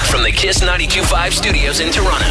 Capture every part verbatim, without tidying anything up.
from the Kiss ninety-two point five studios in Toronto.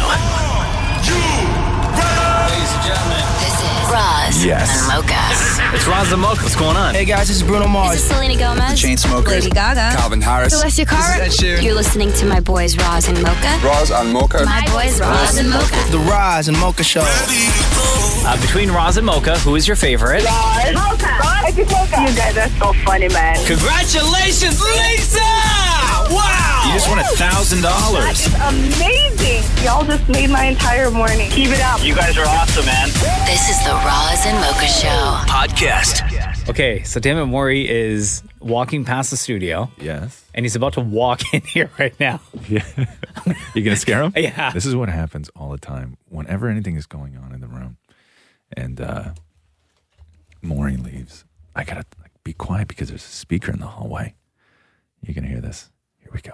Ladies and gentlemen, This is Roz Yes. and Mocha. it's Roz and Mocha. What's going on? Hey guys, this is Bruno This Mars. is Selena Gomez. Chainsmokers. Lady Gaga. Calvin Harris. Celestia Cara. This is Ed Sheeran. You're listening to my boys Roz and Mocha. Roz and Mocha. My boys Roz and Mocha. The Roz and Mocha Show. Uh, between Roz and Mocha, who is your favorite? You guys are so funny, man. Congratulations, Lisa! Wow! You just won a thousand dollars. It's amazing. Y'all just made my entire morning. Keep it up. You guys are awesome, man. This is the Roz and Mocha Show. Podcast. Okay, so Dammit Maury is walking past the studio, Yes. and he's about to walk in here right now. Yeah. You gonna scare him? Yeah. This is what happens all the time. Whenever anything is going on in the room, and uh, Maury leaves, I gotta like, be quiet because there's a speaker in the hallway. You can hear this. Here we go.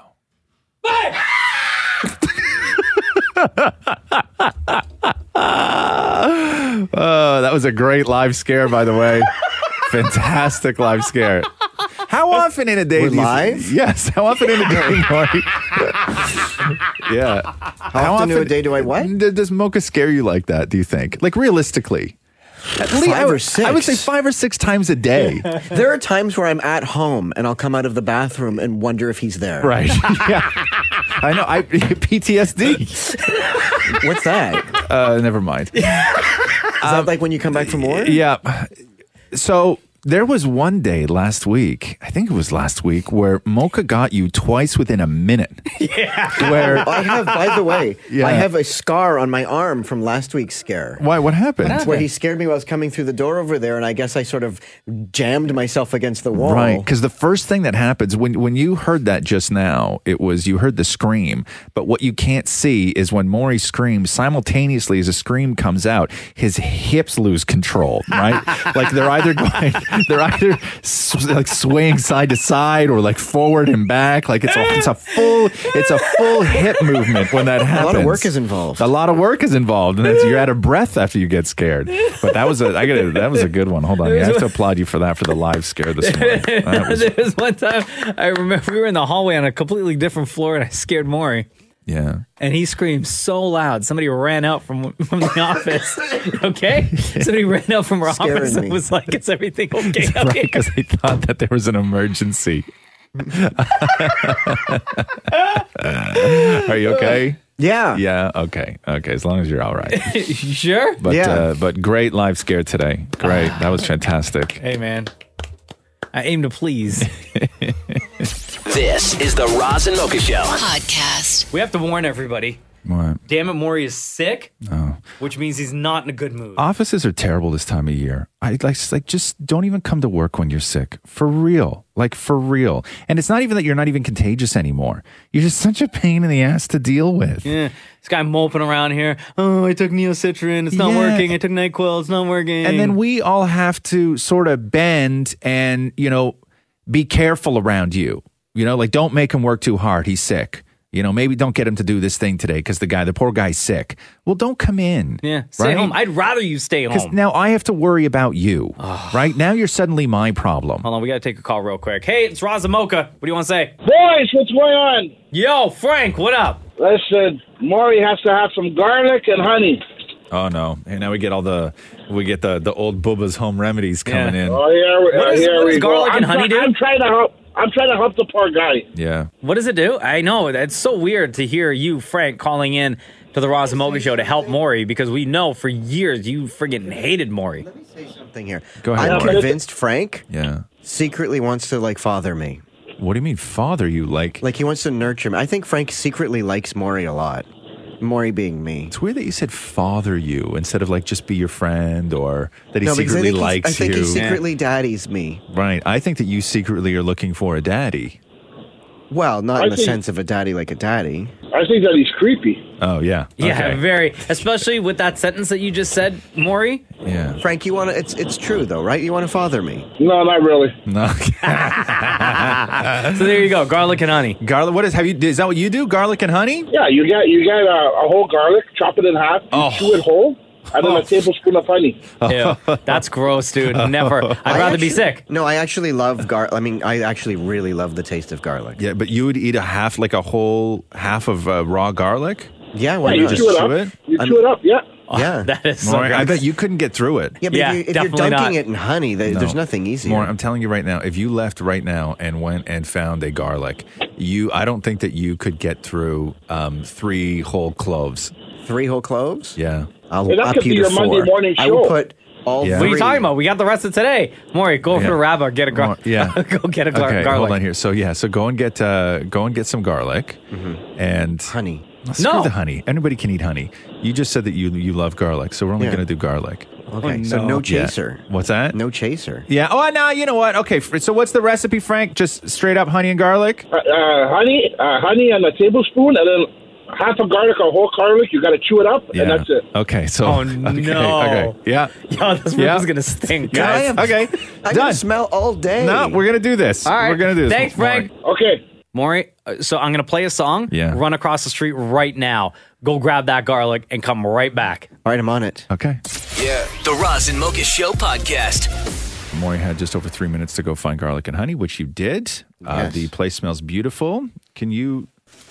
Oh, that was a great live scare, by the way. Fantastic live scare. How often in a day We're do you live? Yes. How often in a day, Maury? Yeah. How, often, in a day do I what? D- Does Mocha scare you like that, do you think? Like, realistically? At least, Five I would, or six. I would say five or six times a day. There are times where I'm at home and I'll come out of the bathroom and wonder if he's there. Right. Yeah. I know. I P T S D. What's that? Uh, never mind. Is that like when you come back from work? Yeah. So there was one day last week, I think it was last week, where Mocha got you twice within a minute. Yeah. Where I have, by the way, Yeah. I have a scar on my arm from last week's scare. why? What happened? Where he scared me while I was coming through the door over there, and I guess I sort of jammed myself against the wall. Right, because the first thing that happens when when you heard that just now, it was you heard the scream, but what you can't see is when Maury screams simultaneously as a scream comes out, his hips lose control. Right, like they're either going, they're either s- like swaying side to side or like forward and back. Like it's a it's a full it's a full hip movement when that happens. A lot of work is involved. A lot of work is involved, and then you're out of breath after you get scared. But that was a I got that was a good one. Hold on, I have to applaud you for that for the live scare this morning. That was- There was one time, I remember we were in the hallway on a completely different floor, and I scared Maury. yeah. And he screamed so loud, somebody ran out from from the office. Okay? Somebody ran out from our Scaring office and me. was like, is everything okay? Right, Okay. because they thought that there was an emergency. Are you okay? Yeah. Yeah. Okay. Okay. As long as you're all right. You sure? But Yeah. uh, but great live scare today. Great. That was fantastic. Hey, man. I aim to please. This is the Roz and Mocha Show. Podcast. We have to warn everybody. What? Damn it, Maury is sick, Oh. which means he's not in a good mood. Offices are terrible this time of year. I like like just don't even come to work when you're sick. For real. Like for real. And it's not even that you're not even contagious anymore. You're just such a pain in the ass to deal with. Yeah, this guy moping around here. Oh, I took Neocitrin. It's not Yeah. working. I took NyQuil. It's not working. And then we all have to sort of bend and, you know, be careful around you. You know, like don't make him work too hard. He's sick. You know, maybe don't get him to do this thing today because the guy, the poor guy's sick. Well, don't come in. yeah, stay right? home. I'd rather you stay Because home. now I have to worry about you. Right? Now you're suddenly my problem. Hold on, we got to take a call real quick. Hey, it's Roz and Mocha. What do you want to say? Boys, what's going on? Yo, Frank, what up? Listen, Maury has to have some garlic and honey. Oh no! And now we get all the we get the the old Bubba's home remedies coming Yeah. in. Oh, here, we- What uh, is- here what we does go. garlic I'm, and honey try- do? I'm trying to help. I'm trying to help the poor guy. Yeah. What does it do? I know. It's so weird to hear you, Frank, calling in to the Roz and Mocha Show to help Maury because we know for years you friggin' hated Maury. Something here. Go ahead, I'm Maury. convinced Frank Yeah. secretly wants to like father me. What do you mean, father? You like? Like he wants to nurture me. I think Frank secretly likes Maury a lot. Maury being me. It's weird that you said father you instead of like just be your friend or that he No, because I secretly think, he's- likes I think you. he secretly daddies me. Right. I think that you secretly are looking for a daddy. Well, not I in the think- sense of a daddy like a daddy. I think that he's creepy. Oh yeah. Yeah, Okay. very. Especially with that sentence that you just said, Maury. Yeah. Frank, you want to? It's it's true though, right? You want to father me? No, not really. No. So there you go, garlic and honey. Garlic. What is? Have you? Is that what you do? Garlic and honey? Yeah, you get you get a, a whole garlic, chop it in half, you Oh. chew it whole, and then a tablespoon of honey. Ew, that's gross, dude. Never. I'd I rather be actually- sick. No, I actually love gar. I mean, I actually really love the taste of garlic. Yeah, but you would eat a half, like a whole half of uh, raw garlic? Yeah, why Yeah, you not? chew it up. chew it? You I'm- chew it up, yeah. Yeah. That is so Maury, I gross. bet you couldn't get through it. Yeah, but Yeah, if, you, if you're definitely dunking not. it in honey, there- No. there's nothing easier. Maury, I'm telling you right now, if you left right now and went and found a garlic, you, I don't think that you could get through um, three whole cloves. Three whole cloves? Yeah. I'll Yeah, that up could you be to your Monday four. morning I will show. put all Yeah. What are you three- talking about? We got the rest of today. Maury, go Yeah. for a rabbit, get a gar- More- yeah. go get a gar- Okay, garlic. hold on here. So yeah, so go and get uh, go and get some garlic and honey. Screw No. the honey. Anybody can eat honey. You just said that you you love garlic, so we're only Yeah. going to do garlic. Okay, Oh, so no. no Yeah. chaser. What's that? No chaser. Yeah. Oh, now you know what? Okay. f- So what's the recipe, Frank? Just straight up honey and garlic. Uh, uh, honey, uh, honey and a tablespoon, and then half a garlic or whole garlic. You got to chew it up, Yeah. and that's it. Okay. So. Oh, okay, no. Okay. Yeah. Yo, this Yeah. room's gonna stink, Guys. guys. I am- Okay. I Done. can smell all day. No, we're gonna do this. All right. We're gonna do this. Thanks, Frank. Okay. Maury, uh, so I'm going to play a song, Yeah. run across the street right now, go grab that garlic, and come right back. All right, I'm on it. Okay. Yeah. The Roz and Mocha Show podcast. Maury had just over three minutes to go find garlic and honey, which you did. Uh, Yes. the place smells beautiful. Can you?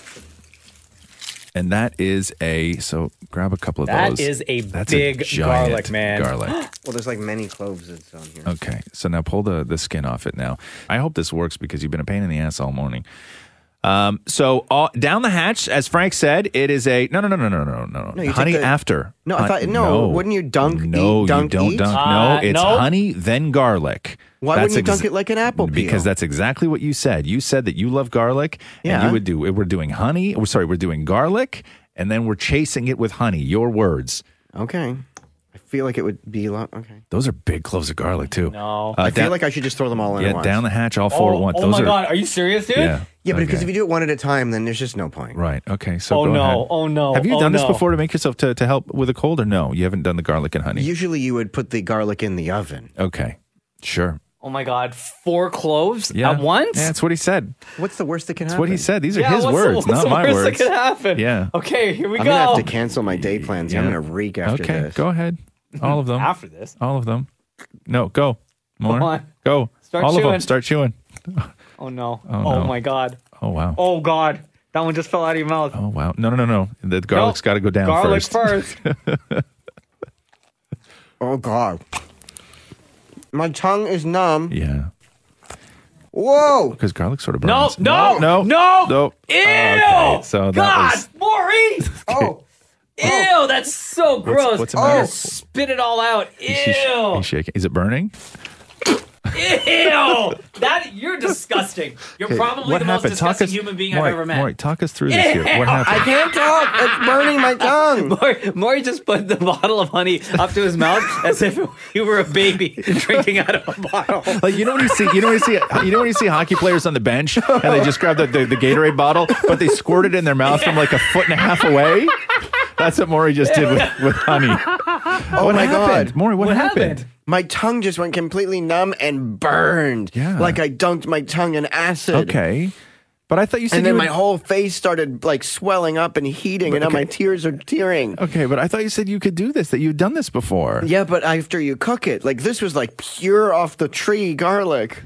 And that is a so grab a couple of That those. is a That's big giant garlic, man. Garlic. Well, there's like many cloves that's on here. Okay, so now pull the, the skin off it now. I hope this works because you've been a pain in the ass all morning. Um, so all, down the hatch, as Frank said, it is a no, no, no, no, no, no, no, No, you honey take the- after. No, I Hun- thought- no, wouldn't you dunk, No, eat, dunk, you don't eat? dunk. Uh, no, it's no. honey then garlic. Why That's wouldn't you dunk it like an apple peel? Because that's exactly what you said. You said that you love garlic, and Yeah. you would do. We're doing honey. We're sorry, we're doing garlic, and then we're chasing it with honey. Your words. Okay. I feel like it would be a lot. Okay. Those are big cloves of garlic too. No. Uh, I feel down- like I should just throw them all in yeah, at once. down the hatch, all four oh, at once. oh Those my are God. Are you serious, dude? yeah. Yeah, but because okay. if you do it one at a time, then there's just no point. Right. Okay. So Oh, go no. ahead. Oh, no. Have you Oh, done this no. before to make yourself to, to help with a cold, or no? You haven't done the garlic and honey. Usually you would put the garlic in the oven. Okay. Sure. Oh my God. Four cloves Yeah. at once? Yeah, that's what he said. What's the worst that can That's happen? what he said. These are Yeah, his what's the- words, what's not the my worst words. that could happen? Yeah. Okay, here we I'm go. going to have to cancel my day plans. I'm Yeah. going to reek after Okay. this. Go ahead. All of them. After this. All of them. No. Go. More. Come on. Go. Start All of them. chewing. Start chewing. Oh no. Oh, Oh, no. my God. Oh wow. Oh God. That one just fell out of your mouth. Oh wow. No, no, no, no. The garlic's Nope. got to go down Garlic first. first. Oh, God. My tongue is numb. Yeah. Whoa. Because garlic sort of No, burns. no, no, no. no. Ew. Okay, so that God, was- Maury. Oh. Ew, that's so gross. what's the matter? Oh, spit it all out. Ew. He's, sh- he's shaking. Is it burning? Ew. That you're disgusting. You're Okay, probably what the happened? most Talk disgusting us- human being Maury, I've ever met. Maury, talk us through this here. What I happened? can't talk. It's burning my tongue. Maury, Maury just put the bottle of honey up to his mouth as if he were a baby drinking out of a bottle. Like you know when you see you know when you see you know when you see hockey players on the bench and they just grab the, the, the Gatorade bottle, but they squirt it in their mouth from like a foot and a half away. That's what Maury just did with, with honey. Oh, what my happened? God. Maury, what, What happened? happened? My tongue just went completely numb and burned. Yeah. Like I dunked my tongue in acid. Okay, but I thought you said And you then would- my whole face started like swelling up and heating, and now okay. my tears are tearing. Okay, but I thought you said you could do this, that you've done this before. Yeah, but after you cook it, like this was like pure off the tree garlic.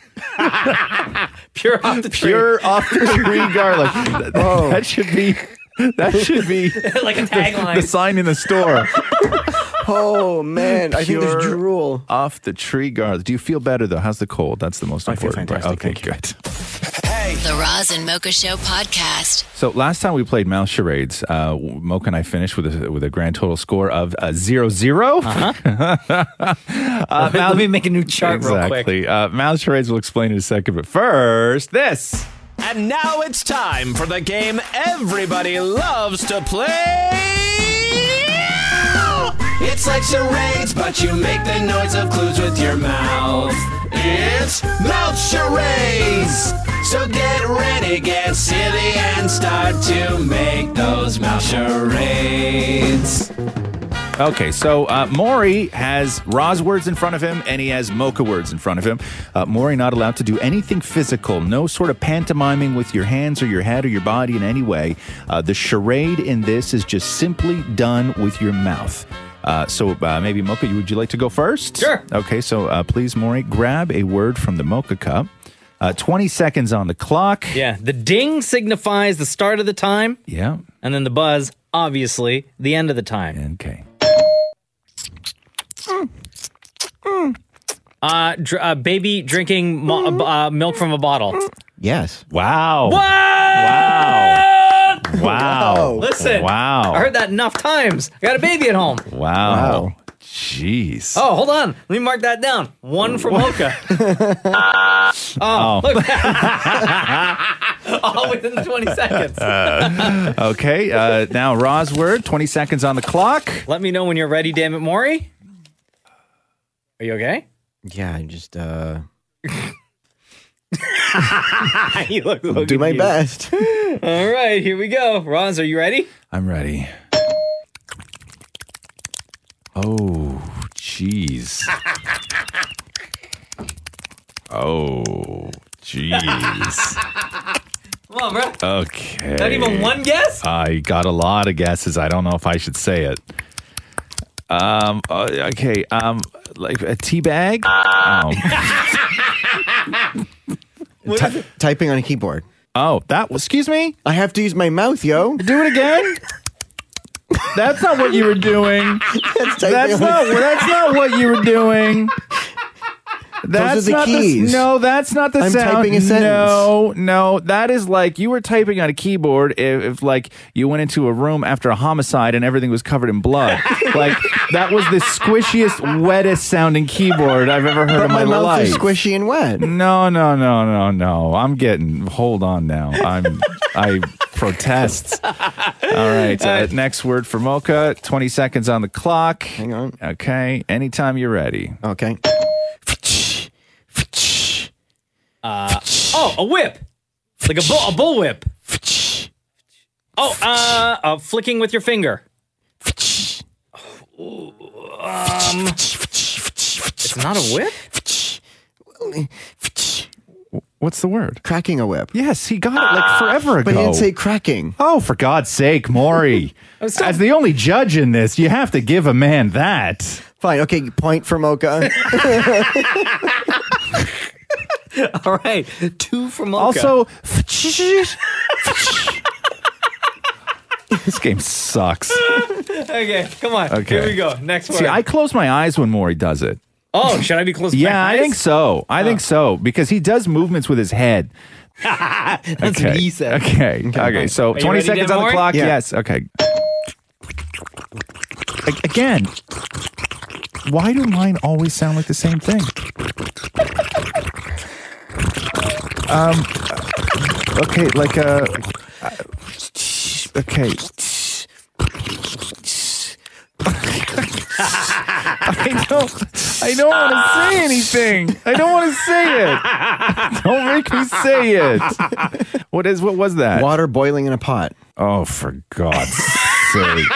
Pure off the tree. Pure off the tree garlic. That, Oh. that should be that should be like a tagline. the sign in the store. Oh man, I think Pure there's drool. Off the tree garlic. Do you feel better though? How's the cold? That's the most I feel important part. fantastic, Okay, thank you. good. Hey. The Roz and Mocha Show podcast. So last time we played Mouse Charades, uh, Mocha and I finished with a, with a grand total score of uh, zero zero. Uh-huh. uh, Let me make a new chart real quick. exactly. Uh, Mouse Charades will explain in a second, but first, this. And now it's time for the game everybody loves to play. It's like charades, but you make the noise of clues with your mouth. It's mouth charades. So get ready, get silly, and start to make those mouth charades. Okay, so uh, Maury has Roz words in front of him, and he has Mocha words in front of him. Uh, Maury not allowed to do anything physical, no sort of pantomiming with your hands or your head or your body in any way. Uh, the charade in this is just simply done with your mouth. Uh, so uh, maybe Mocha, would you like to go first? Sure. Okay, so uh, please, Maury, grab a word from the Mocha Cup. Uh, twenty seconds on the clock. Yeah, the ding signifies the start of the time. Yeah. And then the buzz, obviously, the end of the time. Okay. Uh, dr- uh baby drinking mo- uh, milk from a bottle. Yes. Wow. What? Wow. Wow. Listen. Wow. I heard that enough times. I got a baby at home. Wow. Wow. Jeez. Oh, hold on. Let me mark that down. One for Mocha. oh, Oh. look. All within the twenty seconds. Uh, okay. Uh, now, Ra's word. twenty seconds on the clock. Let me know when you're ready, damn it, Maury. Are you okay? Yeah, I just uh you look so do my confused. best. All right, here we go. Roz, are you ready? I'm ready. Oh, jeez. Oh, jeez. Come on, bro. Okay. Not even one guess? I got a lot of guesses. I don't know if I should say it. Um. uh, okay. Um. Like a tea bag. Oh. Ty- typing on a keyboard. Oh, that was. Excuse me. I have to use my mouth, yo. Do it again. That's not what you were doing. That's, That's not. That's not what you were doing. That's Those are the not keys. The, no, that's not the I'm sound. typing a sentence. No, no, that is like you were typing on a keyboard. If, if like you went into a room after a homicide and everything was covered in blood, like that was the squishiest, wettest sounding keyboard I've ever heard But in my, my mouth life. is squishy and wet. No, no, no, no, no. I'm getting. Hold on now. I'm. I protest. All right. Uh, next word for Mocha. Twenty seconds on the clock. Hang on. Okay. Anytime you're ready. Okay. Uh, oh, a whip. Like a, bull, a bullwhip. Oh, uh, uh, flicking with your finger. Um, it's not a whip? What's the word? Cracking a whip. Yes, he got it like forever ago. But he didn't say cracking. Oh, for God's sake, Maury. so- As the only judge in this, you have to give a man that. Fine. Okay. Point for Mocha. All right, two for Mocha. Also, this game sucks. Okay, come on. Okay. Here we go. Next word. See, I close my eyes when Maury does it. oh, should I be close to Yeah, my I eyes? think so. I think so because he does movements with his head. That's Okay. what he said. Okay. Okay. So you twenty ready, seconds Dan on the Maury? clock. Yeah. Yes. Okay. A- Again, why do mine always sound like the same thing? Um. Okay. Like a. Uh, okay. I don't. I don't want to say anything. I don't want to say it. Don't make me say it. What is? What was that? Water boiling in a pot. Oh, for God's sake!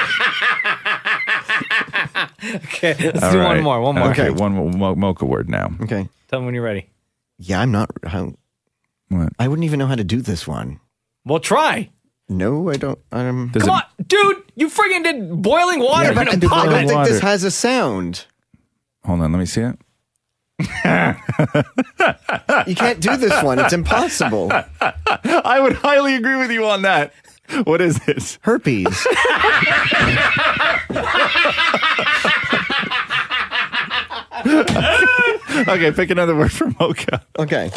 Okay, let's All do right. one more. One more. Okay, one mo- mo- Mocha word now. Okay. Tell me when you're ready. Yeah, I'm not. How, What? I wouldn't even know how to do this one. Well, try. No, I don't. Um, Does Come it- on, dude. You friggin' did boiling water yeah, in but a I, do- I pot. don't think this Water. has a sound. Hold on, let me see it. You can't do this one. It's impossible. I would highly agree with you on that. What is this? Herpes. Okay, pick another word for Mocha. Okay.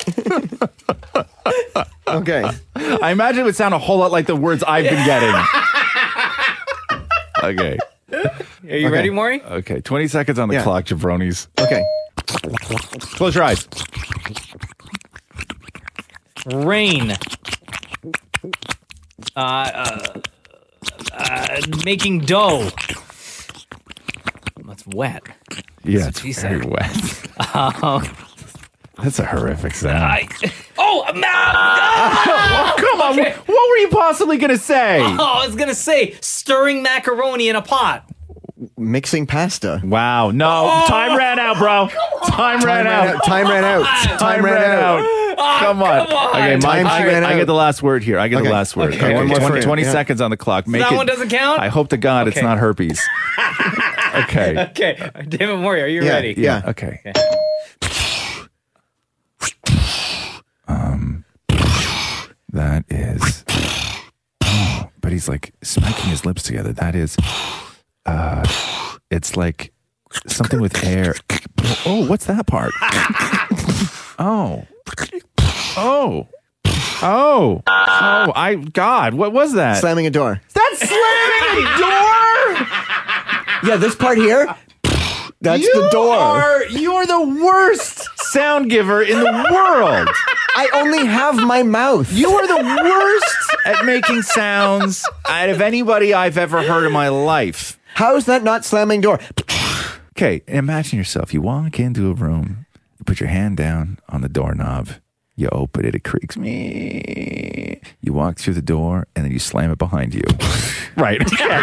Okay. I imagine it would sound a whole lot like the words I've been getting. Okay. Are you ready, Maury? Okay, twenty seconds on the Yeah. clock, jabronis. Okay. Close your eyes. Rain. Uh, uh, uh, making dough. That's wet. Yeah, That's it's what she very said. wet. Um, That's a horrific sound. I, oh, I'm not- Come on, Okay. what were you possibly going to say? Oh, I was gonna say stirring macaroni in a pot. Mixing pasta. Wow, no, time ran out, bro. Time ran Time ran out. out. Time ran out. Time ran out. Come on. come on. Okay, Mike, Time I, ran I out. get the last word here. I get the Okay. last word. Okay, one more twenty, for you. twenty Yeah. seconds on the clock. Make that it, one doesn't count? I hope to God it's Okay. not herpes. Okay. Okay, David Morey, are you Yeah, ready? yeah. Okay. Okay. Um, that is. Oh, but he's like smacking his lips together. That is. Uh, it's like something with air. Oh, what's that part? Oh. Oh. Oh. Oh, I, God, what was that? Slamming a door. That's slamming a door? Yeah, this part here. That's you the door. Are, you are the worst sound giver in the world. I only have my mouth. You are the worst at making sounds out of anybody I've ever heard in my life. How is that not slamming door? Okay, imagine yourself. You walk into a room, you put your hand down on the doorknob, you open it, it creaks. Me. You walk through the door, and then you slam it behind you. Right.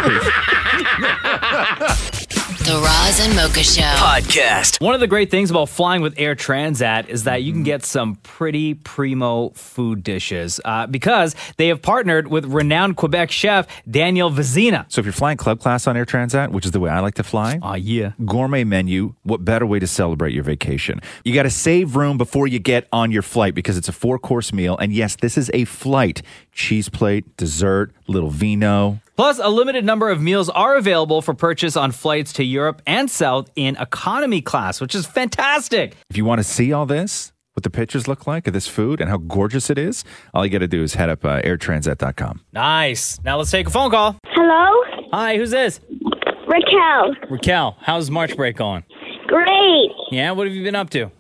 The Roz and Mocha Show Podcast. One of the great things about flying with Air Transat is that you can get some pretty primo food dishes uh, because they have partnered with renowned Quebec chef Daniel Vizina. So if you're flying club class on Air Transat, which is the way I like to fly, Oh, yeah. gourmet menu, what better way to celebrate your vacation? You got to save room before you get on your flight because it's a four-course meal. And yes, this is a flight. Cheese plate, dessert, little vino. Plus, a limited number of meals are available for purchase on flights to Europe and South in economy class, which is fantastic. If you want to see all this, what the pictures look like of this food and how gorgeous it is, all you got to do is head up uh, air transat dot com. Nice. Now let's take a phone call. Hello? Hi, who's this? Raquel. Raquel, how's March break going? Great. Yeah, what have you been up to?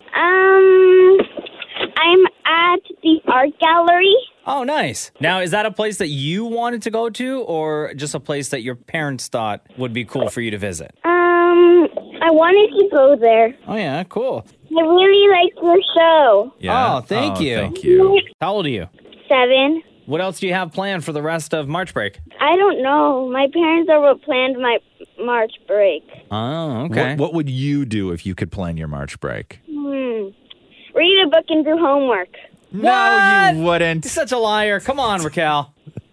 Um, I'm at the art gallery. Oh, nice. Now, is that a place that you wanted to go to or just a place that your parents thought would be cool for you to visit? Um, I wanted to go there. Oh, yeah, cool. I really like your show. Oh, thank you. Thank you. How old are you? Seven. What else do you have planned for the rest of March break? I don't know. My parents are what planned my March break. Oh, okay. What, what would you do if you could plan your March break? Hmm. Read a book and do homework. No, you wouldn't. You're such a liar. Come on, Raquel.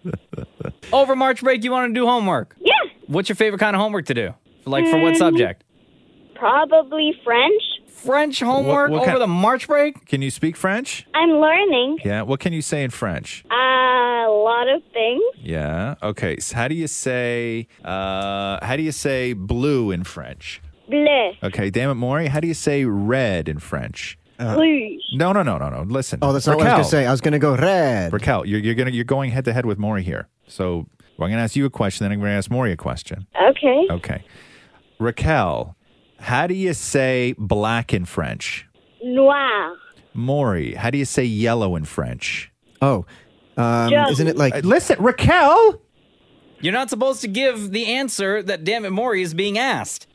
Over March break, you want to do homework? Yeah. What's your favorite kind of homework to do? Like, for what subject? Probably French. French homework what over kind- the March break? Can you speak French? I'm learning Yeah. What can you say in French? uh, a lot of things. Yeah. Okay. So how do you say? Uh, how do you say blue in French? Bleu. Okay. Damn it, Maury. How do you say red in French? Rouge. No, no, no, no, no. Listen. Oh, that's not what I was going to say. I was going to go red. Raquel, you're you're gonna you're going head to head with Maury here. So I'm gonna ask you a question, then I'm gonna ask Maury a question. Okay. Okay. Raquel, how do you say black in French? Noir. Maury, how do you say yellow in French? Oh, um, Jaune. isn't it like... Uh, listen, Raquel. You're not supposed to give the answer that Damn It Maury is being asked.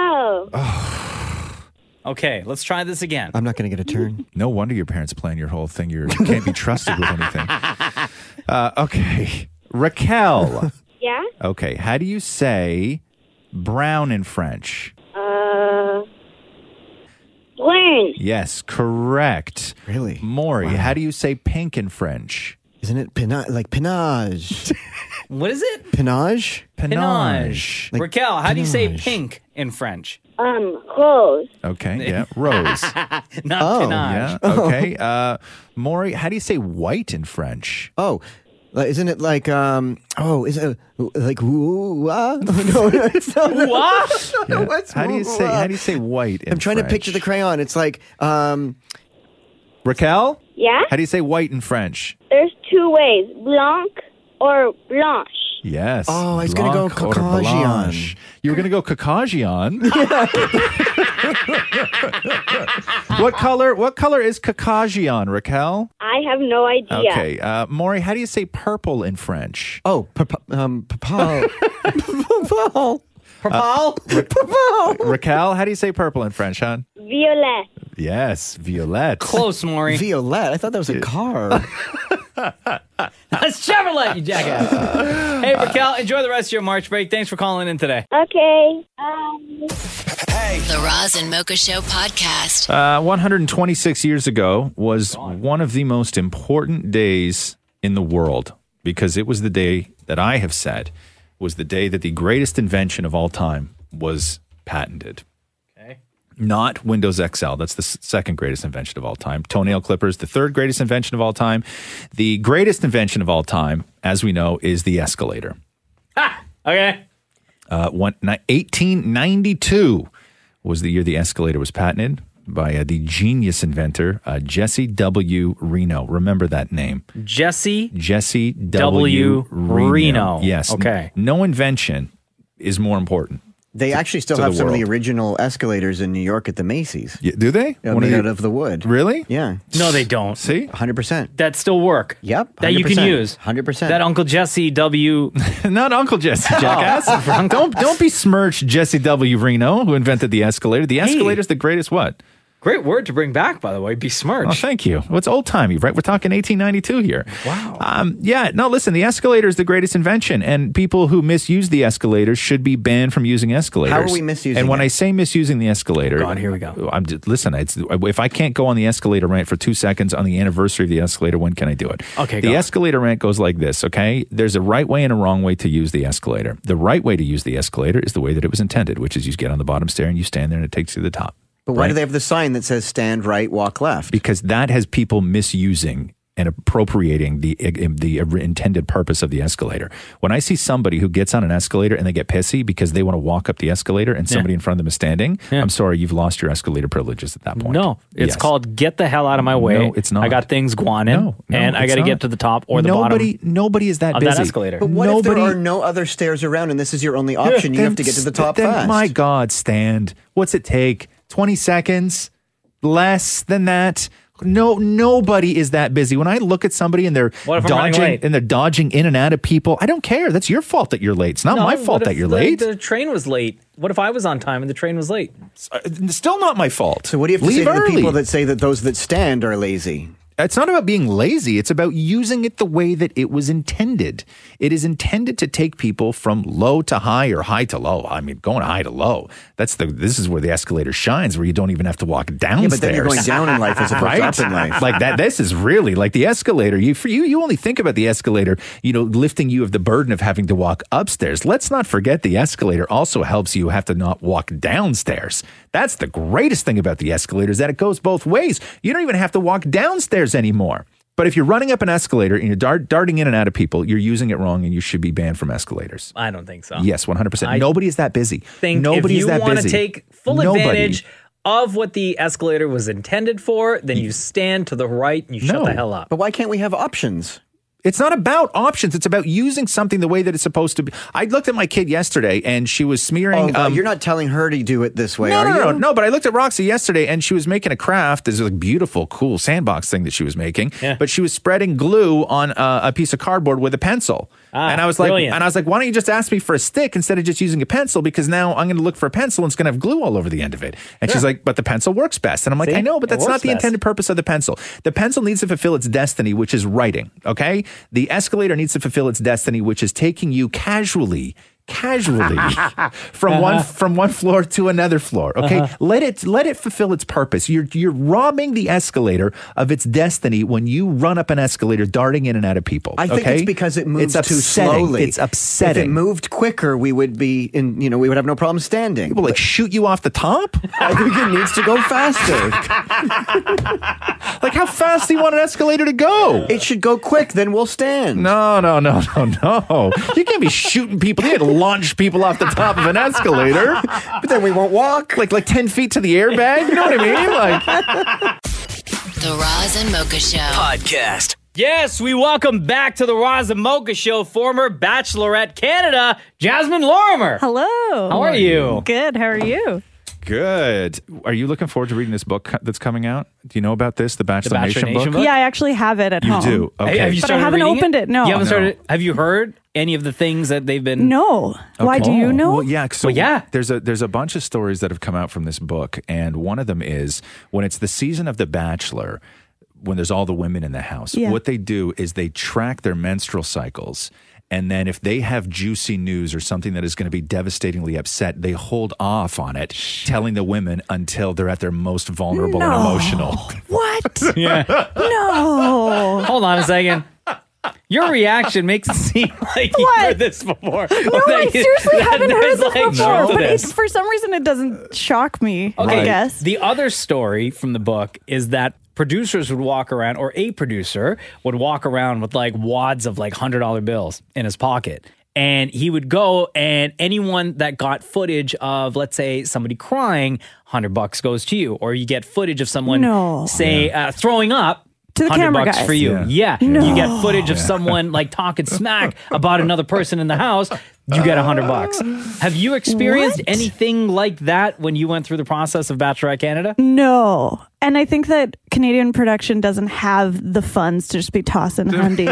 Oh. Okay, let's try this again. I'm not going to get a turn. No wonder your parents plan your whole thing. You're, you can't be trusted with anything. Uh, okay. Raquel. Yeah? Okay. How do you say brown in French? Uh. Brune. Yes, correct. Really? Maury, Wow. how do you say pink in French? Isn't it pina- like pinage? What is it? Pinage? Pinage. Like Raquel, how do you say pinage. pink in French? Um, rose. Okay, yeah. Rose. Not Oh, pinage. Yeah, okay. Uh, Maury, how do you say white in French? Oh, like, isn't it like, um, oh, is it uh, like, ooh, ah? No, no, it's not. What? Yeah. What's How do you say? woo-wah? How do you say white in I'm trying to French? picture the crayon. It's like, um, Raquel, Yeah? how do you say white in French? There's two ways. Blanc or blanche. Yes. Oh, I was gonna go Blanc or Caucasian. blanche. You were going to go Caucasian? What color? What color is Caucasian, Raquel? I have no idea. Okay. Uh, Maury, how do you say purple in French? oh, papa, um, papa, papa, Purple? papa. Raquel, how do you say purple in French, hon? Violet. Yes, violette. Close, Maury. Violette. I thought that was a car. That's Chevrolet, you jackass. Hey, Raquel, enjoy the rest of your March break. Thanks for calling in today. Okay. Um, The Roz and Mocha Show podcast. Uh, one hundred twenty-six years ago was one of the most important days in the world because it was the day that I have said was the day that the greatest invention of all time was patented. Okay. Not Windows X L. That's the s- second greatest invention of all time. Toenail clippers, the third greatest invention of all time. The greatest invention of all time, as we know, is the escalator. Ah, okay. Uh, one, ni- eighteen ninety-two was the year the escalator was patented by uh, the genius inventor, uh, Jesse W. Reno. Remember that name. Jesse Jesse W. W. Reno. Yes. Okay. N- no invention is more important. They actually still to have the some of the world. original escalators in New York at the Macy's. Y- do they? Yeah, One of made the- out of the wood. Really? Yeah. No, they don't. See? one hundred percent. That still work. Yep. That you can one hundred percent. use. one hundred percent. That Uncle Jesse W. Not Uncle Jesse, jackass. don't don't besmirch Jesse W. Reno, who invented the escalator. The escalator's the greatest what? Great word to bring back, by the way. Oh, Besmirch. thank you. Well, it's old timey, right? We're talking eighteen ninety-two here. Wow. Um, yeah, no, listen, the escalator is the greatest invention, and people who misuse the escalator should be banned from using escalators. How are we misusing And when it? I say misusing the escalator, God, here we go. I'm just, listen, it's, if I can't go on the escalator rant for two seconds on the anniversary of the escalator, when can I do it? Okay, The go. escalator rant goes like this, okay? There's a right way and a wrong way to use the escalator. The right way to use the escalator is the way that it was intended, which is you get on the bottom stair and you stand there and it takes you to the top. But why right? do they have the sign that says stand right, walk left? Because that has people misusing and appropriating the the intended purpose of the escalator. When I see somebody who gets on an escalator and they get pissy because they want to walk up the escalator and somebody Yeah. in front of them is standing, Yeah. I'm sorry, you've lost your escalator privileges at that point. No, it's Yes. called get the hell out of my way. No, it's not. I got things going in, No, no, and I it's got to not. get to the top or the nobody, bottom Nobody is that of busy. that escalator. But what Nobody, if there are no other stairs around and this is your only option? You have to get to the top then, fast. My God, stand. What's it take? twenty seconds? Less than that? No, nobody is that busy. When I look at somebody and they're What if I'm running dodging late? and they're dodging in and out of people, I don't care. That's your fault that you're late. It's not No, my what fault if that you're the, late. The train was late. What if I was on time and the train was late? Uh, Still not my fault. So what do you have to Leave say to early. the people that say that those that stand are lazy? It's not about being lazy. It's about using it the way that it was intended. It is intended to take people from low to high or high to low. I mean, going high to low. That's the. This is where the escalator shines, where you don't even have to walk downstairs. Yeah, but then you're going down in life as opposed right? to up in life. Like that. This is really like the escalator. You for you, you only think about the escalator, you know, lifting you of the burden of having to walk upstairs. Let's not forget the escalator also helps you have to not walk downstairs. That's the greatest thing about the escalator is that it goes both ways. You don't even have to walk downstairs anymore. But if you're running up an escalator and you're dart, darting in and out of people, you're using it wrong and you should be banned from escalators. I don't think so. Yes, one hundred percent. I Nobody is that busy. think Nobody if is you that want busy. to take full Nobody. advantage of what the escalator was intended for, then you stand to the right and you shut No. the hell up. But why can't we have options? It's not about options. It's about using something the way that it's supposed to be. I looked at my kid yesterday and she was Oh, smearing. well, um, you're not telling her to do it this way, no, are no, you? no, no. But I looked at Roxy yesterday and she was making a craft. There's a beautiful, cool sandbox thing that she was making. Yeah. But she was spreading glue on uh, a piece of cardboard with a pencil. Ah, and I was like, brilliant. and I was like, why don't you just ask me for a stick instead of just using a pencil? Because now I'm going to look for a pencil and it's going to have glue all over the end of it. And she's like, but the pencil works best. And I'm like, See? I know, but It that's works not the best. intended purpose of the pencil. The pencil needs to fulfill its destiny, which is writing. Okay, the escalator needs to fulfill its destiny, which is taking you casually. Casually from Uh-huh. one from one floor to another floor. Okay, Uh-huh. let it let it fulfill its purpose. You're you're robbing the escalator of its destiny when you run up an escalator, darting in and out of people. I think okay? it's because it moves it's too upsetting. slowly. It's upsetting. If it moved quicker, we would be in. You know, we would have no problem standing. People like shoot you off the top. I think it needs to go faster. Like how fast do you want an escalator to go? It should go quick. Then we'll stand. No, no, no, no, no. You can't be shooting people. You can't launch people off the top of an escalator. But then we won't walk. Like like ten feet to the airbag. You know what I mean? Like The Roz and Mocha Show. Podcast. Yes, we welcome back to the Roz and Mocha Show former Bachelorette Canada, Jasmine Lorimer. Hello. How are you? Good. How are you? good. Are you looking forward to reading this book that's coming out? Do you know about this, the Bachelor, Bachelor Nation, Nation book? book? Yeah, I actually have it at You home. do. Okay. Have you But I started haven't reading opened it, no. You haven't No. started. Have you heard any of the things that they've been? No. Why do you know? Well, yeah. So Well, yeah. There's a there's a bunch of stories that have come out from this book, and one of them is when it's the season of The Bachelor. when there's all the women in the house, Yeah. what they do is they track their menstrual cycles. And then if they have juicy news or something that is going to be devastatingly upset, they hold off on it, telling the women until they're at their most vulnerable and No. emotional. What? Yeah. No. Hold on a second. Your reaction makes it seem like you What? heard this before. No, I seriously haven't heard this before. Truth to But it, this. for some reason, it doesn't shock me. Okay, I guess. the other story from the book is that producers would walk around, or a producer would walk around with like wads of like one hundred dollar bills in his pocket. And he would go, and anyone that got footage of, let's say, somebody crying, one hundred bucks goes to you. Or you get footage of someone, No. say, uh, throwing up, To the one hundred camera bucks guys. for you. Yeah. Yeah. No. You get footage of someone like talking smack about another person in the house, you get one hundred bucks. Have you experienced What? anything like that when you went through the process of Bachelorette Canada? No. And I think that Canadian production doesn't have the funds to just be tossing hundies.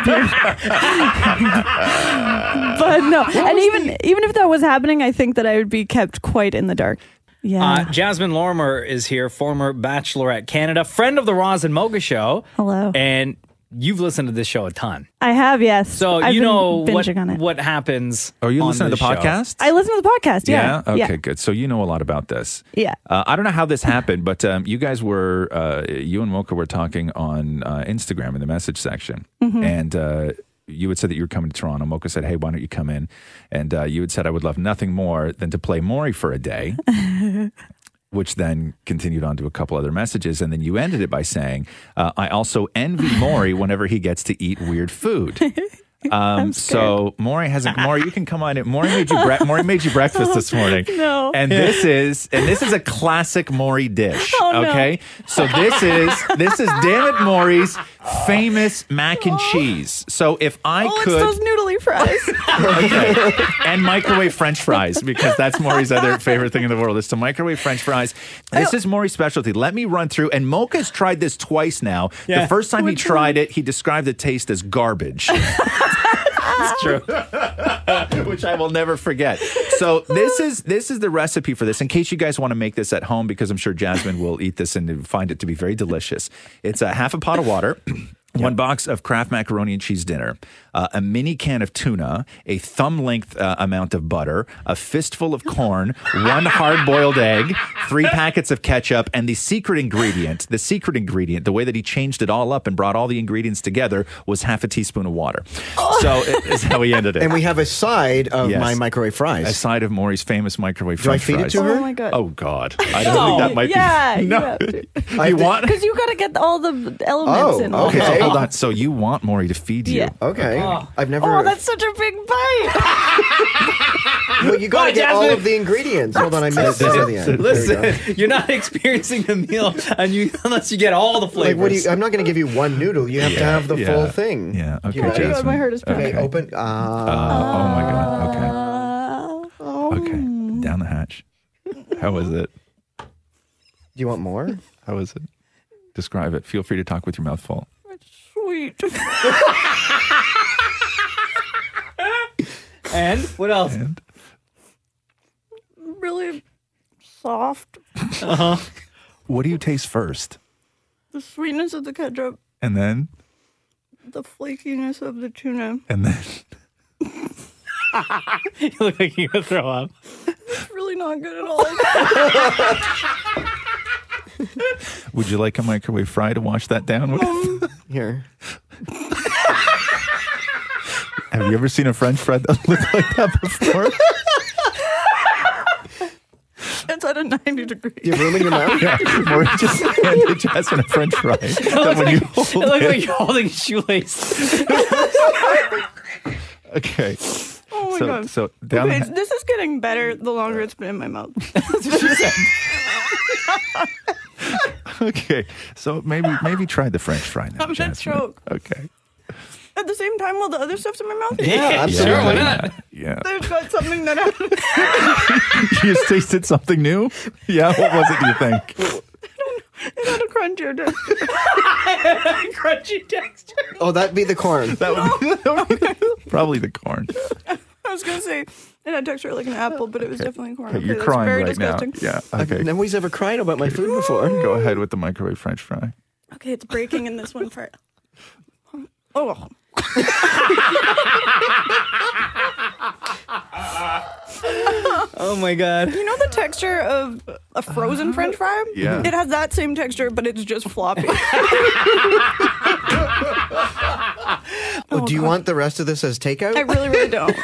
But no. And even even if that was happening, I think that I would be kept quite in the dark. Yeah. Uh, Jasmine Lorimer is here, former Bachelorette Canada, friend of the Roz and Mocha Show. Hello. And you've listened to this show a ton. I have, yes. So I've you been know what, binging on it. what happens. Are you on listening to the this show. podcast? I listen to the podcast, yeah. Okay, Yeah. good. So you know a lot about this. Yeah. Uh, I don't know how this happened, but um, you guys were, uh, you and Mocha were talking on uh, Instagram in the message section. Mm-hmm. And uh, you had said that you were coming to Toronto. Mocha said, hey, why don't you come in? And uh, you had said, I would love nothing more than to play Maury for a day. Which then continued on to a couple other messages. And then you ended it by saying, uh, I also envy Maury whenever he gets to eat weird food. Um, so Maury has a Maury, you can come on in. Maury made you bre- Maury made you breakfast this morning. No. And this is and this is a classic Maury dish. Oh, no. Okay. So this is this is Damn It Maury's famous mac and cheese. So if I Oh, could it's those noodly fries. Okay. And microwave French fries, because that's Maury's other favorite thing in the world is to microwave French fries. This is Maury's specialty. Let me run through. And Mocha's tried this twice now. Yeah. The first time he tried it, he described the taste as garbage. That's true. Which I will never forget. So this is this is the recipe for this. In case you guys want to make this at home, because I'm sure Jasmine will eat this and find it to be very delicious. It's a half a pot of water. One box of Kraft macaroni and cheese dinner, uh, a mini can of tuna, a thumb-length uh, amount of butter, a fistful of corn, one hard-boiled egg, three packets of ketchup, and the secret ingredient, the secret ingredient, the way that he changed it all up and brought all the ingredients together was half a teaspoon of water. So it is how he ended it. And we have a side of Yes. my microwave fries. A side of Maury's famous microwave Do I French feed it fries. to her? Oh my God. Oh, God. I don't No. think that might Yeah, be. you No. have to. I You think- want? Because you got to get all the elements Oh, in. okay. Hold on. So you want Maury to feed you? Yeah. Okay. I've never. Oh, that's such a big bite. well, you got to Oh, get all Jasmine. of the ingredients. Hold on, I missed some of the end. There you go. Listen, you're not experiencing the meal and you unless you get all the flavors. Like, what do you? I'm not going to give you one noodle. You have to have the Yeah. full thing. Yeah. Okay, You know? Oh my God, Jasmine. my heart is Okay, pounding. open. Uh, Uh, oh, my God. Okay. Oh. Okay. Down the hatch. How was it? do you want more? How was it? Describe it. Feel free to talk with your mouth full. Sweet. And what else? And Really soft. what do you taste first? The sweetness of the ketchup. And then? The flakiness of the tuna. And then? You look like you're gonna throw up. It's really not good at all. Would you like a microwave fry to wash that down with? Here. Have you ever seen a French fry that looked like that before? It's at a ninety degree. Do you have room in your mouth? Yeah. Maury just handed Jasmine a French fry. That when you It hold looks it. like you're holding a shoelace. Okay. Oh my so, God. so down Okay, the this is getting better the longer it's been in my mouth. Okay. So maybe maybe try the French fry now. I'm gonna Jasmine. choke. Okay. At the same time while the other stuff's in my mouth? Yeah, absolutely. Sure, why not? Yeah. They've got something that happened. You just tasted something new? Yeah. What was it, do you think? It had a crunchier texture. Crunchy texture. Oh, that'd be the corn. That would be, that would be probably the corn. I was going to say it had texture like an apple, but it was definitely corn. Okay, Okay, you're that's crying very right disgusting. now. Yeah. I've Okay. nobody's ever cried about my food before. Go ahead with the microwave French fry. Okay, it's breaking in this one part. Oh. Oh my God. You know the texture of a frozen French fry? Yeah. It has that same texture, but it's just floppy. Oh, do you want the rest of this as takeout? I really, really don't.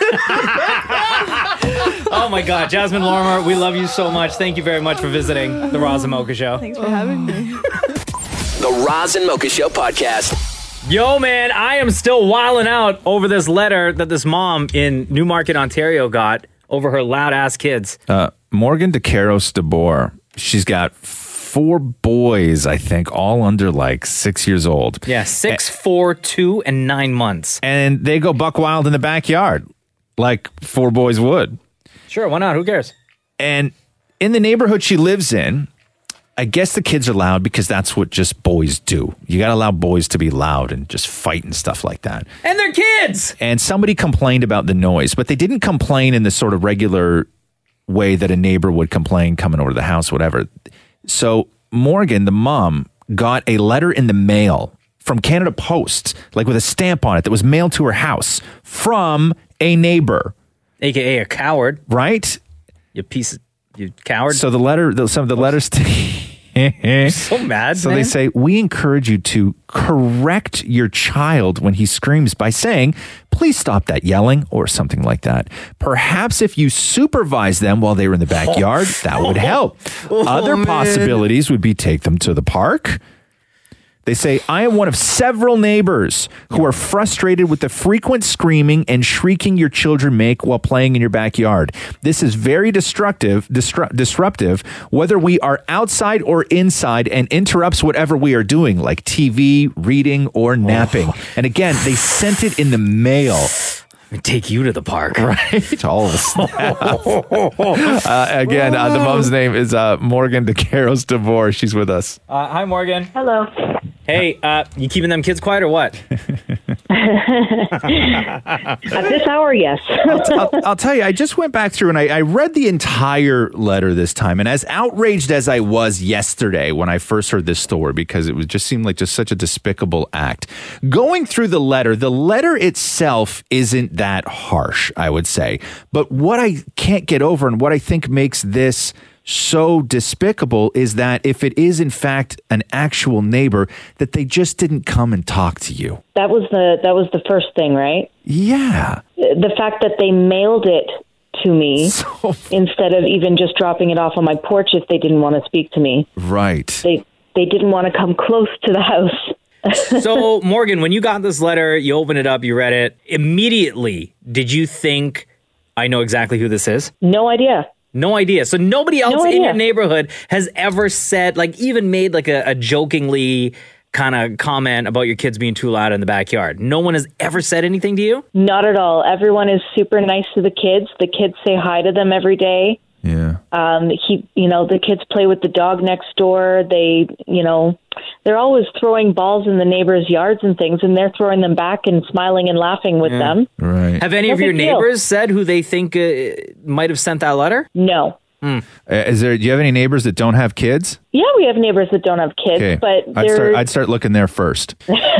Oh my God, Jasmine Lorimer, we love you so much. Thank you very much for visiting the Roz and Mocha Show. Thanks for having me. The Roz and Mocha Show podcast. Yo, man, I am still wilding out over this letter that this mom in Newmarket, Ontario got over her loud-ass kids. Uh, Morgan DeCaros DeBoer, she's got four boys, I think, all under like six years old. Yeah, six, four, two, and nine months. And they go buck wild in the backyard, like four boys would. Sure, why not? Who cares? And in the neighborhood she lives in, I guess the kids are loud because that's what just boys do. You got to allow boys to be loud and just fight and stuff like that. And they're kids! And somebody complained about the noise, but they didn't complain in the sort of regular way that a neighbor would complain coming over to the house, whatever. So Morgan, the mom, got a letter in the mail from Canada Post, like with a stamp on it that was mailed to her house from a neighbor. A K A a coward. Right? You piece of, you coward. So the letter, the, some of the letters to... so mad, So man. they say, we encourage you to correct your child when he screams by saying, please stop that yelling or something like that. Perhaps if you supervise them while they were in the backyard, that would help. Oh, Other man. possibilities would be take them to the park. They say, I am one of several neighbors who are frustrated with the frequent screaming and shrieking your children make while playing in your backyard. This is very destructive, disru- disruptive, whether we are outside or inside, and interrupts whatever we are doing, like T V, reading, or napping. Oh. And again, they sent it in the mail. Let me take you to the park. Right? All of us. uh, again, uh, the mom's name is uh, Morgan DeCaros DeVore. She's with us. Uh, hi, Morgan. Hello. Hey, uh, you keeping them kids quiet or what? At this hour, yes. I'll, t- I'll, I'll tell you, I just went back through and I, I read the entire letter this time. And as outraged as I was yesterday when I first heard this story, because it was just seemed like just such a despicable act, going through the letter, the letter itself isn't that harsh, I would say. But what I can't get over and what I think makes this so despicable is that if it is in fact an actual neighbor, that they just didn't come and talk to you. That was the that was the first thing, right? Yeah. The fact that they mailed it to me so, instead of even just dropping it off on my porch if they didn't want to speak to me. Right. They they didn't want to come close to the house. So, Morgan, when you got this letter, you opened it up, you read it, immediately, did you think, I know exactly who this is? No idea. No idea. So nobody else No in idea. your neighborhood has ever said, like, even made like a, a jokingly kind of comment about your kids being too loud in the backyard. No one has ever said anything to you? Not at all. Everyone is super nice to the kids. The kids say hi to them every day. Yeah. Um, he, you know, the kids play with the dog next door. They, you know, they're always throwing balls in the neighbors' yards and things, and they're throwing them back and smiling and laughing with Yeah. them. Right. Have any No of your big deal. neighbors said who they think uh, might have sent that letter? No. Uh, is there? Do you have any neighbors that don't have kids? Yeah, we have neighbors that don't have kids, Okay. but I'd they're, start, I'd start looking there first.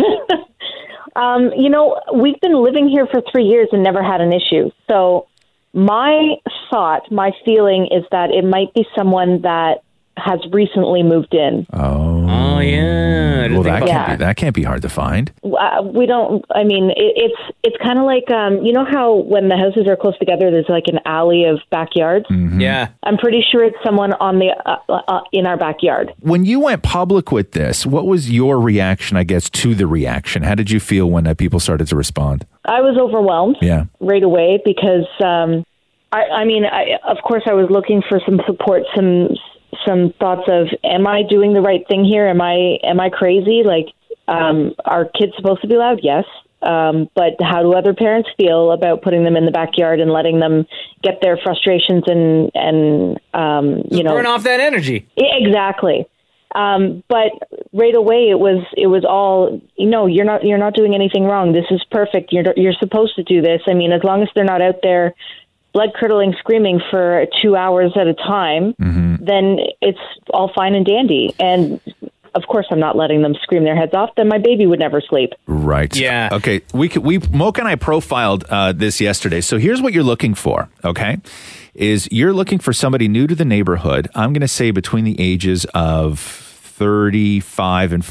um, you know, we've been living here for three years and never had an issue. So my thought, my feeling is that it might be someone that has recently moved in. Oh. Oh, yeah. I didn't Well, think that about can't that. be, that can't be hard to find. Uh, we don't. I mean, it, it's it's kind of like um, you know how when the houses are close together, there's like an alley of backyards. Mm-hmm. Yeah. I'm pretty sure it's someone on the uh, uh, in our backyard. When you went public with this, what was your reaction, I guess, to the reaction? How did you feel when uh, people started to respond? I was overwhelmed Yeah. right away because um, I, I mean, I, of course, I was looking for some support, some some thoughts of, am I doing the right thing here? Am I am I crazy? Like, um, are kids supposed to be loud? Yes. Um, but how do other parents feel about putting them in the backyard and letting them get their frustrations and and um, you know Burn off that energy. Yeah, exactly. Um, but right away it was it was all, you know, you're not you're not doing anything wrong. This is perfect. You're you're supposed to do this. I mean, as long as they're not out there blood curdling screaming for two hours at a time, Mm-hmm. then it's all fine and dandy. And of course I'm not letting them scream their heads off. Then my baby would never sleep. Right. Yeah. Okay. We could, we Mocha and I profiled uh, this yesterday. So here's what you're looking for. Okay, is you're looking for somebody new to the neighborhood. I'm going to say between the ages of thirty-five and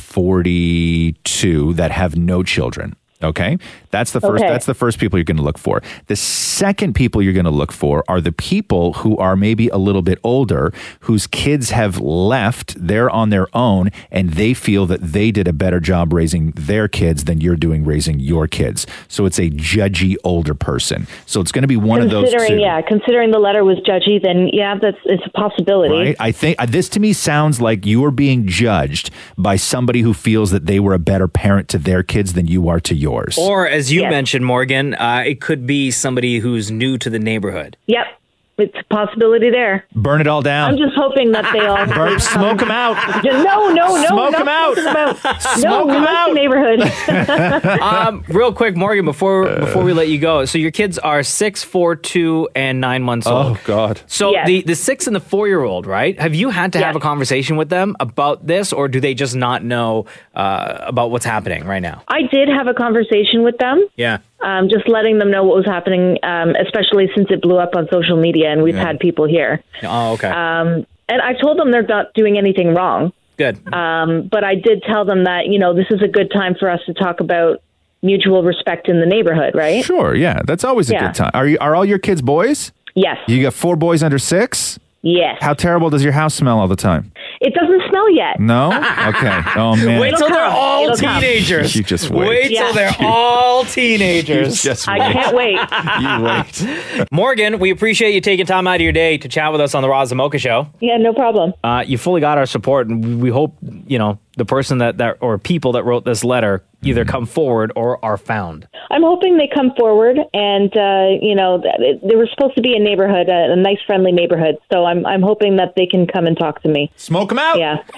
forty-two that have no children. Okay, that's the first. Okay. That's the first people you're going to look for. The second people you're going to look for are the people who are maybe a little bit older, whose kids have left. They're on their own, and they feel that they did a better job raising their kids than you're doing raising your kids. So it's a judgy older person. So it's going to be one of those two. Considering, yeah, considering the letter was judgy, then yeah, that's it's a possibility. Right? I think uh, this to me sounds like you are being judged by somebody who feels that they were a better parent to their kids than you are to yours. Or, as you Yes. mentioned, Morgan, uh, it could be somebody who's new to the neighborhood. Yep, it's a possibility there. Burn it all down. I'm just hoping that they all Burn, smoke them out. No, no, no, Smoke not 'em out. smoke 'em out. Smoke no, 'em we like out. the neighborhood. um, real quick, Morgan, before before we let you go, so your kids are six, four, two, and nine months old. Oh God. So Yes. the the six and the four year old, right? Have you had to have Yes. a conversation with them about this, or do they just not know uh, about what's happening right now? I did have a conversation with them. Yeah. Um, just letting them know what was happening, um, especially since it blew up on social media and we've Yeah. had people here. Oh, okay. Um, and I told them they're not doing anything wrong. Good. Um, but I did tell them that, you know, this is a good time for us to talk about mutual respect in the neighborhood, right? Sure. Yeah, that's always a Yeah. good time. Are you? Are all your kids boys? Yes. You got four boys under six? Yes. How terrible does your house smell all the time? It doesn't smell yet. No? Okay. Oh, man. Wait till they're come. all It'll come. teenagers. You just wait. Wait till Yeah. they're all teenagers. You just I wait. can't wait. You wait. Morgan, we appreciate you taking time out of your day to chat with us on the Roz and Mocha Show. Yeah, no problem. Uh, you fully got our support, and we- we hope, you know, the person that, that or people that wrote this letter either come forward or are found. I'm hoping they come forward, and uh, you know, that it, they were supposed to be a neighborhood, a, a nice, friendly neighborhood. So I'm I'm hoping that they can come and talk to me. Smoke them out. Yeah.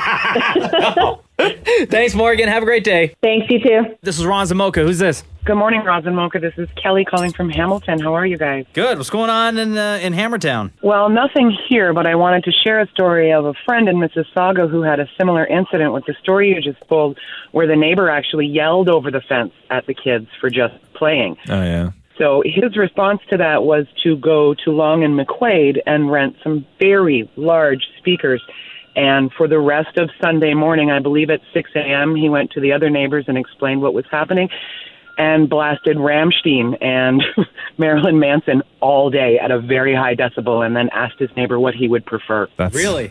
Thanks, Morgan. Have a great day. Thanks, you too. This is Roz and Mocha. Who's this? Good morning, Roz and Mocha. This is Kelly calling from Hamilton. How are you guys? Good. What's going on in uh, in Hammertown? Well, nothing here, but I wanted to share a story of a friend in Mississauga who had a similar incident with the story you just told, where the neighbor actually yelled over the fence at the kids for just playing. Oh, yeah. So his response to that was to go to Long and McQuaid and rent some very large speakers. And for the rest of Sunday morning, I believe at six a.m., he went to the other neighbors and explained what was happening and blasted Rammstein and Marilyn Manson all day at a very high decibel, and then asked his neighbor what he would prefer. That's, Really?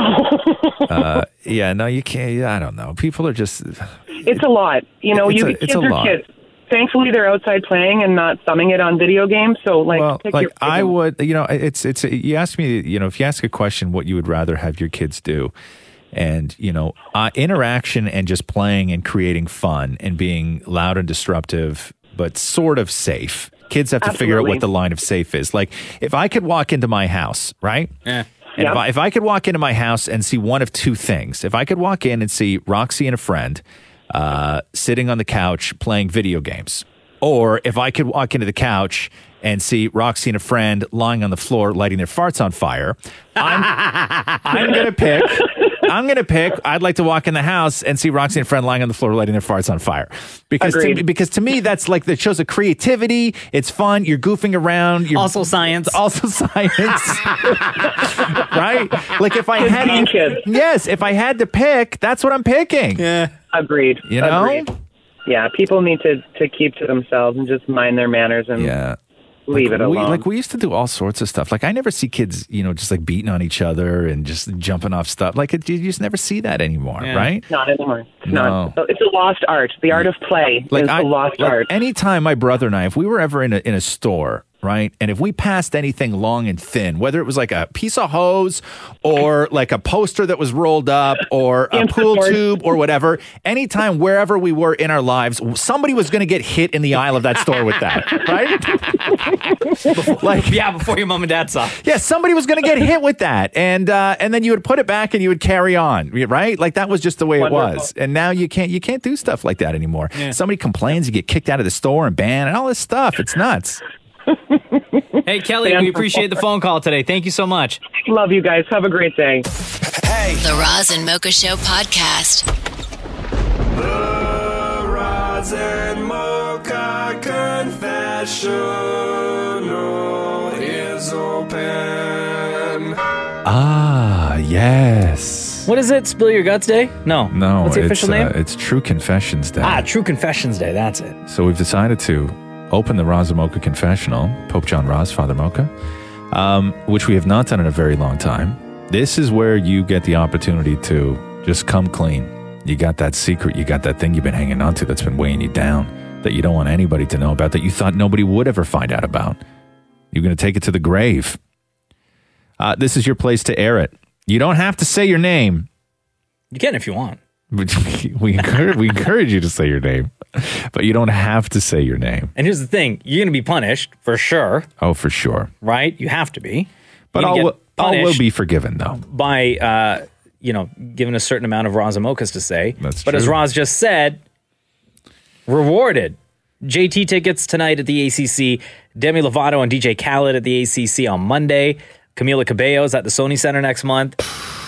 uh, yeah, no, you can't. I don't know. People are just. It's a lot. You know, It's you a- it's kids a are lot. kids. Thankfully, they're outside playing and not thumbing it on video games. So, like, Well, pick like your I would, you know, it's it's. You ask me, you know, if you ask a question, what you would rather have your kids do, and you know, uh, interaction and just playing and creating fun and being loud and disruptive, but sort of safe. Kids have to figure out Absolutely. what the line of safe is. Like, if I could walk into my house, right? Yeah. And Yep. if, I, if I could walk into my house and see one of two things, if I could walk in and see Roxy and a friend uh, sitting on the couch playing video games, or if I could walk into the couch and see Roxy and a friend lying on the floor lighting their farts on fire, I'm, I'm going to pick. I'm going to pick. I'd like to walk in the house and see Roxy and a friend lying on the floor lighting their farts on fire, because to, Agreed. because to me that's like that shows a creativity. It's fun. You're goofing around. You're Also science. also science, right? Like if I Kids had, being kids. yes, if I had to pick, that's what I'm picking. Yeah. Agreed. You know? Agreed. Yeah, people need to, to keep to themselves and just mind their manners and Yeah. leave like, it we, alone. like we used to do all sorts of stuff. Like I never see kids, you know, just like beating on each other and just jumping off stuff. Like it, you just never see that anymore, Yeah. right? Not anymore. It's No. not. It's a lost art. The art of play Like is I, a lost like art. anytime my brother and I, if we were ever in a in a store, right, and if we passed anything long and thin, whether it was like a piece of hose or like a poster that was rolled up or a pool Instaport. tube or whatever, anytime wherever we were in our lives, somebody was going to get hit in the aisle of that store with that, right? Like, Yeah, before your mom and dad saw. yeah, somebody was going to get hit with that, and uh, and then you would put it back and you would carry on, right? Like that was just the way it Wonderful. was. And now you can't you can't do stuff like that anymore. Yeah. Somebody complains, you get kicked out of the store and banned and all this stuff. It's nuts. Hey, Kelly, we appreciate the phone call today. Thank you so much. Love you guys. Have a great day. Hey, Hey. The Roz and Mocha Show podcast. The Roz and Mocha Confessional is open. Ah, yes. What is it? Spill Your Guts Day? No. No, What's the it's, official name? Uh, it's True Confessions Day. Ah, True Confessions Day. That's it. So we've decided to open the Roz and Mocha Confessional, Pope John Roz, Father Mocha, um, which we have not done in a very long time. This is where you get the opportunity to just come clean. You got that secret, you got that thing you've been hanging on to that's been weighing you down, that you don't want anybody to know about, that you thought nobody would ever find out about. You're going to take it to the grave. Uh, this is your place to air it. You don't have to say your name. You can if you want. we encourage, we encourage you to say your name, but you don't have to say your name. And here's the thing. You're going to be punished for sure. Oh, for sure. Right? You have to be. But You're all, gonna will, get all will punished be forgiven, though. by, uh, you know, given a certain amount of Roz and Mochas to say. That's but true. as Roz just said, rewarded. J T tickets tonight at the A C C. Demi Lovato and D J Khaled at the A C C on Monday. Camila Cabello's at the Sony Center next month.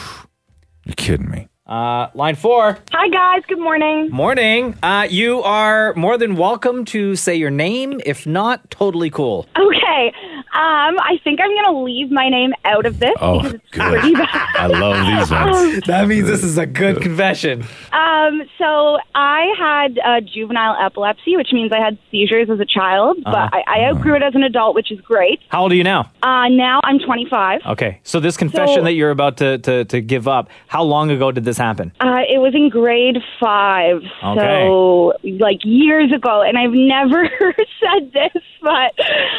You're kidding me. Uh, line four. Hi, guys. Good morning. Morning. Uh, you are more than welcome to say your name. If not, totally cool. Okay. Um, I think I'm going to leave my name out of this Oh, because it's good. pretty bad. I love these ones. That means this is a good confession. Um, so I had uh, juvenile epilepsy, which means I had seizures as a child, Uh-huh. but I, I outgrew it as an adult, which is great. How old are you now? Uh, now I'm twenty-five. Okay. So this confession So- that you're about to, to, to give up, how long ago did this happen? Uh, it was in grade five, Okay. so like years ago, and I've never said this, but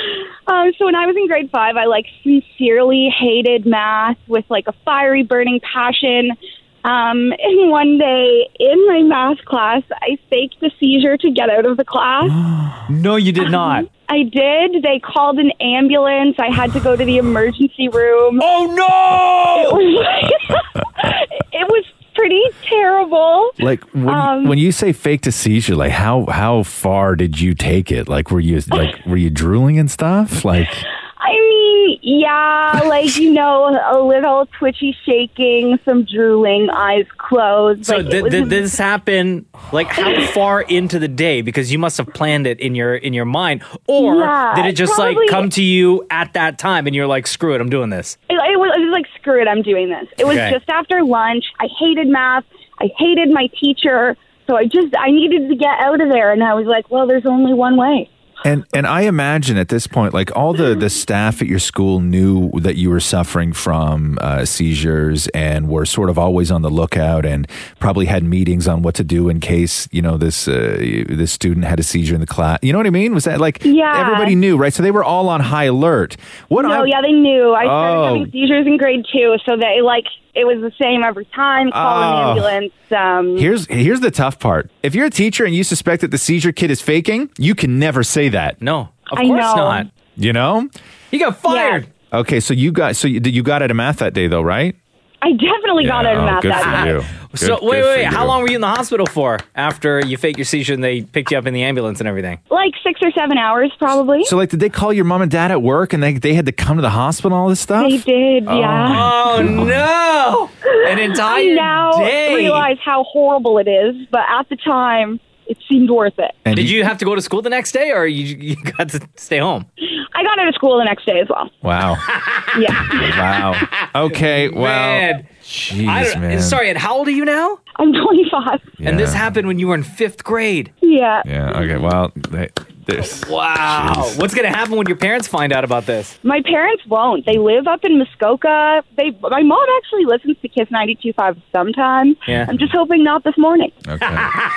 um, so when I was in grade five, I like sincerely hated math with like a fiery, burning passion. Um, and one day in my math class, I faked a seizure to get out of the class. No, you did not. I did. They called an ambulance. I had to go to the emergency room. Oh no! It was, it was pretty terrible. Like when, Um, when you say faked a seizure, like how how far did you take it? Like were you like were you drooling and stuff? Like I mean, yeah, like, you know, a little twitchy shaking, some drooling, eyes closed. So like, it did, was did a- this happen like how far into the day? Because you must have planned it in your in your mind, or Yeah, did it just probably- like come to you at that time and you're like, screw it, I'm doing this? It, it, was, it was like, screw it, I'm doing this. It was Okay. just after lunch. I hated math. I hated my teacher. So I just, I needed to get out of there. And I was like, well, there's only one way. and and I imagine at this point, like all the the staff at your school knew that you were suffering from uh, seizures and were sort of always on the lookout and probably had meetings on what to do in case you know this uh, this student had a seizure in the class. You know what I mean? Was that like Yeah. everybody knew, right? So they were all on high alert. What No, I, yeah, they knew. I started Oh. having seizures in grade two. So they, like, it was the same every time. Call Oh. an ambulance. Um, Here's here's the tough part. If you're a teacher and you suspect that the seizure kid is faking, you can never say that. No, of I course know. not. You know? You got fired. Okay, so you got so you, you got out of math that day though, right? I definitely got Yeah, out of oh, math good that for day. you. So Good- wait, good wait, for wait. How you. long were you in the hospital for after you faked your seizure and they picked you up in the ambulance and everything? Like six or seven hours, probably. So like, did they call your mom and dad at work and they they had to come to the hospital and all this stuff? They did, yeah. Oh no! An I entire now day. realize how horrible it is, but at the time, it seemed worth it. And Did you have to go to school the next day, or you you got to stay home? I got out of school the next day as well. Wow, Yeah. wow. Okay, well, Man. jeez, I don't- man. Sorry, and how old are you now? I'm twenty-five. And this Yeah. happened when you were in fifth grade. Yeah. Yeah. Okay. Well, they, there's. Wow. Jeez. What's going to happen when your parents find out about this? My parents won't. They live up in Muskoka. They, my mom actually listens to Kiss ninety-two point five sometimes. Yeah. I'm just hoping not this morning. Okay.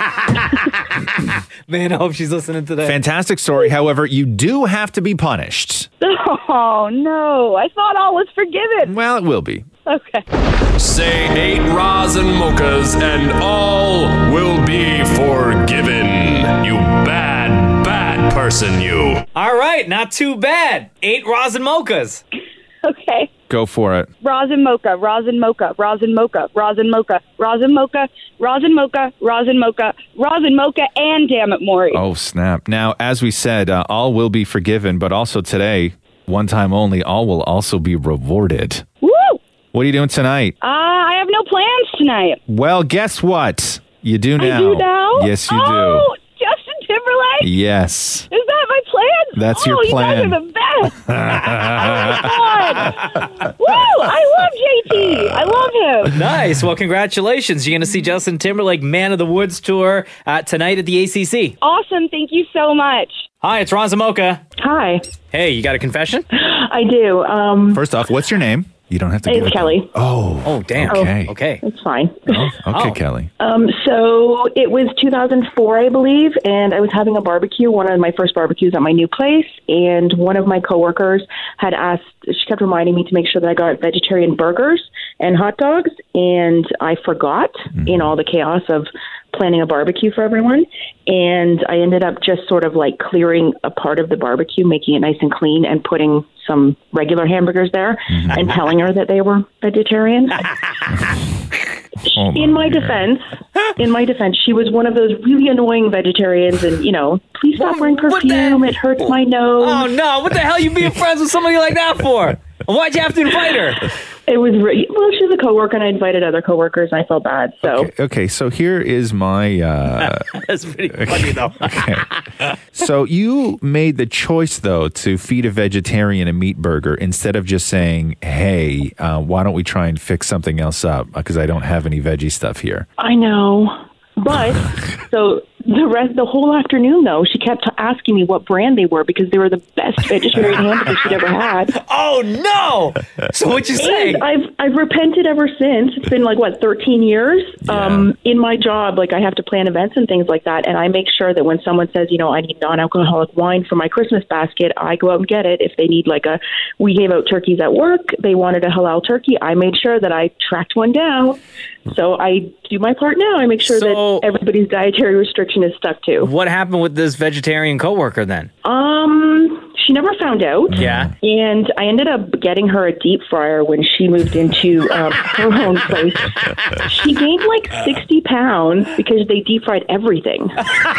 Man, I hope she's listening to that. Fantastic story. However, you do have to be punished. Oh, no. I thought all was forgiven. Well, it will be. Okay. Say eight Roz and Mochas and all will be forgiven. You bad, bad person, you. All right, not too bad. Eight Roz and Mochas. Okay. Go for it. Rosin mocha, rosin mocha, rosin mocha, rosin mocha, rosin mocha, rosin mocha, rosin mocha, rosin mocha, and damn it, Maury. Oh, snap. Now, as we said, uh, all will be forgiven, but also today, one time only, all will also be rewarded. Woo! What are you doing tonight? Uh, I have no plans tonight. Well, guess what? You do now. I do now? Yes, you oh, Justin Timberlake? do. Yes. Is that my plan? That's oh, your plan. You guys are the best. Oh, my God. Woo! I love J T. I love him. Nice. Well, congratulations. You're going to see Justin Timberlake Man of the Woods tour uh, tonight at the A C C. Awesome. Thank you so much. Hi, it's Ron Zamoka. Hi. Hey, you got a confession? I do. Um, First off, what's your name? You don't have to It's give it. Kelly. Oh. Oh, damn. Okay. Okay. It's fine. Oh, okay, Oh. Kelly. Um, so it was two thousand four, I believe, and I was having a barbecue, one of my first barbecues at my new place, and one of my coworkers had asked, she kept reminding me to make sure that I got vegetarian burgers and hot dogs, and I forgot Mm-hmm. in all the chaos of planning a barbecue for everyone, and I ended up just sort of like clearing a part of the barbecue, making it nice and clean, and putting some regular hamburgers there, Mm-hmm. and telling her that they were vegetarian. Oh, In my dear. defense, in my defense, she was one of those really annoying vegetarians, and you know, please stop wearing What the- perfume. It hurts my nose. Oh, no. What the hell you being friends with somebody like that for? Why'd you have to invite her? It was re- well, she's a coworker, and I invited other coworkers, and I felt bad. So Okay, okay, so here is my. Uh, That's pretty funny, though. okay. So you made the choice, though, to feed a vegetarian a meat burger instead of just saying, "Hey, uh, why don't we try and fix something else up? Because I don't have any veggie stuff here." I know, but so the rest, the whole afternoon, though, she kept asking me what brand they were because they were the best vegetarian hamburgers she'd ever had. Oh, no. So what'd you say? And I've I've repented ever since. It's been like what thirteen years. Um, in my job, like I have to plan events and things like that, and I make sure that when someone says, you know, I need non-alcoholic wine for my Christmas basket, I go out and get it. If they need like a, we gave out turkeys at work. They wanted a halal turkey. I made sure that I tracked one down. So I do my part now. I make sure So- that everybody's dietary restriction is stuck to. What happened with this vegetarian coworker then? Um, she never found out. Yeah. And I ended up getting her a deep fryer when she moved into um, her own place. She gained like sixty pounds because they deep fried everything.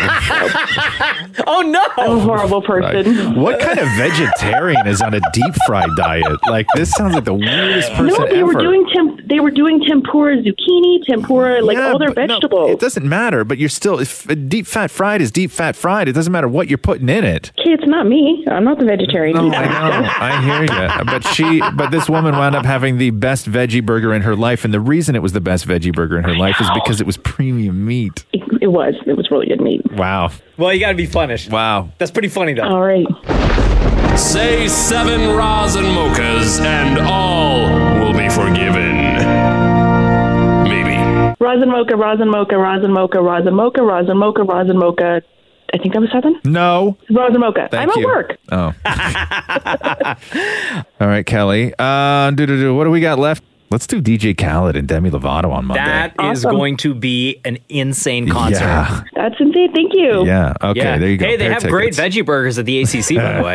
Oh, no. I'm a horrible person. What kind of vegetarian is on a deep fried diet? Like, this sounds like the weirdest person No, they ever. were doing temp- they were doing tempura zucchini, tempura, like Yeah, all their but no, vegetables. it doesn't matter, but you're still, if deep fat fried is deep fat fried, it doesn't matter what you're putting in it. Okay, it's not me. I'm not the vegetarian. No, either. I know. I hear you. But she, but this woman wound up having the best veggie burger in her life, and the reason it was the best veggie burger in her life is because it was premium meat. It, it was. It was really good meat. Wow. Well, you got to be punished. Wow. That's pretty funny, though. All right. Say seven Roz and Mochas, and all will be forgiven. Maybe. Rosin mocha, rosin mocha, rosin mocha, rosin mocha, rosin mocha, rosin mocha. I think that was seven. No. Rosin mocha. Thank I'm you. at work. Oh. All right, Kelly. Uh, do, do, do. What do we got left? Let's do D J Khaled and Demi Lovato on Monday. That is Awesome. going to be an insane concert. Yeah. That's insane. Thank you. Yeah. Okay. Yeah. There you go. Hey, they Pair have great tickets. veggie burgers at the A C C, by the way.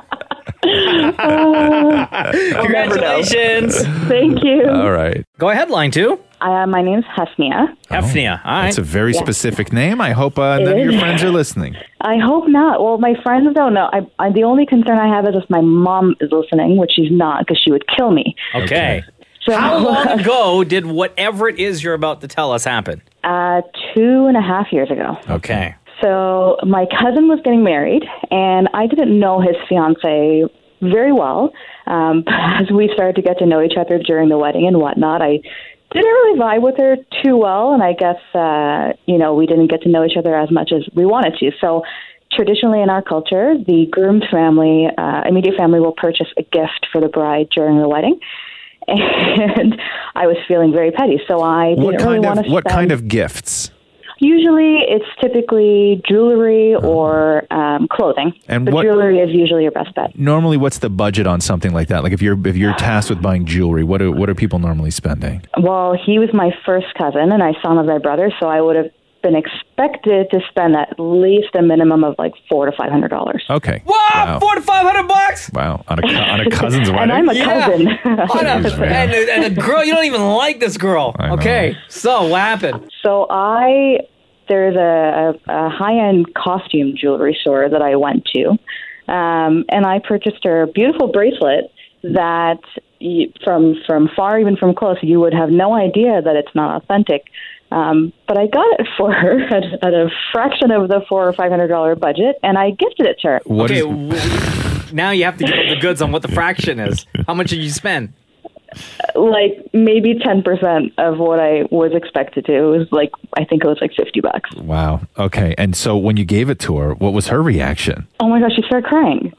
Uh, Congratulations. thank you. All right. Go ahead, line two. Uh, my name's Hafnia. Hefnia. All right. That's a very Yeah. specific name. I hope uh, It none of your is. friends are listening. I hope not. Well, my friends don't know. I, I, the only concern I have is if my mom is listening, which she's not, because she would kill me. Okay. So, How long ago did whatever it is you're about to tell us happen? Uh, two and a half years ago. Okay. So my cousin was getting married, and I didn't know his fiance very well. Um, but as we started to get to know each other during the wedding and whatnot, I didn't really vibe with her too well, and I guess, uh, you know, we didn't get to know each other as much as we wanted to. So traditionally in our culture, the groom's family, uh, immediate family will purchase a gift for the bride during the wedding. And I was feeling very petty, so I didn't What really kind want of to what spend. kind of gifts? Usually, it's typically jewelry or um, clothing. And but what- jewelry is usually your best bet. Normally, what's the budget on something like that? Like if you're if you're tasked with buying jewelry, what are what are people normally spending? Well, he was my first cousin, and I saw him as my brother, so I would have been expected to spend at least a minimum of like four to five hundred dollars. Okay. What? Wow. Four to five hundred bucks? Wow. On a co- on a cousin's wedding. And I'm a Yeah. cousin. On a- Jeez, man. and, and a girl, you don't even like this girl. I know. Okay. So what happened? So I there's a, a, a high-end costume jewelry store that I went to, um, and I purchased her a beautiful bracelet that you, from from far, even from close, you would have no idea that it's not authentic. Um, but I got it for her at, at a fraction of the four or five hundred dollar budget, and I gifted it to her. okay, w- now you have to give up the goods on what the fraction is. How much did you spend? Like maybe ten percent of what I was expected to. It was like, I think it was like fifty bucks. Wow. Okay. And so when you gave it to her, what was her reaction? Oh my gosh, she started crying.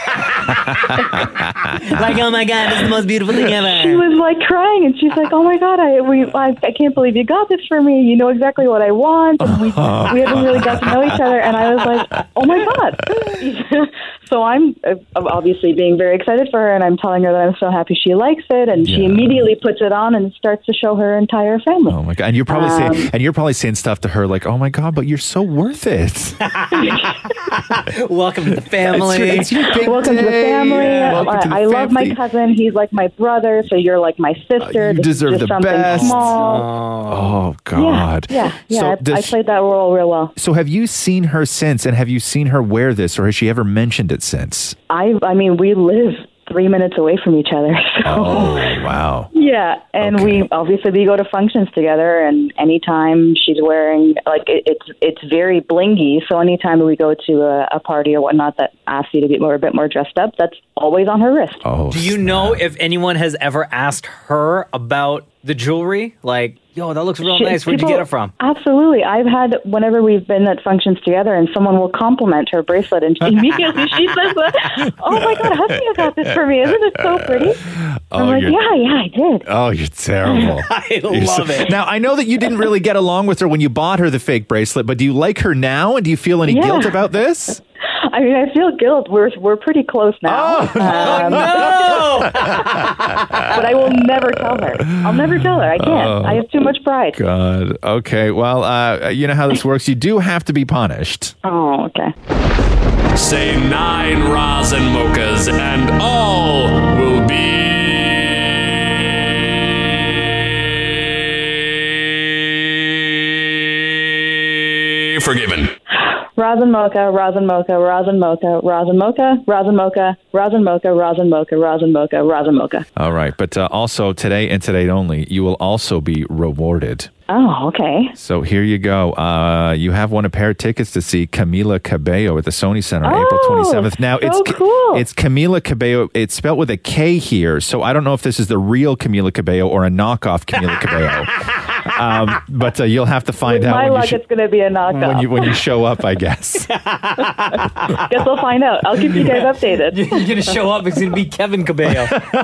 Like, oh my God, this is the most beautiful thing ever. She was like crying, and she's like, "Oh my God, I we I, I can't believe you got this for me. You know exactly what I want." And we we haven't really got to know each other, and I was like, "Oh my God." So I'm uh, obviously being very excited for her, and I'm telling her that I'm so happy she likes it, and she Yeah. immediately puts it on and starts to show her entire family. Oh my God. And you're probably Um, saying, and you're probably saying stuff to her like, "Oh my God, but you're so worth it." Welcome to the family. It's your- it's your big Welcome to the day. family. Yeah. Welcome to the I, I love my family. cousin. He's like my brother, so you're like my sister. You This is deserve just the something best. small. Oh God. Yeah, yeah. So yeah I, does I she- played that role real well. So have you seen her since, and have you seen her wear this, or has she ever mentioned it since? I, I mean, we live three minutes away from each other. So. Oh, wow. Yeah, and we obviously we go to functions together, and anytime she's wearing like it, it's it's very blingy. So anytime we go to a, a party or whatnot that asks you to be more a bit more dressed up, that's always on her wrist. Oh, do you know if anyone has ever asked her about the jewelry? Like, yo, that looks real She- nice. Where'd you people- get it from? Absolutely. I've had, whenever we've been at functions together and someone will compliment her bracelet and she immediately she says, "Oh my God, husband, you got this for me. Isn't it so pretty?" Oh, I'm like, you're- yeah, yeah, I did. Oh, you're terrible. I You're so- love it. Now, I know that you didn't really get along with her when you bought her the fake bracelet, but do you like her now, and do you feel any Yeah. guilt about this? I mean, I feel guilt. We're we're pretty close now. Oh, Um, no! but I will never tell her. I'll never tell her. I can't. Oh. I have too much pride. God. Okay. Well, uh, you know how this works. You do have to be punished. Oh, okay. Say nine Roz and Mochas, and all will be forgiven. Rosin mocha, rosin mocha, rosin mocha, rosin mocha, rosin mocha, rosin mocha, rosin mocha, rosin mocha, rosin mocha. All right. But uh, also today and today only, you will also be rewarded. Oh, okay. So here you go. Uh, you have won a pair of tickets to see Camila Cabello at the Sony Center on Oh, April twenty-seventh. Now so it's cool. it's Camila Cabello. It's spelled with a K here, so I don't know if this is the real Camila Cabello or a knockoff Camila Cabello. Um, but uh, you'll have to find With out my when you, luck, sh- it's going to be a knockoff. when you when you show up, I guess. Guess we'll find out. I'll keep you guys updated. You're going to show up. It's going to be Kevin Cabello.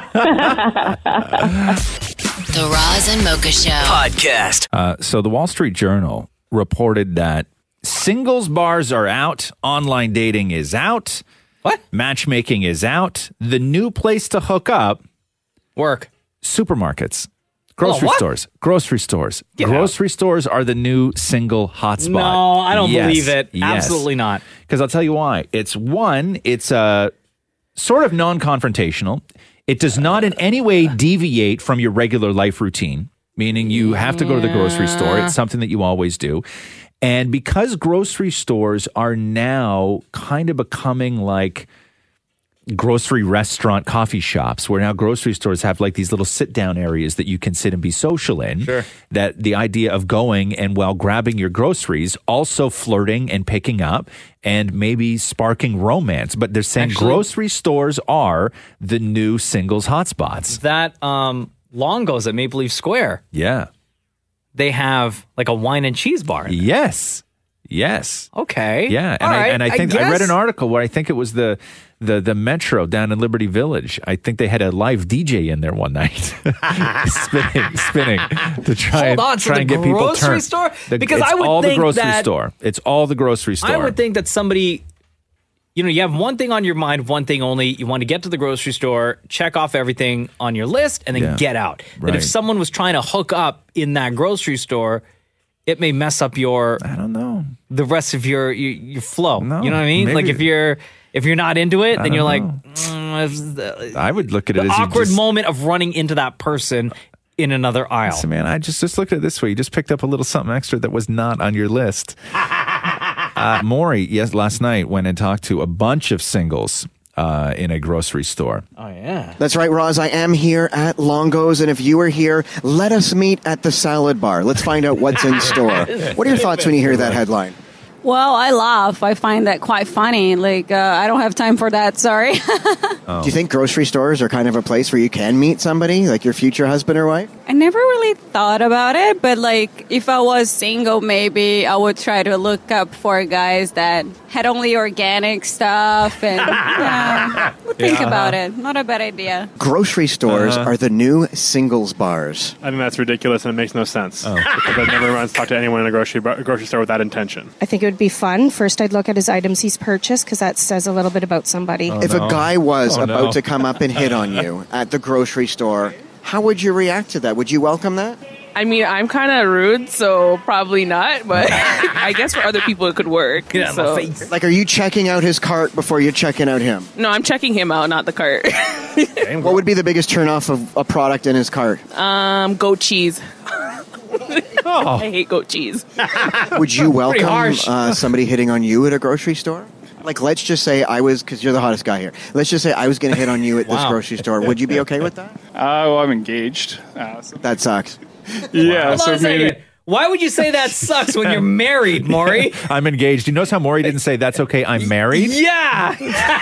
The Roz and Mocha Show podcast. Uh, so the Wall Street Journal reported that singles bars are out, online dating is out, what? Matchmaking is out. The new place to hook up, work, supermarkets, grocery Oh, what? stores, grocery stores. Get grocery stores are the new single hotspot. No, I don't Yes, believe it. yes. Absolutely not. Because I'll tell you why. It's one, it's uh, sort of non-confrontational. It does not in any way deviate from your regular life routine, meaning you have to go to the grocery store. It's something that you always do. And because grocery stores are now kind of becoming like grocery restaurant coffee shops, where now grocery stores have like these little sit down areas that you can sit and be social in. Sure. That the idea of going and while grabbing your groceries, also flirting and picking up and maybe sparking romance. But they're saying Actually- grocery stores are the new singles hotspots. That um, Longo's at Maple Leaf Square, Yeah. they have like a wine and cheese bar. in there. Yes. Yes. Okay. Yeah, and All I right, and I think I, read guess. an article where I think it was the the the Metro down in Liberty Village. I think they had a live D J in there one night, spinning, spinning to try Hold and on, so try the and get people grocery turned. store? The- Because it's I would all the think grocery that- store. It's all the grocery store. I would think that somebody, you know, you have one thing on your mind, one thing only. You want to get to the grocery store, check off everything on your list, and then Yeah. get out. That Right. if someone was trying to hook up in that grocery store, it may mess up your. I don't know. The rest of your your, your flow. No, you know what I mean? maybe- Like if you're if you're not into it, I then don't you're like. know. Mm, it's the- I would look at it the as you awkward just- moment of running into that person in another aisle. Listen, man, I just just looked at it this way. You just picked up a little something extra that was not on your list. uh, Maury, yes, last night went and talked to a bunch of singles uh, in a grocery store. Oh, yeah. That's right, Roz. I am here at Longo's, and if you were here, let us meet at the salad bar. Let's find out what's in store. What are your thoughts when you hear that headline? Well, I laugh. I find that quite funny. Like, uh, I don't have time for that. Sorry. Do you think grocery stores are kind of a place where you can meet somebody, like your future husband or wife? I never really thought about it, but like, if I was single, maybe I would try to look up for guys that had only organic stuff and uh, would think Yeah. about it. Not a bad idea. Grocery stores Uh-huh. are the new singles bars. I think that's ridiculous and it makes no sense. Because I've never once talked to anyone in a grocery bar, grocery store with that intention. I think it would be fun. First, I'd look at his items he's purchased because that says a little bit about somebody. if a guy was Oh, about no. to come up and hit on you at the grocery store, how would you react to that? Would you welcome that? I mean, I'm kind of rude, so probably not. But I guess for other people, it could work. so. Like, are you checking out his cart before you're checking out him? No, I'm checking him out, not the cart. What would be the biggest turnoff of a product in his cart? um, goat cheese. Oh. I hate goat cheese. Would you welcome harsh. uh, somebody hitting on you at a grocery store? Like, let's just say I was, because you're the hottest guy here. Let's just say I was going to hit on you at this Wow. grocery store. Would you be okay with that? Uh, well, I'm engaged. Uh, so- That sucks. yeah, Hold on so a maybe. second. Why would you say that sucks when you're married, Maury? I'm engaged. You notice how Maury didn't say that's okay, I'm married? Yeah.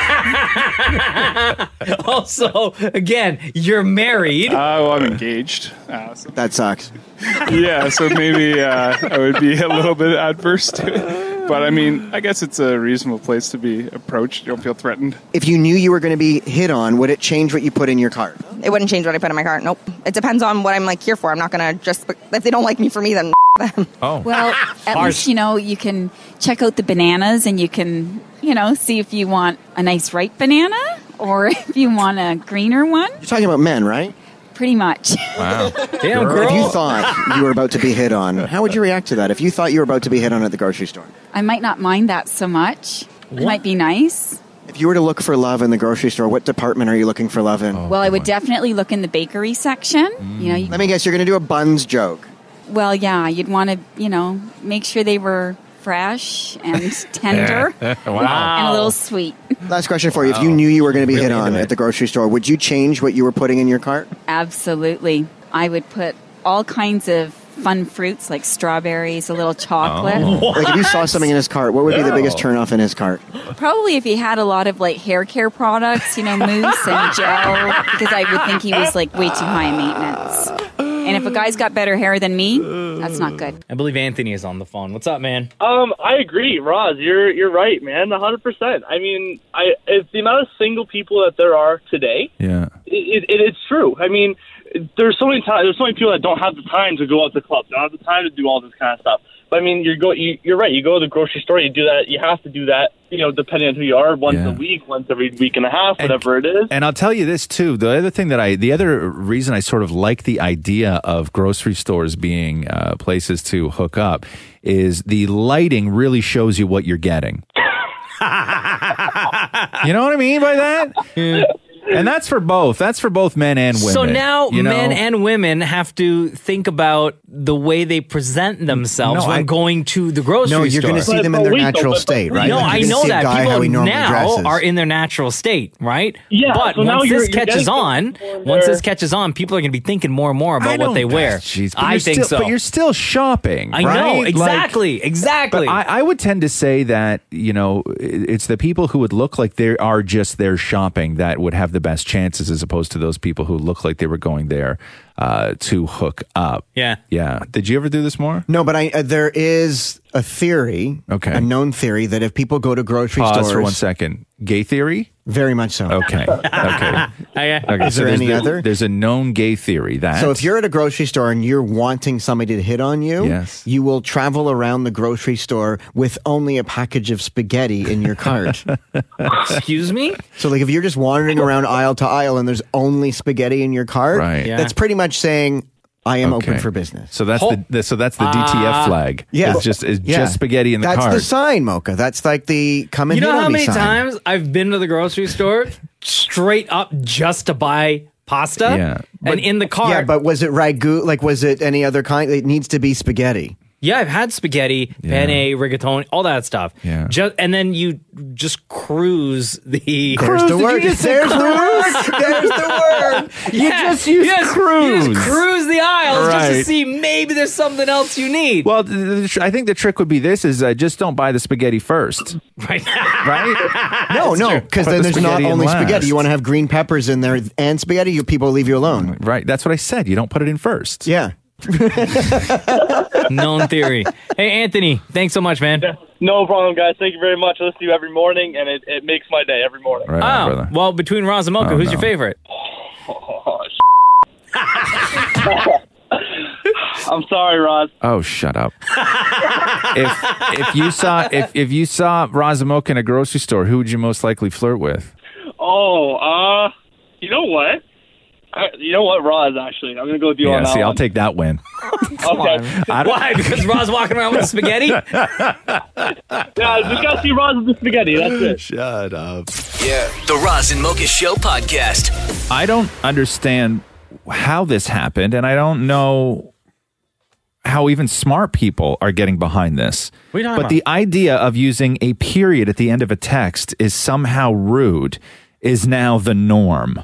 Also, again, you're married. Uh, well, I'm engaged. Uh, so- That sucks. yeah, so maybe uh, I would be a little bit adverse to it. But I mean, I guess it's a reasonable place to be approached. You don't feel threatened. If you knew you were going to be hit on, would it change what you put in your cart? It wouldn't change what I put in my cart. Nope. It depends on what I'm like here for. I'm not gonna just if they don't like me for me, then them. Oh. Well, at least, you know, you can check out the bananas and you can, you know, see if you want a nice ripe banana or if you want a greener one. You're talking about men, right? Pretty much. Wow. Damn, girl. If you thought you were about to be hit on, how would you react to that? If you thought you were about to be hit on at the grocery store? I might not mind that so much. It might be nice. If you were to look for love in the grocery store, what department are you looking for love in? Well, I would definitely look in the bakery section. You know, you, Let me guess, you're going to do a buns joke. well, yeah, you'd want to, you know, make sure they were fresh and tender Wow. and a little sweet. Last question for you. If you knew you were going to be hit on at the grocery store, would you change what you were putting in your cart? Absolutely. I would put all kinds of fun fruits like strawberries, a little chocolate. Like if you saw something in his cart, what would be the biggest turnoff in his cart? Probably if he had a lot of like hair care products, you know, mousse and gel, because I would think he was like way too high in maintenance. And if a guy's got better hair than me, that's not good. I believe Anthony is on the phone. What's up, man? Um, I agree, Roz. You're you're right, man. A hundred percent. I mean, I it's the amount of single people that there are today. Yeah, it, it, it's true. I mean, there's so many times. There's so many people that don't have the time to go out to clubs. Don't have the time to do all this kind of stuff. But I mean, you're go. You, you're right. You go to the grocery store. You do that. You have to do that. You know, depending on who you are, once Yeah. a week, once every week and a half, whatever it is. And I'll tell you this too. The other thing that I, the other reason I sort of like the idea of grocery stores being uh, places to hook up is the lighting really shows you what you're getting. You know what I mean by that? And that's for both. That's for both men and women. So now you know? men and women have to think about the way they present themselves No, when I- going to the grocery No, store. you're gonna see them in their natural state, right? No, You're I gonna know see a that. guy how he People normally now dresses. are in their natural state, right? Yeah, But so now once you're- this you're catches getting on, people once where- this catches on, people are going to be thinking more and more I about what don't- they wear. Jeez, but I you're think still, so. But you're still shopping. I right? know, Like- exactly, exactly. But I, I would tend to say that, you know, it's the people who would look like they are just there shopping that would have the best chances as opposed to those people who look like they were going there uh, to hook up. Yeah. Yeah. Did you ever do this more? No, but I uh, there is a theory, Okay. a known theory, that if people go to grocery Pause stores... for one second. Gay theory? Very much so. Okay. Okay. Okay. Is so there there's any the- other? There's a known gay theory that. So if you're at a grocery store and you're wanting somebody to hit on you, Yes. you will travel around the grocery store with only a package of spaghetti in your cart. Excuse me? So like if you're just wandering around aisle to aisle and there's only spaghetti in your cart, Right. Yeah. that's pretty much saying, I am Okay. open for business. So that's the, the so that's the D T F Ah. flag. Yeah. It's just it's Yeah. just spaghetti in the That's cart. the sign, Mocha. That's like the come and You know hit how on me many sign. times I've been to the grocery store straight up just to buy pasta? Yeah. And in the cart. Yeah, but was it ragu? Like, was it any other kind? It needs to be spaghetti. Yeah, I've had spaghetti, penne, rigatoni, all that stuff. Yeah. Just, and then you just cruise the. There's the word. There's the word. There's the word. You just use cruise. You just cruise the aisles just to Right. see maybe there's something else you need. Well, the, the, tr- I think the trick would be this: is uh, just don't buy the spaghetti first, right? Right? No, no, because Put then the there's not spaghetti in only last. spaghetti. You want to have green peppers in there and spaghetti. You people leave you alone. Right. That's what I said. You don't put it in first. Yeah. Known theory. Hey, Anthony, thanks so much, man. No problem, guys. Thank you very much. I listen to you every morning, and it, it makes my day every morning. oh, well, between Roz and Mocha, Oh, who's no. your favorite? I'm sorry, Roz. Oh, shut up. if if you saw if if you saw Razamoka in a grocery store, who would you most likely flirt with? Oh, uh, you know what? I, you know what, Roz, actually. I'm going to go with you Yeah, on that see, I'll one. take that win. Okay. I don't- Why? Because Roz walking around with spaghetti? Yeah, just got to see Roz with the spaghetti. That's it. Shut up. Yeah. The Roz and Mocha Show podcast. I don't understand how this happened, and I don't know how even smart people are getting behind this. What are you talking But about? the idea of using a period at the end of a text is somehow rude is now the norm.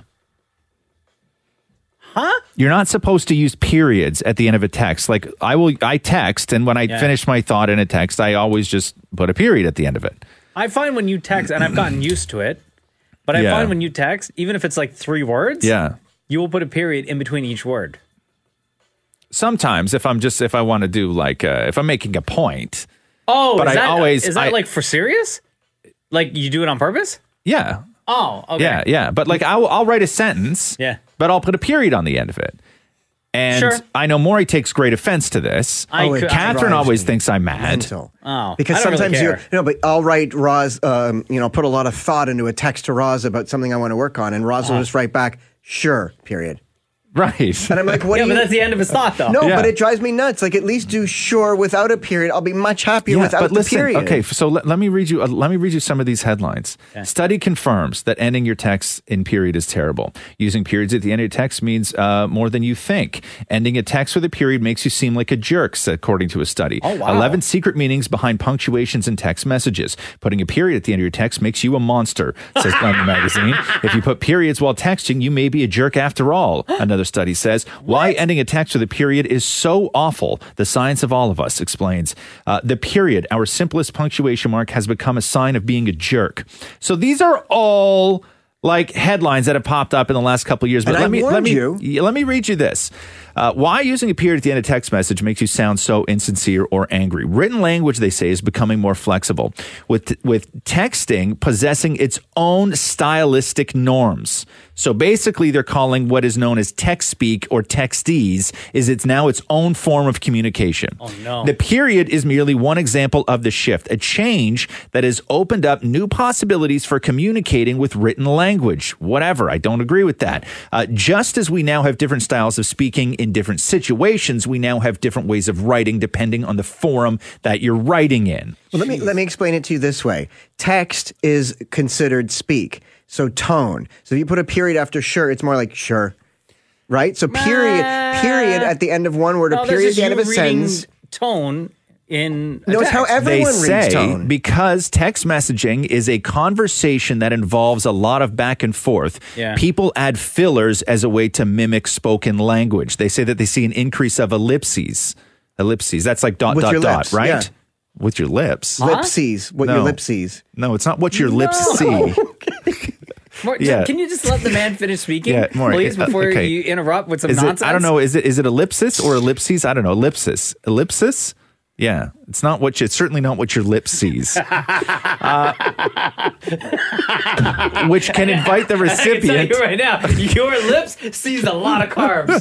Huh? You're not supposed to use periods at the end of a text. Like I will, I text, and when I Yeah. finish my thought in a text, I always just put a period at the end of it. I find when you text, and I've gotten used to it, but I Yeah. find when you text, even if it's like three words, Yeah. you will put a period in between each word. Sometimes, if I'm just if I want to do like uh, if I'm making a point. Oh, But is I that, always- is that I- like for serious? Like you do it on purpose? Yeah. Oh, okay. Yeah, yeah. But like I'll, I'll write a sentence, Yeah. but I'll put a period on the end of it. And Sure. I know Maury takes great offense to this. I could- Catherine drives always me thinks I'm mad. mental. Oh, Because I don't really sometimes care. you're, you know, but I'll write Roz, um, you know, put a lot of thought into a text to Roz about something I want to work on, and Roz Uh-huh. will just write back, sure, period. Right. And I'm like, what yeah, do but you... that's the end of his thought, though. No, Yeah. but it drives me nuts. Like, at least do sure without a period. I'll be much happier Yeah, without but the listen, period. okay, so let, let me read you. Uh, let me read you some of these headlines. Study confirms that ending your text in period is terrible. Using periods at the end of your text means uh, more than you think. Ending a text with a period makes you seem like a jerk, according to a study. Oh, wow. Eleven secret meanings behind punctuations in text messages. Putting a period at the end of your text makes you a monster, says Blender Magazine. If you put periods while texting, you may be a jerk after all. Another study says why ending a text with a period is so awful. The Science of All of Us explains. Uh, the period, our simplest punctuation mark, has become a sign of being a jerk. So these are all like headlines that have popped up in the last couple of years. But And let I me let warned me you. yeah, let me read you this. Uh, why using a period at the end of text message makes you sound so insincere or angry. Written language, they say, is becoming more flexible, with with texting possessing its own stylistic norms. So basically, they're calling what is known as text speak or textese is it's now its own form of communication. Oh, no. The period is merely one example of the shift, a change that has opened up new possibilities for communicating with written language. Whatever, I don't agree with that. Uh, just as we now have different styles of speaking in different situations, we now have different ways of writing depending on the forum that you're writing in. Well, let me let me explain it to you this way. Text is considered speak, so tone. So if you put a period after sure, it's more like sure, right? So period, period at the end of one word, No, a that's period at just the end of you a reading sentence. Tone in a No, it's text. how everyone They reads say tone. because text messaging is a conversation that involves a lot of back and forth, Yeah. people add fillers as a way to mimic spoken language. They say that they see an increase of ellipses. Ellipses. That's like dot, With dot, your dot, lips, right? yeah. With your lips. Lipsies, what your No. lip sees. No, it's not what your lips No. see. More, Yeah. Can you just let the man finish speaking, Yeah, Maury, please, uh, before okay. you interrupt with some Is nonsense? it, I don't know. Is it is it ellipsis or ellipses? I don't know. Ellipsis. Ellipsis? Yeah. It's not what you, it's certainly not what your lip sees. Uh, which can invite the I can tell recipient. you right now, your lips sees a lot of carbs.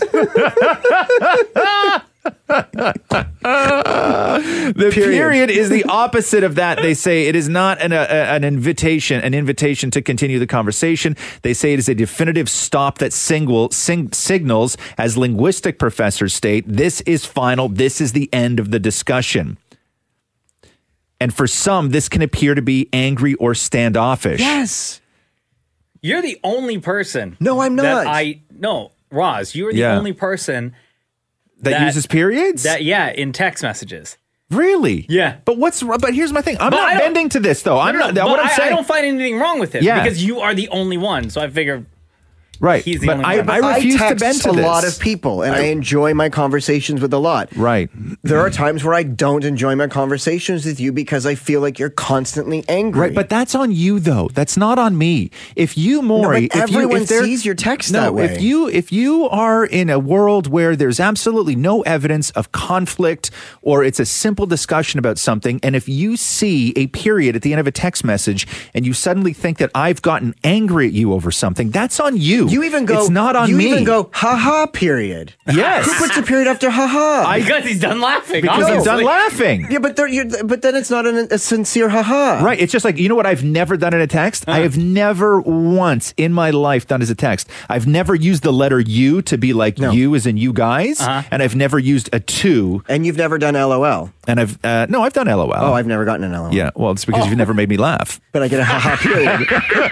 The period. is the opposite of that. They say it is not an, a, an invitation, an invitation to continue the conversation. They say it is a definitive stop that single, sing, signals, as linguistic professors state, this is final. This is the end of the discussion. And for some, this can appear to be angry or standoffish. Yes. You're the only person. No, I'm That not. I no, Roz. You are the Yeah. only person That, uses periods? That yeah, in text messages. Really? Yeah. But what's but here's my thing. I'm But I not don't- bending to this though. I'm No, no, not. but What I'm I, saying. I don't find anything wrong with it. Yeah. Because you are the only one. So I figure. Right. He's the But only I, one. I refuse to text bend to a this. lot of people, and I, enjoy my conversations with a lot. Right. There are times where I don't enjoy my conversations with you because I feel like you're constantly angry. Right, but that's on you though. That's not on me. If you, Maury, but if you, everyone if there- sees your text no, that way. If you, if you are in a world where there's absolutely no evidence of conflict, or it's a simple discussion about something, and if you see a period at the end of a text message, and you suddenly think that I've gotten angry at you over something, that's on you. You even go. It's not on you me. even go. Ha ha. Period. Yes. Who puts a period after ha ha? Because he's done laughing. Because he's obviously. done laughing. Yeah, but there, you're, but then it's not an, a sincere ha ha. Right. It's just like, you know what I've never done in a text? I have never once in my life done as a text. I've never used the letter U to be like you as in you guys. Uh-huh. And I've never used a two. And you've never done L O L. And I've, uh, no, I've done L O L. Oh, I've never gotten an L O L. Yeah. Well, it's because you've never made me laugh. But I get a ha ha period.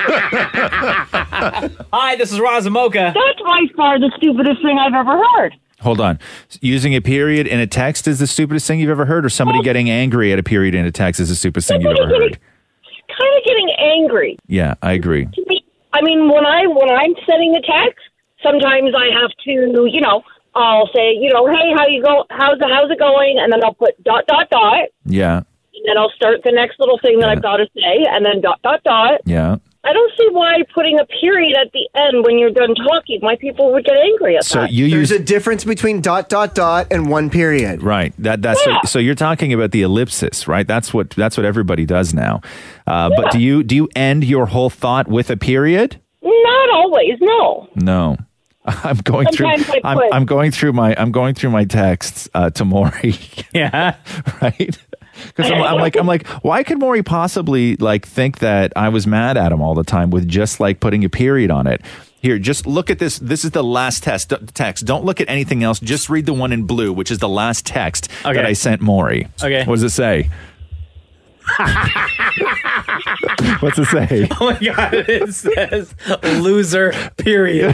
Hi, this is Roz and Mocha. That's by far the stupidest thing I've ever heard. Hold on. Using a period in a text is the stupidest thing you've ever heard, or somebody getting angry at a period in a text is the stupidest thing you've ever heard? Kind of getting angry. Yeah, I agree. To me, I mean, when I when I'm sending a text, sometimes I have to, you know, I'll say, you know, hey, how you go? How's the, how's it going? And then I'll put dot dot dot, Yeah. and then I'll start the next little thing that I've got to say, and then dot dot dot. Yeah. I don't see why putting a period at the end when you're done talking, why people would get angry at So that. you There's use a difference between dot dot dot and one period. Right. That that's Yeah. so, so you're talking about the ellipsis, right? That's what that's what everybody does now. Uh, But do you do you end your whole thought with a period? Not always, no. No. I'm going Sometimes through I I'm, put- I'm going through my I'm going through my texts uh, to Maury. Yeah. Right? Because I'm, I'm like I'm like, why could Maury possibly like think that I was mad at him all the time with just like putting a period on it? Here, just look at this. This is the last test text. Don't look at anything else. Just read the one in blue, which is the last text Okay. that I sent Maury. Okay. What does it say? What's it say? Oh my God, it says loser, period.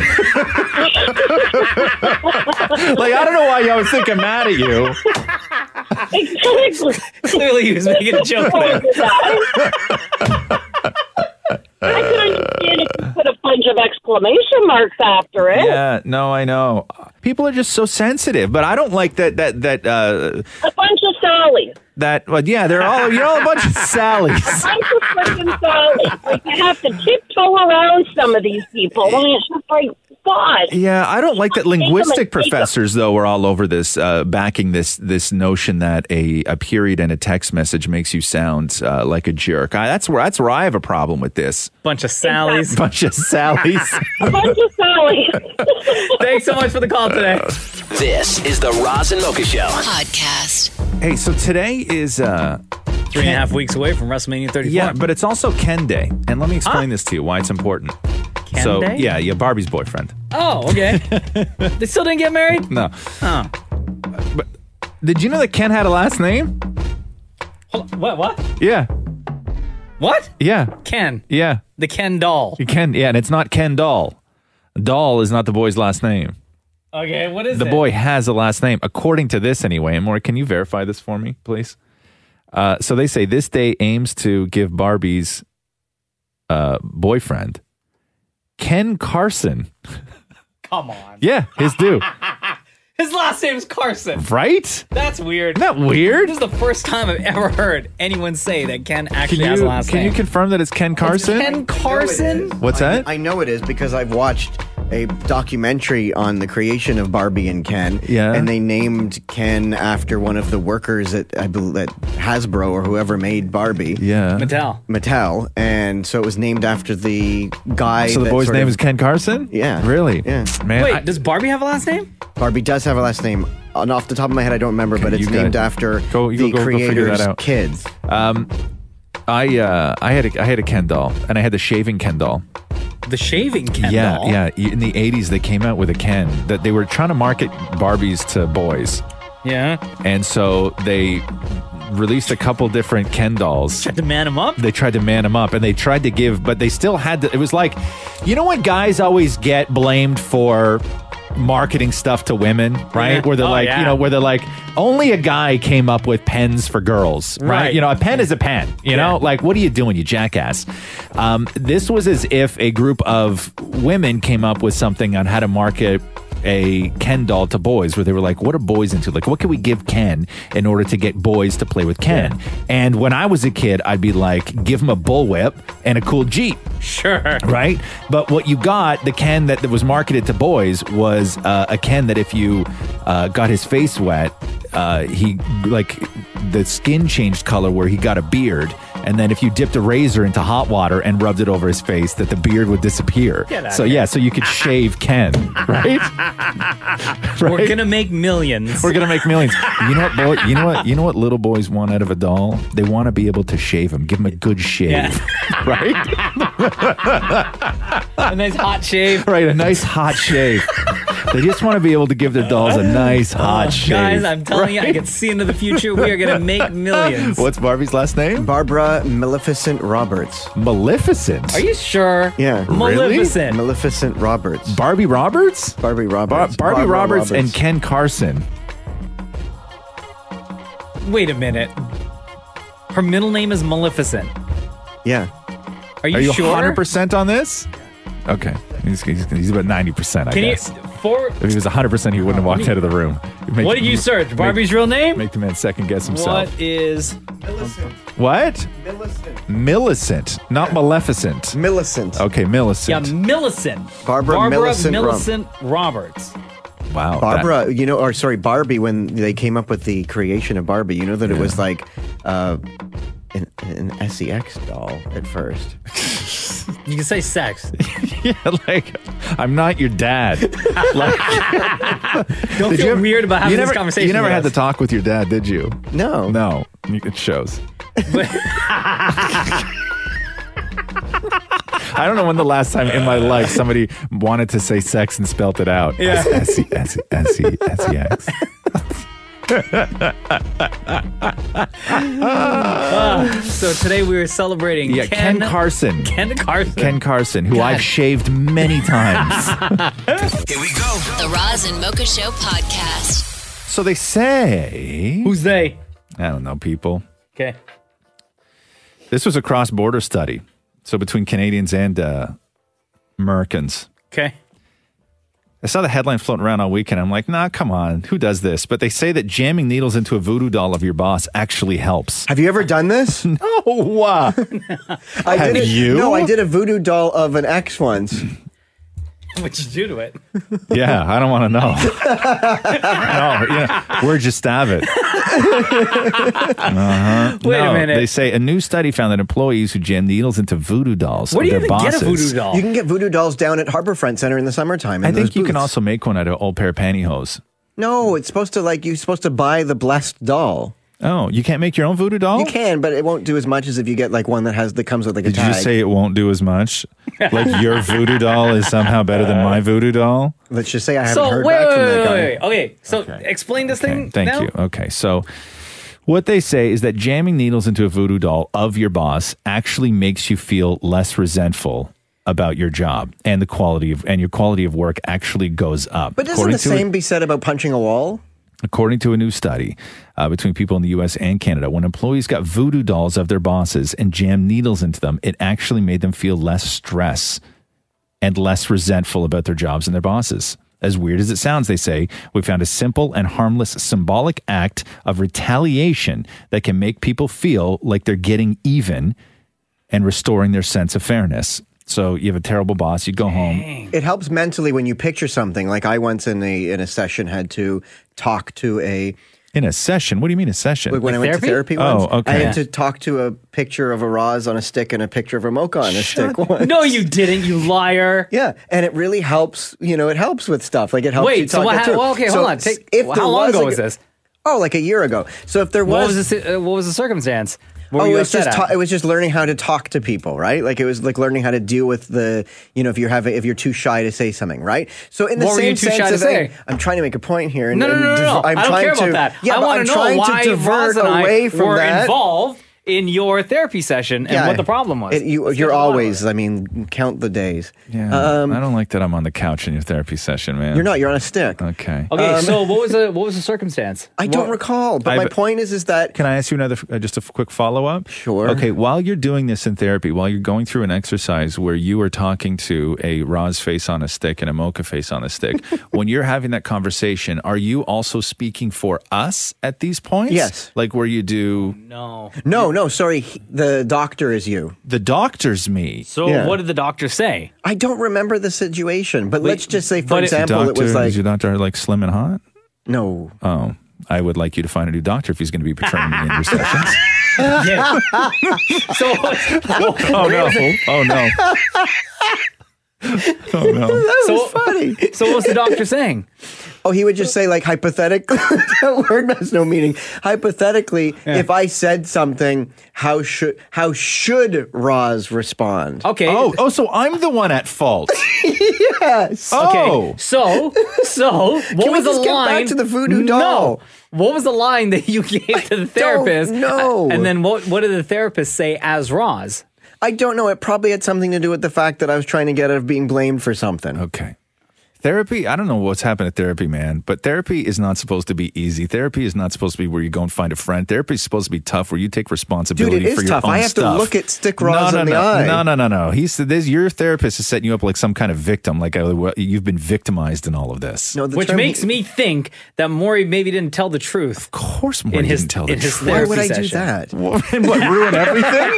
Like, I don't know why I was thinking mad at you. Exactly. Clearly he was making a joke there. I could understand if you put a bunch of exclamation marks after it. Yeah, no, I know. People are just so sensitive, but I don't like that. That that uh, A bunch of Sallies. that. Well, yeah, they're all you're all a bunch of Sallys. A bunch of freaking Sallies. Like, you have to tiptoe around some of these people. I mean, it's just like, God. Yeah, I don't like that. Take 'em and Linguistic take 'em. professors, though, are all over this, uh, backing this this notion that a, a period in a text message makes you sound uh, like a jerk. I, that's where that's where I have a problem with this. Bunch of Sallys. Bunch of Sallys. A bunch of Sallies. Thanks so much for the call today. This is the Roz and Mocha Show Podcast. Hey, so today is uh, Three and a half weeks away from WrestleMania thirty-four. yeah, but it's also Ken Day, and let me explain this to you why it's important. Ken so Day? yeah, yeah, Barbie's boyfriend. Oh, okay. They still didn't get married? No, Oh. but did you know that Ken had a last name? Hold on. What? What? Yeah, What? yeah, Ken. yeah. The Ken doll. Ken, yeah, and it's not Ken Doll. Doll is not the boy's last name. Okay, what is The it? boy has a last name, according to this anyway. And Maury, can you verify this for me, please? Uh, so they say this day aims to give Barbie's uh, boyfriend, Ken Carson. Come on. Yeah, his due. His last name is Carson. Right? That's weird. Isn't that weird? This is the first time I've ever heard anyone say that Ken actually Can has you, a last can name. you confirm that it's Ken Carson? Ken Carson? What's I, that? I know it is because I've watched a documentary on the creation of Barbie and Ken. Yeah. And they named Ken after one of the workers at, I believe, at Hasbro or whoever made Barbie. Yeah. Mattel. Mattel. And so it was named after the guy. So the that boy's sort name of- is Ken Carson? Yeah. Really? Yeah. Man, Wait, I- does Barbie have a last name? Barbie does have a last name. And off the top of my head, I don't remember, but it's you got named it. after Go- you the go- go- go figure creator's that out. kids. Um, I uh, I had a, I had a Ken doll, and I had the shaving Ken doll. The shaving Ken yeah, doll? yeah. In the eighties, they came out with a Ken that they were trying to market Barbies to boys, Yeah. and so they released a couple different Ken dolls. Tried to man him up? They tried to man him up, and they tried to give, but they still had to. It was like, you know what guys always get blamed for marketing stuff to women, right? Yeah. Where they're Oh, like, yeah. you know, where they're like, only a guy came up with pens for girls, right? Right. You know, a pen is a pen, you know? Like, what are you doing, you jackass? Um, this was as if a group of women came up with something on how to market a Ken doll to boys, where they were like, what are boys into? Like, what can we give Ken in order to get boys to play with Ken? Yeah. And when I was a kid, I'd be like, give him a bullwhip and a cool Jeep. Sure. Right? But what you got, the Ken that was marketed to boys, was uh, a Ken that if you uh, got his face wet, uh, he, like, the skin changed color where he got a beard. And then if you dipped a razor into hot water and rubbed it over his face, that the beard would disappear. Get out So of here. yeah, so you could shave Ken, right? We're gonna make millions. We're gonna make millions. You know what, boy? You know what? You know what little boys want out of a doll? They want to be able to shave him. Give him a good shave, Yeah. right? A nice hot shave. Right, a nice hot shave. They just want to be able to give their dolls a nice hot Oh, shave. Guys, I'm telling you, I right? can see into the future. We are gonna make millions. What's Barbie's last name? Barbara Maleficent Roberts. Maleficent? Are you sure? Yeah. Maleficent. Maleficent Roberts. Barbie Roberts? Barbie Bar- Roberts. Barbie Barbara Roberts, and Ken Carson. Wait a minute. Her middle name is Maleficent. Yeah. Are you, Are you sure? one hundred percent on this? Okay. He's, he's, he's about ninety percent, I Can you guess. for If he was one hundred percent, he wouldn't have walked out of the room. Make- what did you search? make- Barbie's real name? Make the man second guess himself. What is What? Millicent, not Maleficent. Millicent. Okay, yeah Millicent. Millicent? Barbara Barbara Millicent Rom- Millicent Roberts. Wow. Barbara, you know, or sorry, Barbie, when they came up with the creation of Barbie, you know that it was like uh, an, an S E X doll at first. You can say sex. yeah, like, I'm not your dad. like, Don't Did feel you ever- weird about having you this never, conversation. You never with had us. to talk with your dad, did you? No. No. It shows. I don't know when the last time in my life somebody wanted to say sex and spelt it out. Yeah. S E S E S E S E X. Ah, so today we were celebrating Yeah, Ken, Ken, Carson. Ken Carson. Ken Carson, who God. I've shaved many times. Here we go. The Roz and Mocha Show podcast. So they say. Who's they? I don't know, people. Okay. This was a cross-border study. So between Canadians and uh, Americans. Okay. I saw the headline floating around all weekend. I'm like, nah, come on. Who does this? But they say that jamming needles into a voodoo doll of your boss actually helps. Have you ever done this? No. Uh, I Have did a, you? No, I did a voodoo doll of an ex once. What'd you do to it? Yeah, I don't want to know. no, yeah. Where'd you stab it? Uh-huh. Wait a No, minute. They say a new study found that employees who jam needles into voodoo dolls Where of do you their even get a bosses. voodoo doll? You can get voodoo dolls down at Harborfront Center in the summertime. in I think those you can booths. also make one out of an old pair of pantyhose. No, it's supposed to like you're supposed to buy the blessed doll. Oh, you can't make your own voodoo doll? You can, but it won't do as much as if you get like one that has that comes with like a Did tag. you say it won't do as much? Like your voodoo doll is somehow better than my voodoo doll? Let's just say I haven't So heard wait, back wait, from wait, that guy. wait, wait. Okay, so explain this thing. Thank now? you. Okay, so what they say is that jamming needles into a voodoo doll of your boss actually makes you feel less resentful about your job, and the quality of and your quality of work actually goes up. But doesn't According the to a- same be said about punching a wall? According to a new study uh, between people in the U S and Canada, when employees got voodoo dolls of their bosses and jammed needles into them, it actually made them feel less stress and less resentful about their jobs and their bosses. As weird as it sounds, they say, we found a simple and harmless symbolic act of retaliation that can make people feel like they're getting even and restoring their sense of fairness. So you have a terrible boss, you go home. It helps mentally when you picture something. Like I once in a in a session had to talk to a In a session? What do you mean a session? Like when I went to therapy Oh, once, okay. I had to talk to a picture of a Roz on a stick and a picture of a Mocha on a stick once. No, you didn't, you liar. Yeah, and it really helps. You know, it helps with stuff. Like it helps. Wait, you so talk what it hap- through. well, okay, So hold on. Take- if how there long was ago a- was this? Oh, like a year ago. So if there What was, was the, uh, what was the circumstance? What oh, were it you was upset just at? ta- it was just learning how to talk to people, right? Like it was like learning how to deal with the, you know, if you're having if you're too shy to say something, right? So in the What were same you too sense shy to of say? I'm trying to make a point here. And, No, no, and no, no, div- no. I'm I don't trying care to, about that. Yeah, I but want I'm to know trying why to divert Roz and I away from were that. involved in your therapy session and what the problem was. It, you, Let's you're get to the bottom always, I mean, count the days. Yeah, Um, I don't like that I'm on the couch in your therapy session, man. You're not. You're on a stick. Okay. Okay, Um, so what was the what was the circumstance? I don't What- recall, but I- my point is, is that Can I ask you another, uh, just a f- quick follow up? Sure. Okay, while you're doing this in therapy, while you're going through an exercise where you are talking to a Roz face on a stick and a Mocha face on a stick, when you're having that conversation, are you also speaking for us at these points? Yes. Like where you do. No. No, no, sorry. he- The doctor is you. The doctor's me. So Yeah. what did the doctor say? I don't remember the situation, but Wait, let's just say, for but it- example, doctor, it was like is your doctor like slim and hot? no. Oh, I would like you to find a new doctor if he's going to be portraying me in your sessions. Yeah. so Oh no! Oh no! Oh no! That So- was funny. So what was the doctor saying? Oh, he would just say like hypothetically. That word has no meaning. Hypothetically, if I said something, how should how should Roz respond? Okay. Oh, oh, so I'm the one at fault. Yes. Oh. Okay. So so what Can we was the just get back line to the voodoo doll? No. What was the line that you gave to the therapist? know. And then what what did the therapist say as Roz? I don't know. It probably had something to do with the fact that I was trying to get out of being blamed for something. Okay. Therapy, I don't know what's happened at therapy, man, but therapy is not supposed to be easy. Therapy is not supposed to be where you go and find a friend. Therapy is supposed to be tough, where you take responsibility Dude, it is for your tough. own I have to stuff. look at Stick Roz no, no, in the no. eye. No, no, no, no. He's this, your therapist is setting you up like some kind of victim, like uh, you've been victimized in all of this. No, the Which term- makes me think that Maury maybe didn't tell the truth. Of course, Maury in his, didn't tell the in his truth. Why therapy would I do session. that? What, what, ruin everything?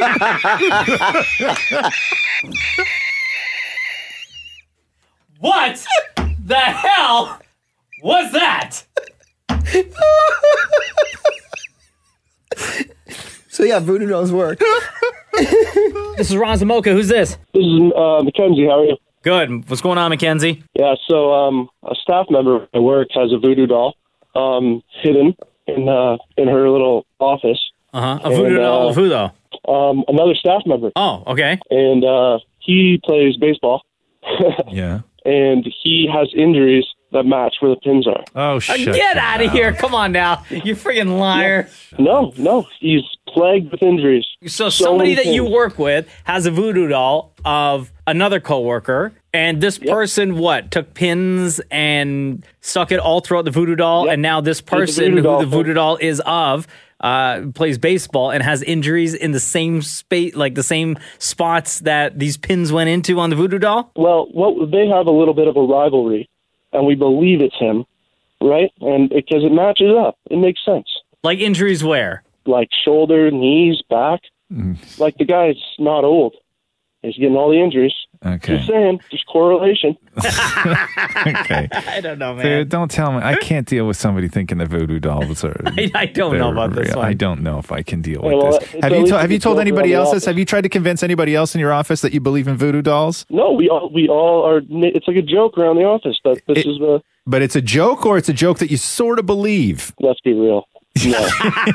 What the hell was that? So yeah, voodoo dolls work. This is Ron Zamoka. Who's this? This is uh, Mackenzie. How are you? Good. What's going on, Mackenzie? Yeah, so um, a staff member at work has a voodoo doll um, hidden in uh, in her little office. Uh huh. A voodoo doll of who though? Um, another staff member. Oh, okay. And uh, he plays baseball. Yeah. And he has injuries that match where the pins are. Oh, Uh, shit. Get out of here. Come on now. You friggin' liar. No, no, he's plagued with injuries. So somebody many that you pins. work with has a voodoo doll of another coworker, and this person what took pins and stuck it all throughout the voodoo doll, and now this person voodoo who doll the thing. voodoo doll is of uh, plays baseball and has injuries in the same space, like the same spots that these pins went into on the voodoo doll. Well, what they have a little bit of a rivalry, and we believe it's him, right? And because it, it matches up, it makes sense. Like injuries where? Like shoulder, knees, back. Like the guy's not old. He's getting all the injuries. Okay. Just saying, there's correlation. Okay. I don't know, man. Dude, don't tell me. I can't deal with somebody thinking the voodoo dolls are. I, I don't know about this real. one. I don't know if I can deal with Yeah, well, this. it's Have at you least to, a have you told joke anybody around the else this? office. Have you tried to convince anybody else in your office that you believe in voodoo dolls? No, we all we all are. It's like a joke around the office that this It- is the. But it's a joke, or it's a joke that you sort of believe. Let's be real. No.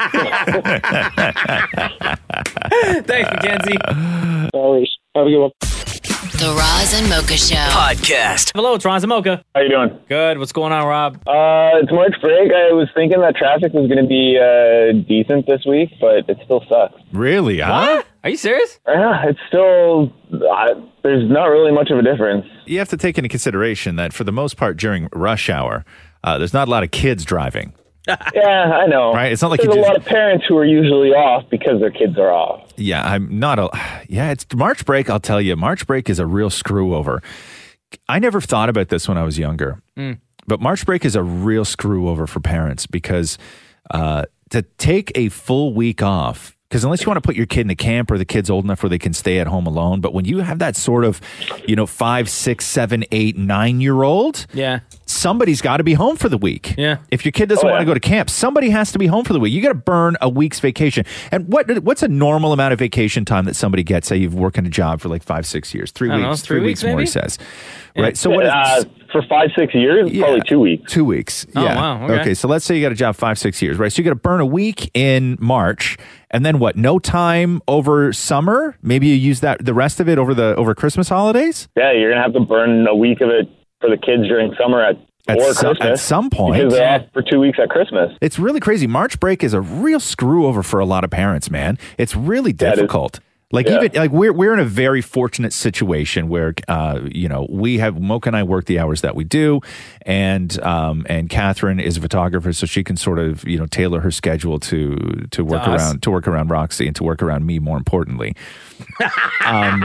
Thanks, Mackenzie. No worries. Have a good one. The Roz and Mocha Show podcast. Hello, it's Ron Zamoka. How you doing? Good. What's going on, Rob? Uh, it's March break. I was thinking that traffic was going to be uh, decent this week, but it still sucks. Really? Huh? What? Are you serious? Yeah, it's still. Uh, there's not really much of a difference. You have to take into consideration that for the most part during rush hour, uh, there's not a lot of kids driving. Yeah, I know. Right? It's not like There's you a just- lot of parents who are usually off because their kids are off. Yeah, I'm not a. Yeah, it's March break. I'll tell you, March break is a real screw over. I never thought about this when I was younger, Mm. but March break is a real screw over for parents because uh, to take a full week off. Because unless you want to put your kid in a camp or the kid's old enough where they can stay at home alone, but when you have that sort of, you know, five, six, seven, eight, nine year old, Yeah. somebody's got to be home for the week. Yeah. If your kid doesn't Oh, want to yeah. go to camp, somebody has to be home for the week. You got to burn a week's vacation. And what what's a normal amount of vacation time that somebody gets? Say you've worked in a job for like five, six years, three I don't weeks, know, three weeks, more. maybe? He says, right? So what is Uh, for five, six years, Yeah. probably two weeks. Two weeks. Oh, yeah. wow, okay. So let's say you got a job five, six years, right? So you got to burn a week in March, and then what? No time over summer. Maybe you use that the rest of it over the over Christmas holidays. Yeah, you're gonna have to burn a week of it for the kids during summer at At, or some, Christmas at some point. because they're off for two weeks at Christmas. It's really crazy. March break is a real screw over for a lot of parents, man. It's really Yeah, it is. difficult. Like Yeah. even like we're we're in a very fortunate situation where uh you know we have Mocha and I work the hours that we do, and um and Catherine is a photographer, so she can sort of you know tailor her schedule to to work To us. around to work around Roxy and to work around me more importantly. um,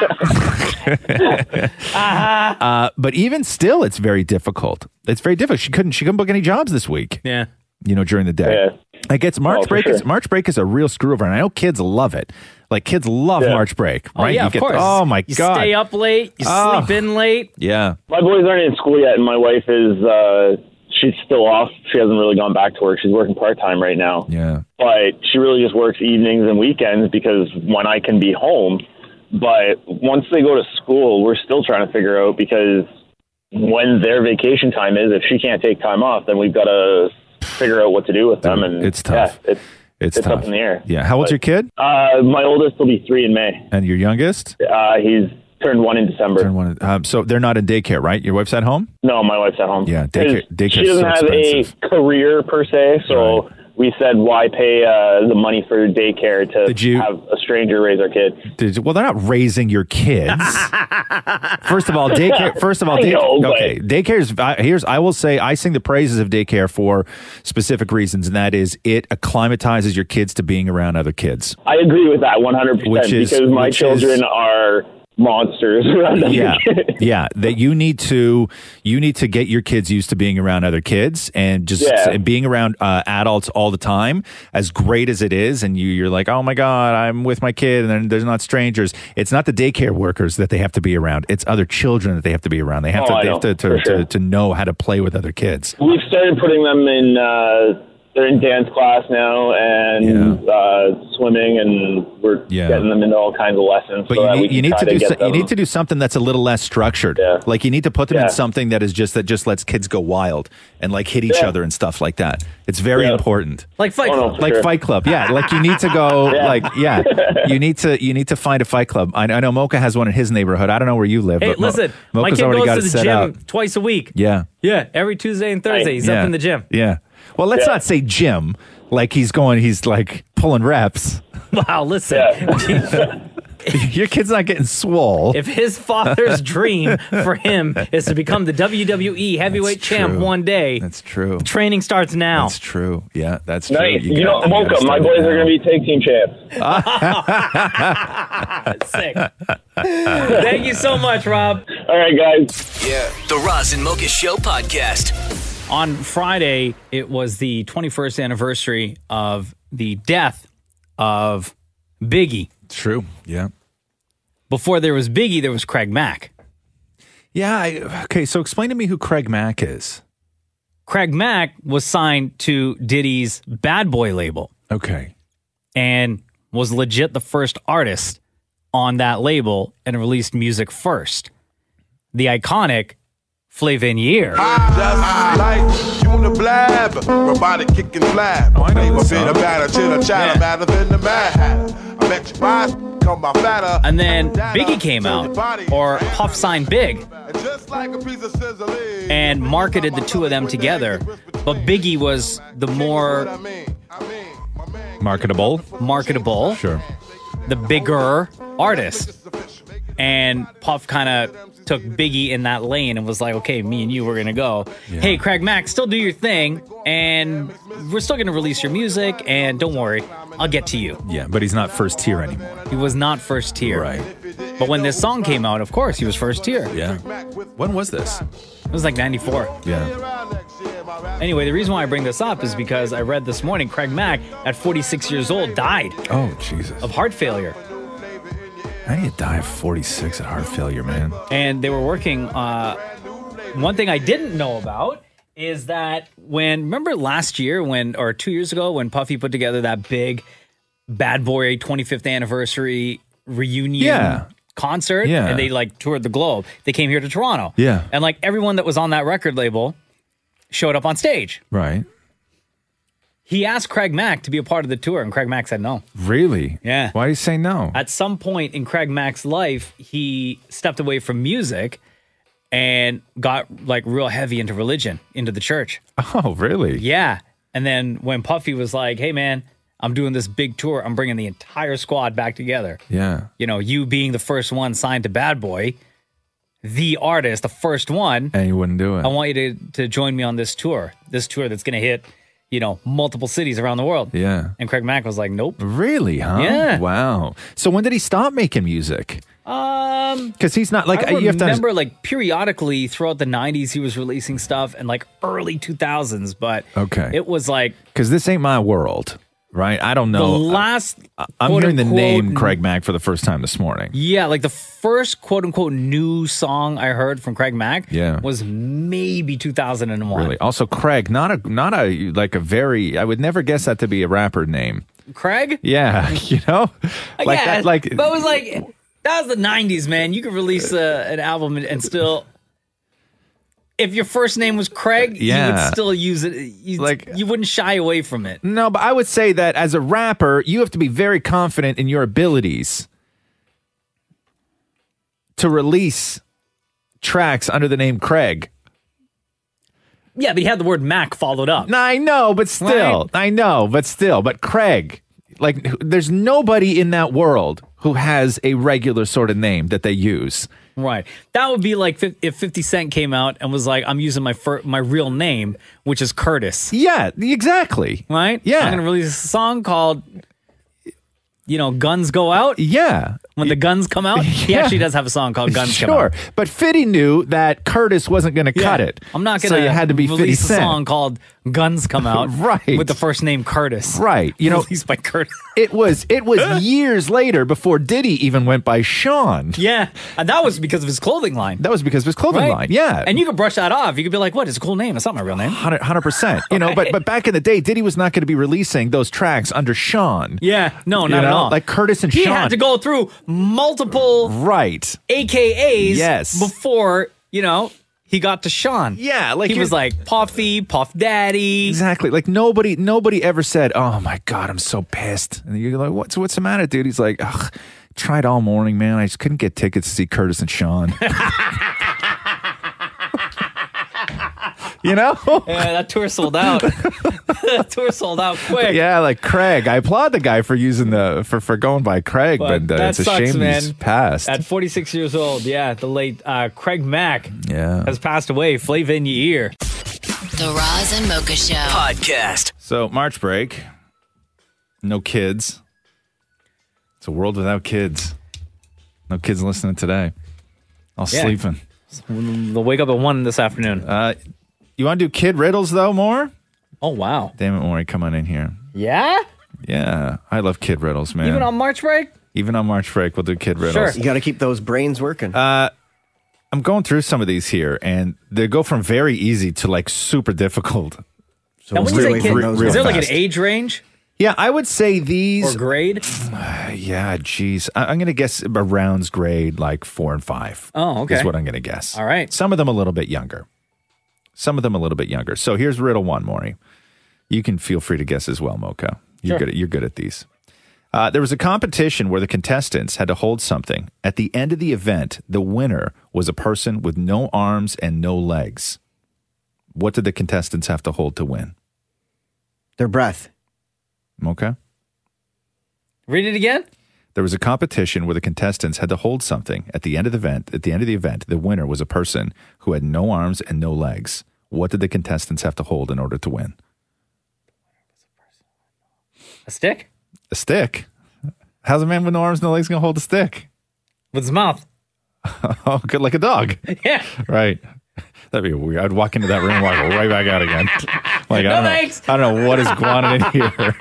uh, but even still, it's very difficult. It's very difficult. She couldn't she couldn't book any jobs this week. Yeah. You know, during the day. Yeah. I guess March Oh, for break is sure. March break is a real screw over, and I know kids love it. Like kids love Yeah. March break, Oh, right? yeah, you of get- course. Oh my you god. stay up late. You Oh. sleep in late. Yeah. My boys aren't in school yet, and my wife is, uh, she's still off. She hasn't really gone back to work. She's working part-time right now. Yeah. But she really just works evenings and weekends because when I can be home. But once they go to school, we're still trying to figure out because when their vacation time is, if she can't take time off, then we've got to figure out what to do with them. And it's tough. Yeah, it's, It's, it's tough. up in the air. Yeah. How old's your kid? Uh, my oldest will be three in May. And your youngest? Uh, he's turned one in December. Turn one. Um, so they're not in daycare, right? Your wife's at home? No, my wife's at home. Yeah, daycare- 'Cause daycare's She doesn't so have expensive. a career per se, so we said, why pay uh, the money for daycare to Did you- have a stranger raise our kids? Did you- well, they're not raising your kids. First of all, daycare. First of all, I day, know, but- okay, daycare's. Uh, here's I will say I sing the praises of daycare for specific reasons, and that is it acclimatizes your kids to being around other kids. I agree with that one hundred Which percent is- because my which children is- are monsters around other Yeah, kids. yeah. That you need to you need to get your kids used to being around other kids and just Yeah. and being around uh, adults all the time. As great as it is, and you you're like, oh my god, I'm with my kid, and then there's not strangers. It's not the daycare workers that they have to be around. It's other children that they have to be around. They have Oh, to I they know, have to to, for sure. to to know how to play with other kids. We've started putting them in, uh, they're in dance class now and uh, swimming, and we're Yeah. getting them into all kinds of lessons. But so you that we need, can you need try to do get so, you them- need to do something that's a little less structured. Like you need to put them Yeah. in something that is just that just lets kids go wild and like hit each Yeah. other and stuff like that. It's very Yeah. important. Like Fight Oh, no, Club. for Like sure. Fight Club, yeah. Like you need to go, Yeah. like yeah. You need to you need to find a Fight Club. I, I know Mocha has one in his neighborhood. I don't know where you live. Hey, but Mo- listen, my Mocha's kid already goes got to it the set gym out. twice a week. Yeah, Yeah, every Tuesday and Thursday he's yeah. up in the gym. Yeah. Well, let's Yeah. not say gym. Like he's going. He's like pulling reps. Wow, listen. Your kid's not getting swole. If his father's dream for him is to become the W W E heavyweight champ true. one day, That's true. training starts now. That's true. Yeah, that's true. Nice. You, got- know, gotta Mocha, my start boys now. are going to be tag team champs. Sick. Thank you so much, Rob. All right, guys. Yeah. The Roz and Mocha Show podcast. On Friday, it was the twenty-first anniversary of the death of Biggie. True. Yeah. Before there was Biggie, there was Craig Mack. Yeah. I, okay. So explain to me who Craig Mack is. Craig Mack was signed to Diddy's Bad Boy label Okay. and was legit the first artist on that label and released music first. The iconic Flavinier. Just like you wanna blab, robotic kick and flab. Oh, I know this song. Matter, chitter, chatter, matter than the mad. I bet you buy, come my fatter. And then Biggie came out, or Puff signed Big, Just like a piece of sizzling. and marketed the two of them together. But Biggie was the more Marketable. marketable, Sure. the bigger artist. And Puff kind of took Biggie in that lane and was like, okay, me and you, we're going to go. Yeah. Hey, Craig Mack, still do your thing, and we're still going to release your music, and don't worry, I'll get to you. Yeah, but he's not first tier anymore. He was not first tier. Right. But when this song came out, of course, he was first tier. Yeah. When was this? It was like ninety-four. Yeah. Anyway, the reason why I bring this up is because I read this morning Craig Mack, at forty-six years old, died Oh, Jesus. of heart failure. How do you die at forty-six at heart failure, man? And they were working. Uh, one thing I didn't know about is that when, remember last year when, or two years ago, when Puffy put together that big Bad Boy twenty-fifth anniversary reunion Yeah. concert, Yeah. and they like toured the globe. They came here to Toronto. Yeah. And like everyone that was on that record label showed up on stage. Right. He asked Craig Mack to be a part of the tour, and Craig Mack said no. Really? Yeah. Why do you say no? At some point in Craig Mack's life, he stepped away from music and got like real heavy into religion, into the church. Oh, really? Yeah. And then when Puffy was like, hey, man, I'm doing this big tour. I'm bringing the entire squad back together. Yeah. You know, you being the first one signed to Bad Boy, the artist, the first one. And you wouldn't do it. I want you to, to join me on this tour, this tour that's going to hit, you know, multiple cities around the world. Yeah. And Craig Mack was like, nope. Really, huh? Yeah. Wow. So when did he stop making music? Um, Because he's not like I you have to remember like periodically throughout the nineties he was releasing stuff and like early two thousands, but Okay. it was like Because this ain't my world, right? I don't know. the last I, I'm quote hearing the unquote, name Craig Mack for the first time this morning. Yeah, like the first quote unquote new song I heard from Craig Mack Yeah. was maybe two thousand one. Really. Also, Craig, not a not a like a very. I would never guess that to be a rapper name. Craig? Yeah, you know, like yeah, that. Like, but it was like that was the nineties, man. You could release a, an album and, and still, if your first name was Craig, you Yeah. would still use it. You, like you wouldn't shy away from it. no, but I would say that as a rapper, you have to be very confident in your abilities to release tracks under the name Craig. Yeah, but he had the word Mac followed up. No, I know, but still, I know, but still, but Craig, like, there's nobody in that world who has a regular sort of name that they use. Right. That would be like fif- if fifty Cent came out and was like, I'm using my fir- my real name, which is Curtis. Yeah, exactly. Right? Yeah. I'm going to release a song called, you know, Guns Go Out. Yeah. When the guns come out. He Yeah. actually does have a song called Guns Come Sure, Out. but Fitty knew that Curtis wasn't going to cut Yeah. it. I'm not going So to you had to be Fitty release a Cent. song called Guns Come Out Right. with the first name Curtis. Right. You know, Released by Curtis. It was it was years later before Diddy even went by Sean. Yeah. And that was because of his clothing line. That was because of his clothing Right? line. Yeah. And you could brush that off. You could be like, what? It's a cool name. It's not my real name. one hundred percent. You know, but but back in the day, Diddy was not going to be releasing those tracks under Sean. Yeah. No, You not at know, all. like Curtis and he Sean. had to go through multiple right A K As Yes. before, you know, he got to Sean. Yeah, like he you're- was like Puffy, Puff Daddy. Exactly. Like nobody nobody ever said, "Oh my god, I'm so pissed." And you're like, "What's what's the matter, dude?" He's like, "Ugh, tried all morning, man. I just couldn't get tickets to see Curtis and Sean." You know? Yeah, that tour sold out. That tour sold out quick. Yeah, like Craig. I applaud the guy for using the for, for going by Craig, but, uh, that it's a sucks, shame man. he's passed. At forty-six years old, yeah, the late uh, Craig Mack Yeah. has passed away. Flavor in your ear. The Roz and Mocha Show podcast. So March break, no kids. It's a world without kids. No kids listening today. All Yeah. sleeping. They'll wake up at one this afternoon. Uh, you want to do kid riddles though, more? Oh wow! Damn it, Maury, come on in here. Yeah? Yeah, I love kid riddles, man. Even on March break? Even on March break, we'll do kid riddles. You got to keep those brains working. Uh, I'm going through some of these here, and they go from very easy to like super difficult. So Now, when you say kid, re- is real there like an fast. age range Yeah, I would say these or grade? Yeah, geez, I- I'm going to guess around grade like four and five. Oh, okay. Is what I'm going to guess. All right. Some of them a little bit younger. Some of them a little bit younger. So here's riddle one, Maury. You can feel free to guess as well, Mocha. You're Sure. good. At, you're good at these. Uh, there was a competition where the contestants had to hold something. At the end of the event, the winner was a person with no arms and no legs. What did the contestants have to hold to win? Their breath. Mocha? Read it again. There was a competition where the contestants had to hold something. At the end of the event, at the end of the event, the winner was a person who had no arms and no legs. What did the contestants have to hold in order to win? A stick? A stick? How's a man with no arms, no legs going to hold a stick? With his mouth. Oh, good, like a dog. Yeah. Right. That'd be weird. I'd walk into that room and walk right back out again. Like, I No don't know, thanks. I don't know what is going on in here.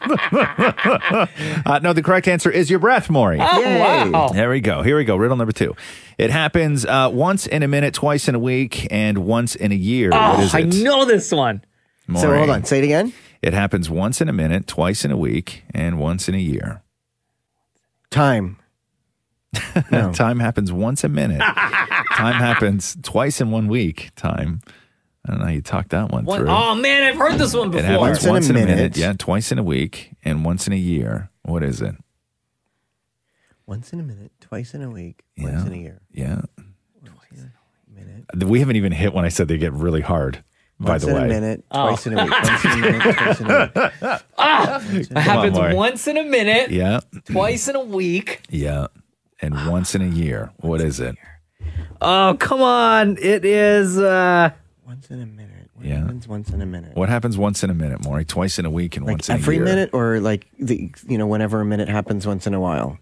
uh, no, the correct answer is your breath, Maury. Oh, Yay. wow. There we go. Here we go. Riddle number two. It happens uh, once in a minute, twice in a week, and once in a year. what Oh, is I it? know this one. So Maury? hold on. Say it again. It happens once in a minute, twice in a week, and once in a year. Time. No. Time happens once a minute. Time happens twice in one week. Time. I don't know how you talk that one What? through. Oh man, I've heard this one It before. happens Once in a once in a minute. minute. Yeah, twice in a week, and once in a year. What is it? Once in a minute, twice in a week, Yeah. once in a year. Yeah. Twice in a minute. We haven't even hit when I said they get really hard. By Once the in way, a minute, twice in a week. Once in a minute, twice in a week. Ah, it Come on, happens Maury. once in a minute, Yeah, twice in a week. yeah, and once in a year. What is it? Oh, come on. It is. uh Once in a minute. What Yeah. happens once in a minute? What happens once in a minute, Maury? Twice in a week and Like once in a every year. minute, or like the you know whenever a minute happens once in a while.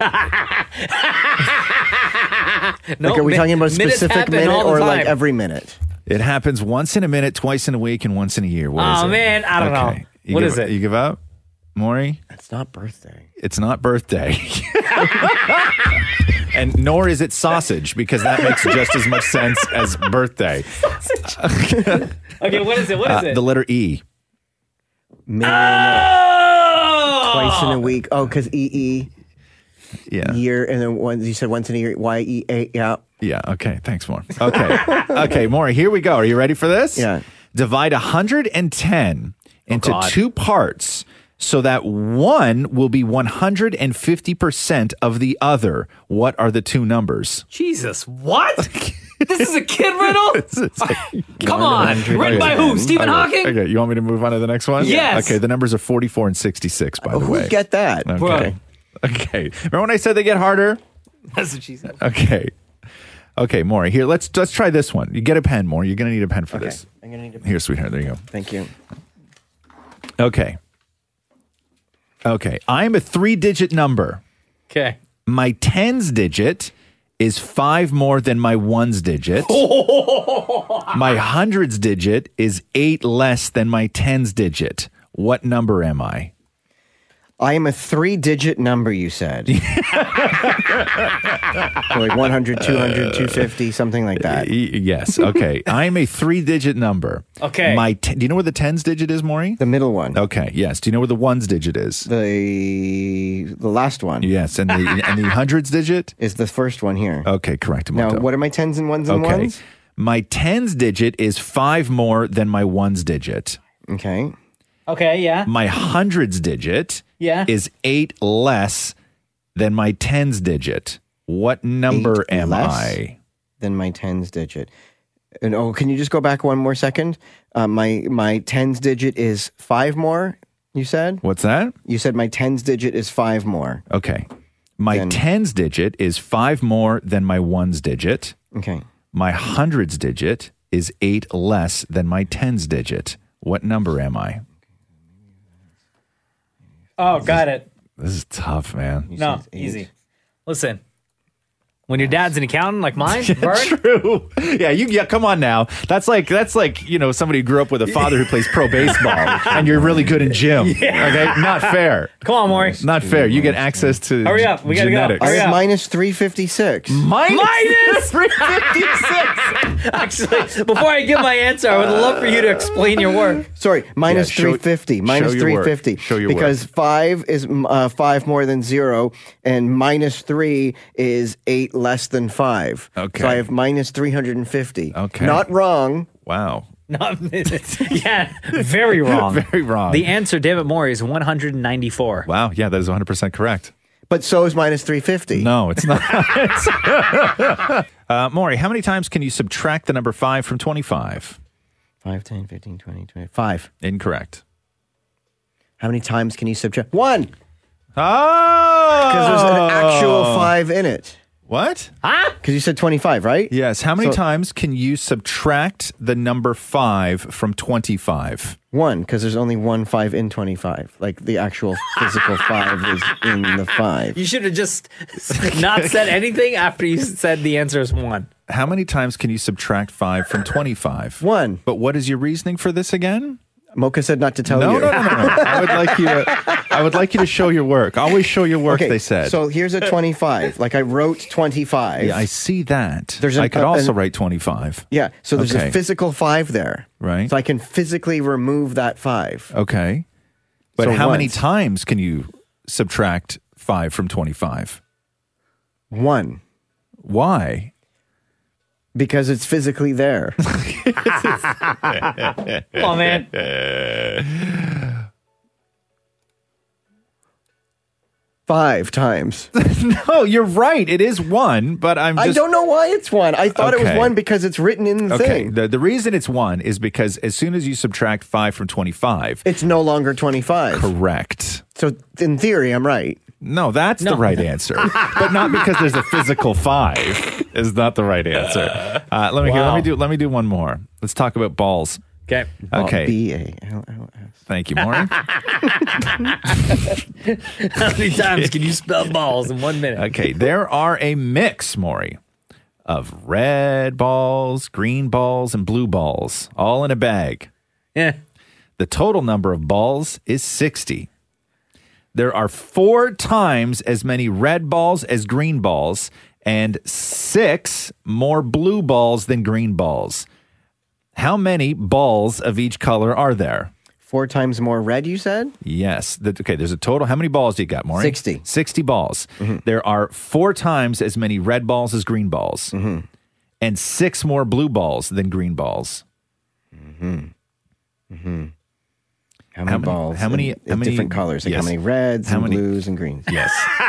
No, like, are we mi- talking about a minutes specific happen minute all the or like time. every minute? It happens once in a minute, twice in a week, and once in a year. What is Oh, it? man, I don't know. You What give, is it? You give up, Maury? It's not birthday. It's not birthday. And nor is it sausage, because that makes just as much sense as birthday. Okay, what is it? What is Uh, it? the letter E. Minute. Oh! Twice in a week. Oh, because E E. Yeah. Year, and then one, you said once in a year. Y E A. Yeah. Yeah. Okay. Thanks, Maury. Okay. Okay, Maury, here we go. Are you ready for this? Yeah. Divide one hundred ten into God. two parts so that one will be one hundred fifty percent of the other. What are the two numbers? Jesus, what? This is a kid riddle? Come on. Okay. Written by who? Stephen Okay. Hawking? Okay, you want me to move on to the next one? Yes. Okay, the numbers are forty-four and sixty-six, by the Who'd way. get that? Okay. Okay. Remember when I said they get harder? That's what she said. Okay. Okay, Maury, here, let's let's try this one. You get a pen, Maury. You're going to need a pen for Okay. this. I'm gonna need a Here, sweetheart. There you go. Thank you. Okay. Okay. I'm a three-digit number. Okay. My tens digit is five more than my ones digit. My hundreds digit is eight less than my tens digit. What number am I? I am a three-digit number, you said. So like one hundred, two hundred, two fifty, something like that. Y- Yes. Okay. I'm a three-digit number. Okay. My t- do you know where the tens digit is, Maury? The middle one. Okay. Yes. Do you know where the ones digit is? The the last one. Yes. And the and the hundreds digit is the first one here. Okay. Correct. Now, Moto. what are my tens and ones and Okay. ones? My tens digit is five more than my ones digit. Okay. Okay, yeah. My hundreds digit Yeah. is eight less than my tens digit. What number Eight am less I? Than my tens digit. And oh, can you just go back one more second? Uh, my my tens digit is five more. You said. What's that? You said my tens digit is five more. Okay. My tens digit is five more than my ones digit. Okay. My hundreds digit is eight less than my tens digit. What number am I? Oh, got it. This is tough, man. No, easy. Listen, when your dad's an accountant like mine, Vern, True. Yeah, you. Yeah, come on now. That's like that's like you know somebody who grew up with a father who plays pro baseball, and you're really good in gym. Yeah. Okay, not fair. Come on, Maury. Not fair. You get access to. Hurry up. We gotta go. genetics. I Hurry have up. minus three fifty six. Minus, Minus three fifty-six. Actually, before I give my answer, I would love for you to explain your work. Sorry, minus Yeah, show- three fifty. Minus show your three work. fifty. Show your because five is uh, five more than zero, and minus three is eight less than five. Okay. So I have minus three hundred fifty. Okay. Not wrong. Wow. Not, yeah, very wrong. Very wrong. The answer, David Morey, is one hundred ninety-four. Wow. Yeah, that is one hundred percent correct. But so is minus three fifty. No, it's not. uh, Maury, how many times can you subtract the number five from twenty-five? five, ten, fifteen, twenty, twenty. Five. Incorrect. How many times can you subtract? One. Oh. Because there's an actual five in it. What? Huh? Because you said twenty-five, right? Yes. How many So- times can you subtract the number five from twenty-five? One, because there's only one five in twenty-five. Like the actual physical five is in the five. You should have just not said anything after you said the answer is one. How many times can you subtract five from twenty-five? One. But what is your reasoning for this again? Mocha said not to tell no, you. No, no, no, no. I would like you to. I would like you to show your work. Always show your work. Okay, They said. So here's a twenty-five. Like I wrote twenty-five. Yeah, I see that. There's I an- could uh, also an- write twenty-five. Yeah. So there's Okay. a physical five there. Right. So I can physically remove that five. Okay. But So how many once. times can you subtract five from twenty-five? One. Why? Because it's physically there. Come on, man. Five times. No, you're right. It is one, but I'm just... I don't know why it's one. I thought it was Okay. one because it's written in the Okay, thing. the, the reason it's one is because as soon as you subtract five from twenty-five... It's no longer twenty-five. Correct. So in theory, I'm right. No, that's No. the right answer. But not because there's a physical five is not the right answer. Uh, let me here, let Wow. me do let me do one more. Let's talk about balls. Okay. Okay. B A L L S. Thank you, Maureen. How many times can you spell balls in one minute? Okay, there are a mix, Maury, of red balls, green balls, and blue balls, all in a bag. Yeah. The total number of balls is sixty. There are four times as many red balls as green balls, and six more blue balls than green balls. How many balls of each color are there? Four times more red, you said? Yes. The- okay, there's a total. How many balls do you got, Maury? sixty. sixty balls. There are four times as many red balls as green balls, and six more blue balls than green balls. Mm-hmm. Mm-hmm. How many How many- balls? how many- in- how in many- different colors? Like yes. how many reds How and many- blues and greens? Yes.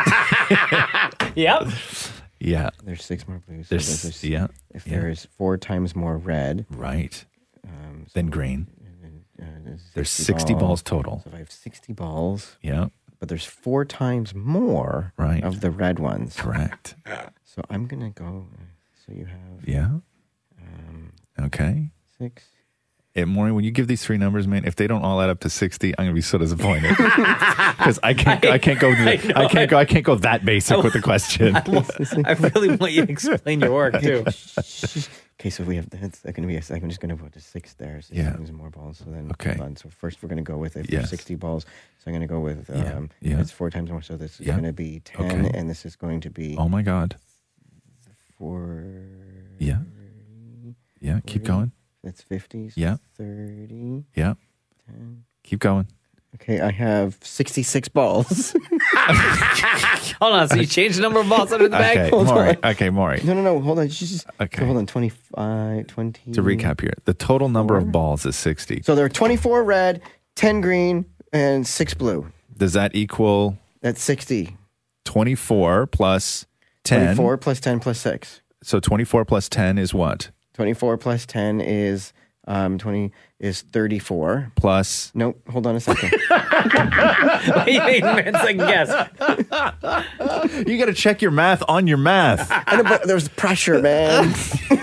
Yep. Yeah. There's six more blues. There's- so there's, yeah, If yeah. there's four times more red. Right. Um, Then green. uh, There's sixty balls total. So if I have sixty balls. Yeah. But there's four times more Right. of the red ones. Correct. So I'm going to go. So you have Yeah. um, Okay. six. Hey, Maureen, when you give these three numbers, man, if they don't all add up to sixty, I'm gonna be so disappointed because I can't, I, can't go, to I the, know. I can't go, I can't go that basic with the question. I, want- I really want you to explain your work too. Okay, so we have that's going to be a second. I'm just going to put the six there. So Yeah. there's more balls. So then, Okay. hold on. So first we're going to go with if Yes. there's sixty balls. So I'm going to go with um, Yeah. Yeah. it's four times more. So this is Yeah. going to be ten, Okay. and this is going to be Oh my God. four. Yeah. Yeah. Keep going. That's fifty. So Yeah. thirty. Yeah. ten. Keep going. Okay, I have sixty-six balls. Hold on. So you changed the number of balls under the bag? Okay, Hold Maury. on. Okay, Maury. No, no, no. Hold on. Just, Okay. so hold on. twenty-five, twenty. To recap here, the total number of balls is sixty. So there are twenty-four red, ten green, and six blue. Does that equal That's sixty. twenty-four plus ten? twenty-four plus ten plus six. So twenty-four plus ten is what? twenty-four plus ten is um twenty is thirty-four. Plus Nope. Hold on a second. Wait a minute, second guess. you got to check your math on your math. I know, but there's pressure, man.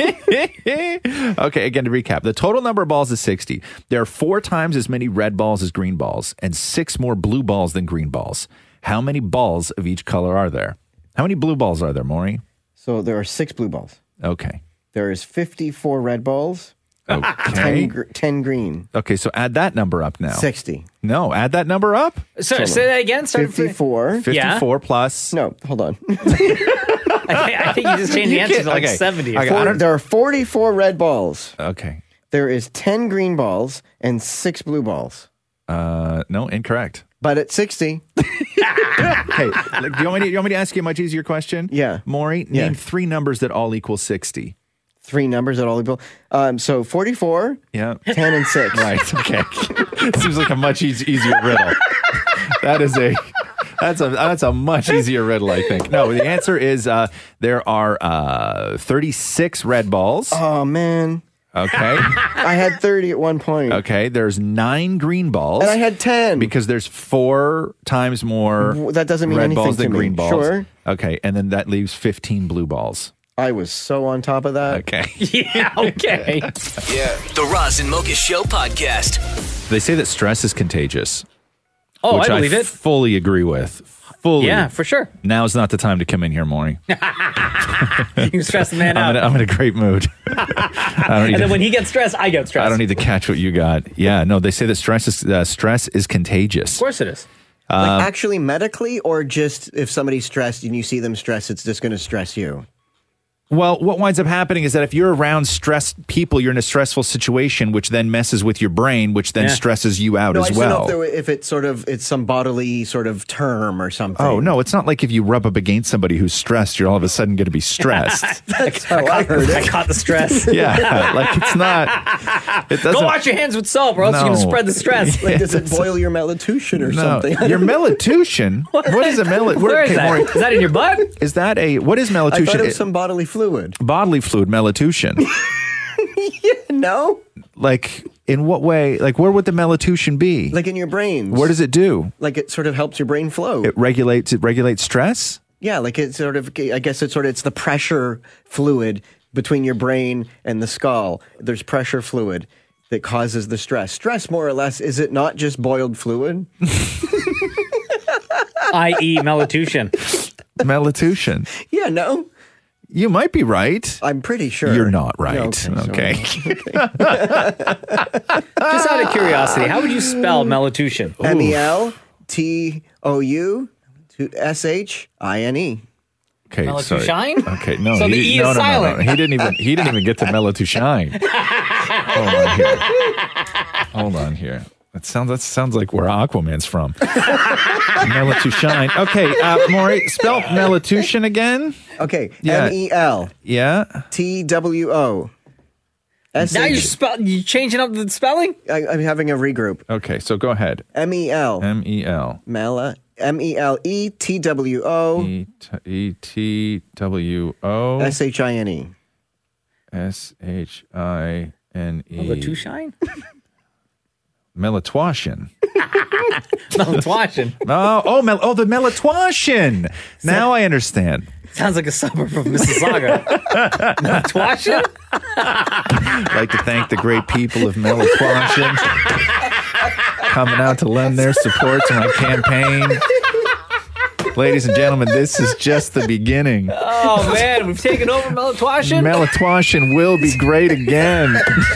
Okay, again to recap, the total number of balls is sixty. There are four times as many red balls as green balls, and six more blue balls than green balls. How many balls of each color are there? How many blue balls are there, Maury? So there are six blue balls. Okay. There is fifty-four red balls. Okay. ten, gr- ten green. Okay, so add that number up now. sixty. No, add that number up. Sorry, say that again. Start from- fifty-four. fifty-four plus. No, hold on. I think, I think you just changed the You answer can't- to like okay. seventy. I Or got- Four- don't- there are forty-four red balls. Okay. There is ten green balls and six blue balls. Uh, no, incorrect. But at sixty, Okay, like, do you want me to, you want me to ask you a much easier question? Yeah. Maury, Yeah. name three numbers that all equal sixty. three numbers at all equal. Um, so forty-four, Yeah. ten, and six. Right. Okay. Seems like a much eas- easier riddle. That is a that's a that's a much easier riddle, I think. No, the answer is uh, there are uh, thirty-six red balls. Oh man, Okay. I had thirty at one point, Okay. There's nine green balls. and I had ten. because there's four times more W- that doesn't mean red anything balls to than me. green balls. Sure. Okay, and then that leaves fifteen blue balls. I was so on top of that. Okay. yeah, okay. Yeah. The Roz and Mocha Show podcast. They say that stress is contagious. Oh, which I believe it. fully agree with. Fully. Yeah, for sure. Now's not the time to come in here, Maury. You can stress the man I'm out. in, a- I'm in a great mood. I don't need And then to, when he gets stressed, I get stressed. I don't need to catch what you got. Yeah, no, they say that stress is uh, stress is contagious. Of course it is. Um, Like actually medically, or just if somebody's stressed and you see them stressed, it's just going to stress you. Well, what winds up happening is that if you're around stressed people, you're in a stressful situation, which then messes with your brain, which then Yeah. stresses you out no, as I just don't know well. if, there, were- if it's sort of it's some bodily sort of term or something. Oh, no, it's not like if you rub up against somebody who's stressed, you're all of a sudden going to be stressed. That's how I heard it. I caught the stress. Yeah, like it's not. It Go doesn't. wash your hands with soap, or else you're going to No. spread the stress. Like, does it boil your melatonin or No, something? your melatonin. What is a melatonin? Where is that? Is that in your butt? Is that a what is I melatonin? thought it was some bodily fluid. Bodily fluid, melatonin. No, Like in what way? Like where would the melatonin be? like in your brains. What does it do? Like it sort of helps your brain flow. It regulates. It regulates stress. Yeah, like it's sort of. I guess it's sort of. It's the pressure fluid between your brain and the skull. There's pressure fluid that causes the stress. Stress, more or less, is it not just boiled fluid? that is melatonin. Melatonin. Yeah, no. You might be right. I'm pretty sure. You're not right. No, okay. so- Just out of curiosity, how would you spell melatonin? M E L T O U S H I N E. Okay. Melatonin? sorry. Okay. No. So he, the E no, is no, no, no, silent. no. He didn't even. He didn't even get to melatonin. Hold on here. Hold on here. That sounds. That sounds like where Aquaman's from. Melatonin. Okay, uh, Maury, spell melatonin again. Okay. Yeah. M E L Yeah. T W O S Now you're H. spell you changing up the spelling? I- I'm having a regroup. Okay, so go ahead. M E L. M E L. Mela. M E L E T W O E T E T W O S H I N E. S H I N E. Melatonin? Melatonin. Melatonin. Oh, oh, mel- oh, the melatonin. Now I understand. Sounds like a suburb of Mississauga. Melatonin? I'd like to thank the great people of Melatonin coming out to lend their support to my campaign. Ladies and gentlemen, this is just the beginning. Oh man, we've taken over Melatonin. Melatonin will be great again.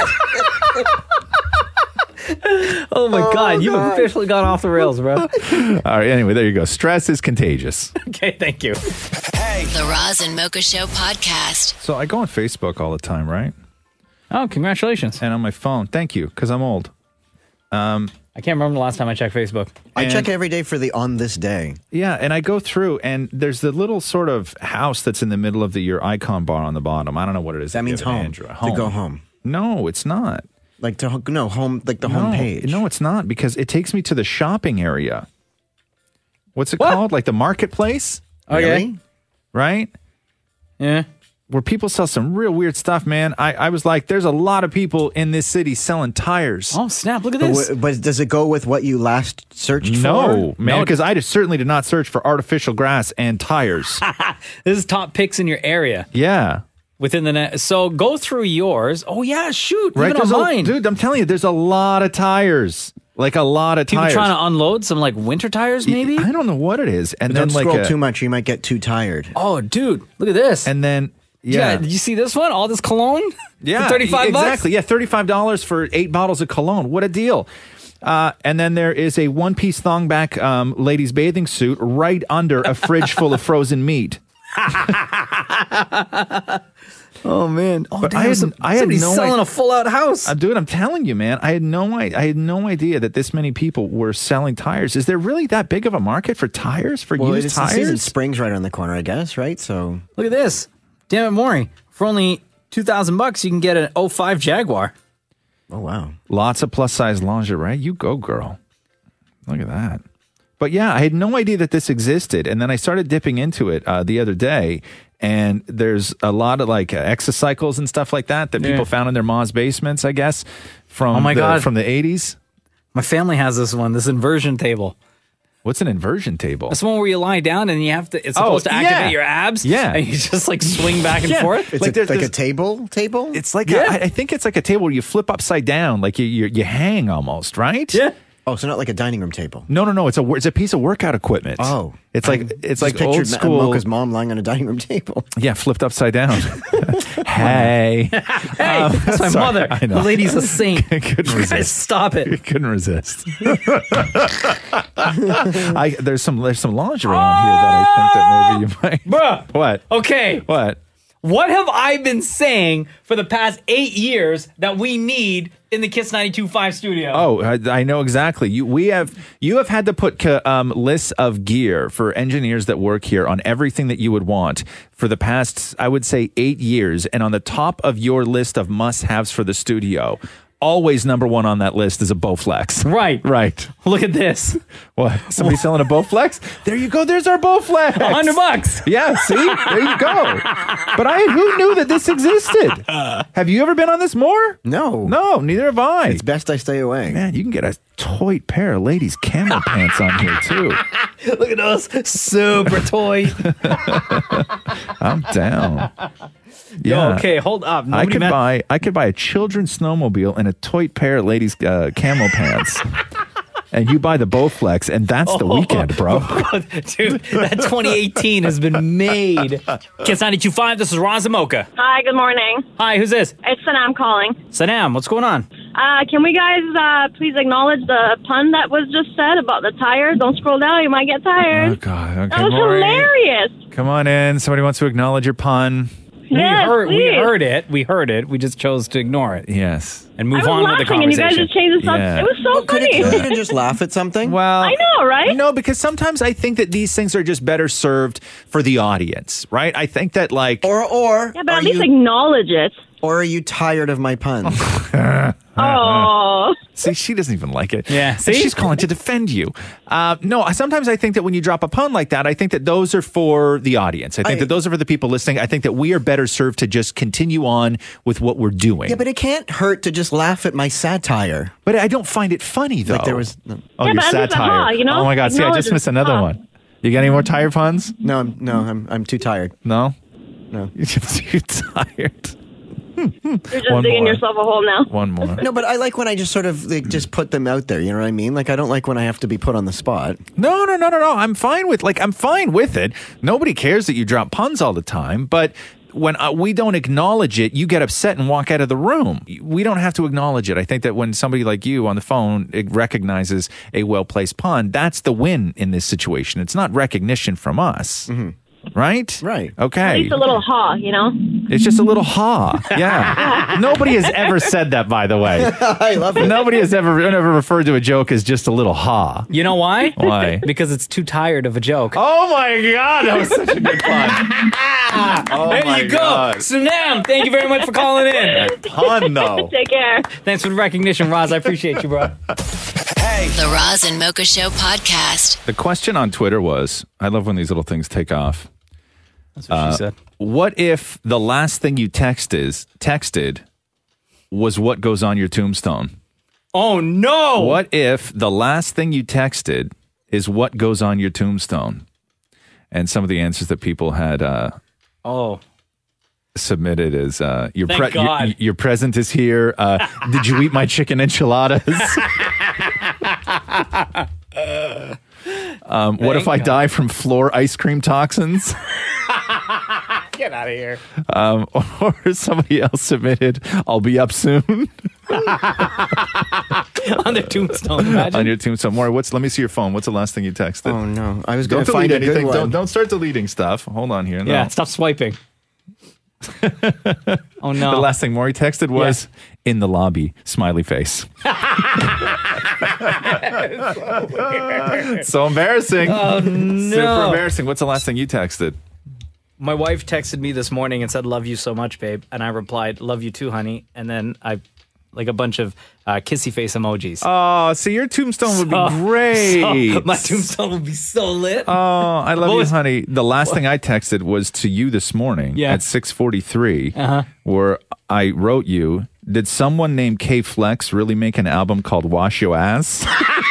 Oh my god, you've officially gone off the rails, bro. All right, anyway, there you go. Stress is contagious. Okay, thank you. The Roz and Mocha Show podcast. So I go on Facebook all the time, right? Oh, congratulations. And on my phone. Thank you, because I'm old. Um, I can't remember the last time I checked Facebook. I And- check every day for the on this day. Yeah, and I go through, and there's the little sort of house that's in the middle of the your icon bar on the bottom. I don't know what it is. That if you means have an home. Android. To go home. No, it's not. Like to no home, like the no, home page. No, it's not, because it takes me to the shopping area. What's it called? Like the marketplace? Okay. Really? Right? Yeah. Where people sell some real weird stuff, man. I, I was like, there's a lot of people in this city selling tires. Oh, snap. Look at But, this. w- but does it go with what you last searched No, for? man, because I just certainly did not search for artificial grass and tires. This is top picks in your area Yeah. within the net. So go through yours. Oh, yeah, shoot. Right, Even on there's a- mine. dude, I'm telling you, there's a lot of tires. Like a lot of People tires. trying to unload some like winter tires, maybe? I don't know what it is. And But then don't like scroll a- too much; you might get too tired. Oh, dude, look at this. And then yeah. yeah, Did you see this one? All this cologne? yeah, For thirty-five bucks? exactly. Yeah, thirty-five dollars for eight bottles of cologne. What a deal! Uh, and then there is a one-piece thong-back um, ladies' bathing suit right under a fridge full of frozen meat. Oh man! Oh, But damn, I had- some- I had somebody's no selling idea- a full-out house. Uh, dude, I'm telling you, man, I had no, I, I had no idea that this many people were selling tires. Is there really that big of a market for tires for Well, used it's the season. tires? Spring's right around the corner, I guess. Right? So Look at this. Damn it, Maury. For only two thousand bucks, you can get an oh five Jaguar. oh wow. Lots of plus size lingerie. You go, girl. Look at that. But yeah, I had no idea that this existed. And then I started dipping into it uh, the other day. And there's a lot of like uh, exocycles and stuff like that that Yeah. people found in their mom's basements, I guess, from Oh my the, God. from the eighties. My family has this one, this inversion table. What's an inversion table? That's the one where you lie down and you have to, it's Oh, supposed to activate yeah. your abs. Yeah. And you just like swing back and Yeah. forth. It's Like, a, there's- like a there's- table. Table. It's like, Yeah. a, I I think it's like a table where you flip upside down, like you, you, you hang almost, right? Yeah. Oh, so not like a dining room table. No, no, no. It's a wor- it's a piece of workout equipment. Oh, it's like I it's just like pictured old Ma- school. Mocha's mom lying on a dining room table. Yeah, flipped upside down. Hey, Hey, Um, that's my sorry, mother. I know. The lady's a saint. Couldn't You guys resist. stop it. Couldn't resist. I, there's some there's some lingerie on here that I think that maybe you might. Bruh. What? Okay. What? What have I been saying for the past eight years that we need in the Kiss ninety-two point five studio? Oh, I, I know exactly. You we have you have had to put ca- um, lists of gear for engineers that work here on everything that you would want for the past, I would say, eight years. And on the top of your list of must-haves for the studio, always number one on that list is a Bowflex. Right. Right. Look at this. What? Somebody selling a Bowflex? There you go. There's our Bowflex. A hundred bucks. Yeah, see? There you go. But I, who knew that this existed? Have you ever been on this more? No. No, neither have I. It's best I stay away. Man, you can get a tight pair of ladies' camel pants on here, too. Look at those. Super toy. I'm down. Yo, okay, hold up. I Nobody could meant- buy I could buy a children's snowmobile and a tight pair of ladies' uh, camel pants. And you buy the Bowflex, and that's the Oh. weekend, bro. Dude, that twenty eighteen has been made. Kiss ninety-two point five, this is Roz and Mocha. Hi, good morning. Hi, who's this? It's Sanam calling. Sanam, what's going on? Uh, can we guys uh, please acknowledge the pun that was just said about the tires? Don't scroll down, you might get tired. Oh, God. Okay, that was Maury. hilarious. Come on in. Somebody wants to acknowledge your pun. Yes, we heard we please. heard it. We heard it. We just chose to ignore it. Yes. And move I was on with the laughing and you conversation. guys just changed the subject. It was so Could funny. it kill you to just laugh at something? Well, I know, right? No, because sometimes I think that these things are just better served for the audience, right? I think that like Or, or. Yeah, but are at least you, acknowledge it. or are you tired of my puns? Oh. See, she doesn't even like it. Yeah, And see? she's calling to defend you. Uh, no, I- sometimes I think that when you drop a pun like that, I think that those are for the audience. I think I- that those are for the people listening. I think that we are better served to just continue on with what we're doing. Yeah, but it can't hurt to just laugh at my satire. But I don't find it funny, though. Like there was. Oh, Yeah, your but at least a satire. ha, you know? Oh, my God. See, I Acknowledge just it's missed another ha. one. You got any more tire puns? No, I'm no, I'm I'm too tired. No? No. You're too tired. You're just One digging more. yourself a hole now. One more. No, but I like when I just sort of like, just put them out there. You know what I mean? Like I don't like when I have to be put on the spot. No, no, no, no, no. I'm fine with like I'm fine with it. Nobody cares that you drop puns all the time, but when uh, we don't acknowledge it, you get upset and walk out of the room. We don't have to acknowledge it. I think that when somebody like you on the phone it recognizes a well-placed pun, that's the win in this situation. It's not recognition from us. Right? Right. At Okay. least a little ha, you know? It's just a little ha. Yeah. Nobody has ever said that, by the way. I love it. Nobody has ever, ever referred to a joke as just a little ha. You know why? Why? Because it's too tired of a joke. Oh my God, that was such a good pun. Oh there my you go. God. Sunam, thank you very much for calling in. Pun though. Take care. Thanks for the recognition, Roz. I appreciate you, bro. The Roz and Mocha Show podcast. The question on Twitter was, I love when these little things take off. That's what Uh, she said. What if the last thing you text is, texted was what goes on your tombstone? Oh, no. What if the last thing you texted is what goes on your tombstone? And some of the answers that people had uh, Oh. submitted is uh, your, Thank your, God. your present is here. Uh, did you eat my chicken enchiladas? um, what if I Thank God. die from floor ice cream toxins? Get out of here. Um, or somebody else submitted, I'll be up soon. On their tombstone, imagine. On your tombstone. Maury, what's, let me see your phone. What's the last thing you texted? Oh no, I was Don't going to find delete a good anything. one. Don't, don't start deleting stuff. Hold on here. No. Yeah, stop swiping. Oh, no. The last thing Maury texted was, in the lobby, smiley face. So embarrassing. Oh, no. Super embarrassing. What's the last thing you texted? My wife texted me this morning and said, love you so much, babe. And I replied, love you too, honey. And then I, like a bunch of uh, kissy face emojis. Oh, so your tombstone would So- be great. so my tombstone would be so lit. Oh, I love What you, was- honey. The last thing I texted was to you this morning Yeah. at six forty-three, Uh-huh. where I wrote you, did someone named K Flex really make an album called Wash Your Ass?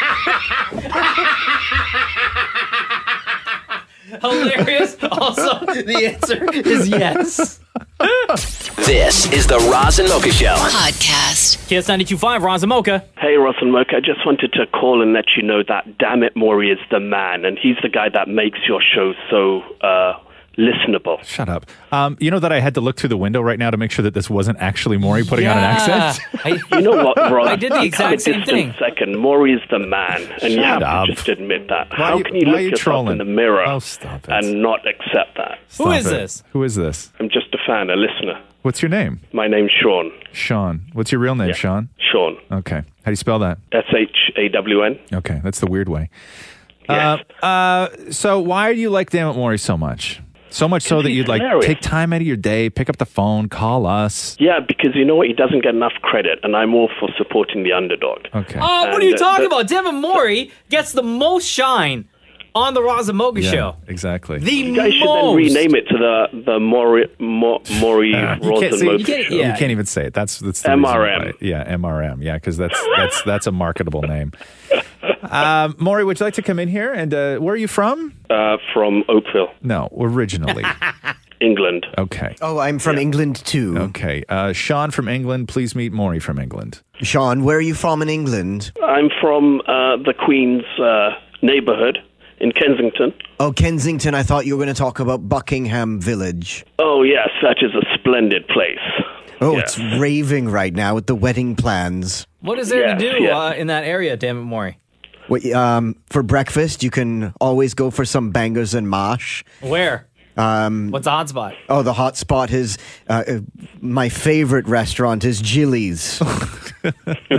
Hilarious. Also, the answer is yes. This is the Roz and Mocha Show. Podcast. Kiss ninety-two point five, Roz and Mocha. Hey, Ross and Mocha, I just wanted to call and let you know that Damn It Maury is the man, and he's the guy that makes your show so uh, listenable. Shut up. Um, you know that I had to look through the window right now to make sure that this wasn't actually Maury putting on an accent? I, you know what, Ross? I did the exact same thing. Second, Maury's the man, and you Shut have up. to just admit that. Why How you- can you why look are you yourself trolling? in the mirror Oh, stop it. and not accept that? Stop it. Who is this? I'm just a fan, a listener. What's your name? My name's Sean. Sean. What's your real name, Yeah. Sean? Sean. Okay. How do you spell that? S H A W N. Okay, that's the weird way. Uh, uh, so why do you like Damn It Maury so much? So much so that he's you'd like hilarious. take time out of your day, pick up the phone, call us. Yeah, because you know what? He doesn't get enough credit, and I'm all for supporting the underdog. Okay. Oh, what are And, you uh, talking the- about? Devin Maury gets the most shine on the Roz and Mocha Yeah, show. exactly. The You guys should most. then rename it to the the Maury Mo- Maury Uh, you, Ross can't and say, Mocha you, can't, show. you can't even say it. That's that's the M reason R M. why- Yeah, M R M. Yeah, because that's that's that's a marketable name. Um, Maury, would you like to come in here? And uh, where are you from? Uh, from Oakville, No, originally. England. Okay. Oh, I'm from England too. Okay. Uh, Sean from England. Please meet Maury from England. Sean, where are you from in England? I'm from uh, the Queen's uh, neighborhood in Kensington. Oh, Kensington. I thought you were going to talk about Buckingham Village. Oh, yes, that is a splendid place. Oh, Yes. it's raving right now with the wedding plans. What is there Yes, to do yes. uh, in that area, damn it, Maury? What, um, for breakfast, you can always go for some bangers and mash. Where? Um, What's the hot spot? Oh, the hot spot is uh, uh, my favorite restaurant is Jilly's. But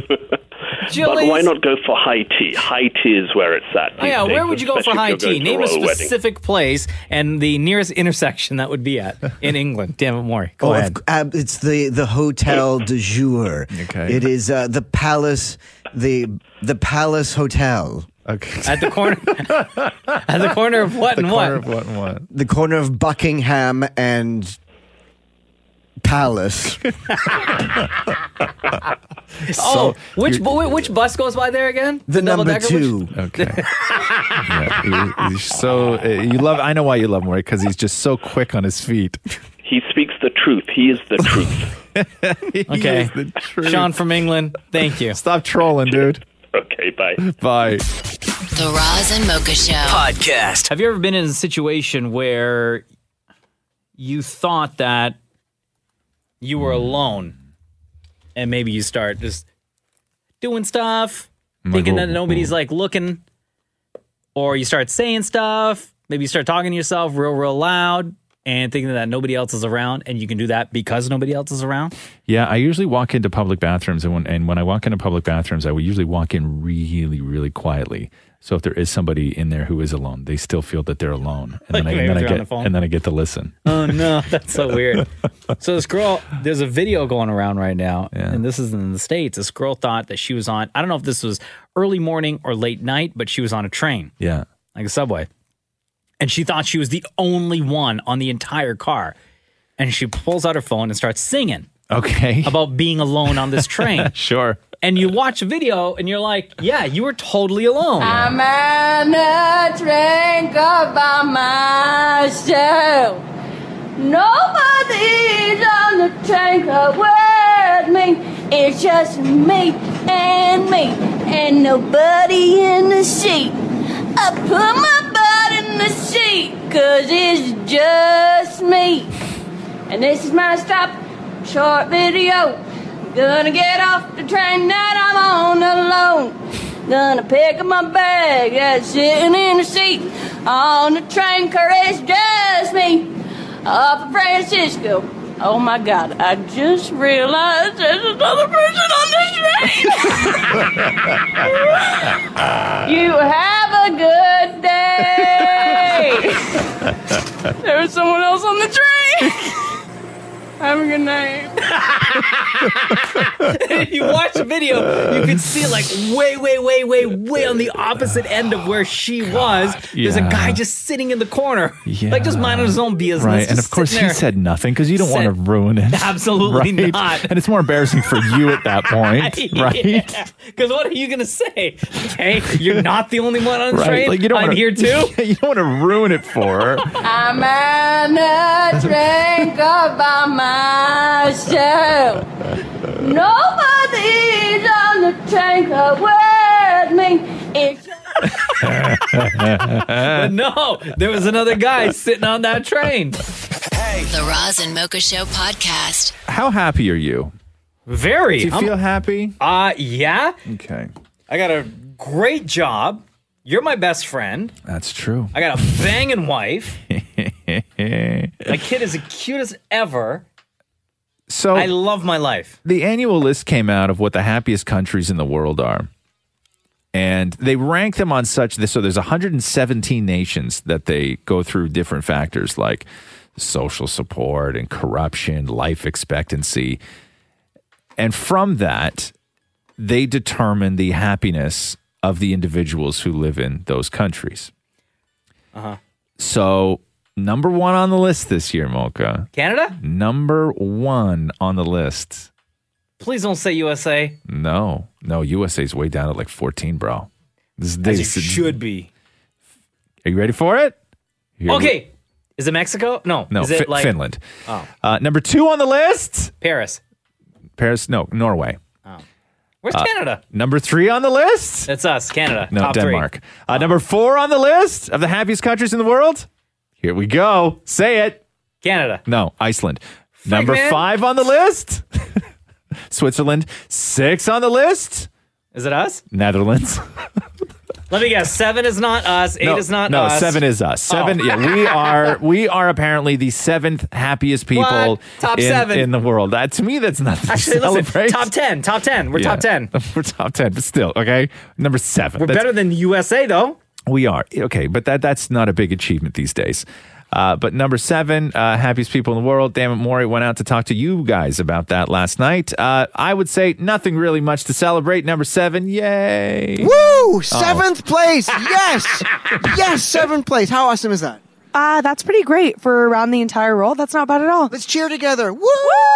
why not go for high tea? High tea is where it's at. Oh, yeah, these where days, would you go for especially high if you're tea? going to Name a royal wedding. specific place and the nearest intersection that would be at in England. Damn it, Maury. Go oh, ahead. of- uh, it's the the Hotel de Jour. Okay. It is uh, the Palace, the the Palace Hotel. Okay. At the corner, at the corner of what The and corner what? of what and what? The corner of Buckingham and Palace. Oh, which you're- bu- which bus goes by there again? The number double-decker two. Okay. Yeah, you- you're so uh, you love. I know why you love Maury because he's just so quick on his feet. He speaks the truth. He is the truth. He Okay. is the truth. Sean from England, thank you. Stop trolling, dude. Okay, bye. Bye. The Roz and Mocha Show. Podcast. Have you ever been in a situation where you thought that you were alone and maybe you start just doing stuff, Like, thinking well, that nobody's like looking, or you start saying stuff, maybe you start talking to yourself real, real loud and thinking that nobody else is around, and you can do that because nobody else is around? Yeah, I usually walk into public bathrooms, and when and when I walk into public bathrooms, I would usually walk in really, really quietly. So if there is somebody in there who is alone, they still feel that they're alone, and Like then I, maybe and then I they're on get the phone? and then I get to listen. Oh no, that's so weird. So this girl, there's a video going around right now, and this is in the States. This girl thought that she was on, I don't know if this was early morning or late night, but she was on a train, Yeah. like a subway. And she thought she was the only one on the entire car. And she pulls out her phone and starts singing Okay. about being alone on this train. Sure. And you watch a video and you're like, yeah, you were totally alone. I'm on a train all by myself. Nobody's on the train with me. It's just me and me and nobody in the seat. I put my butt in the seat cause it's just me. And this is my stop short video. Gonna get off the train that I'm on alone. Gonna pick up my bag that's sitting in the seat on the train, cause it's just me. Off of Francisco. Oh my God, I just realized there's another person on this train. You have a good day. There was someone else on the train. Have a good night. If you watch the video, you can see like way, way, way, way, way on the opposite end of where she was. There's yeah. a guy just sitting in the corner, Yeah. like just minding his own business. Right, and just of course sitting he there. said nothing because you don't Said- want to ruin it. Absolutely right? not. And it's more embarrassing for you at that point, right? Because what are you going to say? Okay, you're not the only one on the Right. train. Like, you don't I'm wanna- here too. You don't want to ruin it for her. I'm on a train all by myself. Nobody's on the train with me. It's But no, there was another guy sitting on that train. The Roz and Mocha Show podcast. How happy are you? Very. Do you I'm- feel happy? Uh, yeah. Okay. I got a great job. You're my best friend. That's true. I got a banging wife. My kid is the cutest ever. So I love my life. The annual list came out of what the happiest countries in the world are. And they rank them on such this. So there's one hundred seventeen nations that they go through different factors like social support and corruption, life expectancy. And from that, they determine the happiness of the individuals who live in those countries. Uh-huh. So number one on the list this year, Mocha. Canada? Number one on the list. Please don't say U S A. No, no, U S A's way down at like fourteen, bro. This is As this, it should be. Are you ready for it? Here we- Okay. Is it Mexico? No. No, Is it Fi- like Finland. Oh. Uh, number two on the list. Paris. Paris, no, Norway. Oh. Where's Uh, Canada? Number three on the list. It's us, Canada. No, Top Denmark. Three. Uh, number four on the list of the happiest countries in the world. Here we go. Say it. Canada. No, Iceland. Number man. five on the list. Switzerland. Six on the list. Is it us? Netherlands. Let me guess. Seven is not us. Eight no, is not no, us. seven is us. Seven. Oh. Yeah, we are. We are apparently the seventh happiest people What? Top in, seven. in the world. That to me, that's nothing Actually, to listen. celebrate. Top ten. Top ten. We're Yeah. top ten. We're top ten, but still, okay. Number seven. We're That's- better than the U S A, though. We are okay, but that that's not a big achievement these days. Uh, but number seven, uh, happiest people in the world. Damn it, Maury went out to talk to you guys about that last night. Uh, I would say nothing really much to celebrate. Number seven, yay! Woo! Seventh place. Yes. Yes, seventh place. How awesome is that? Uh, that's pretty great for around the entire world. That's not bad at all. Let's cheer together. Woo!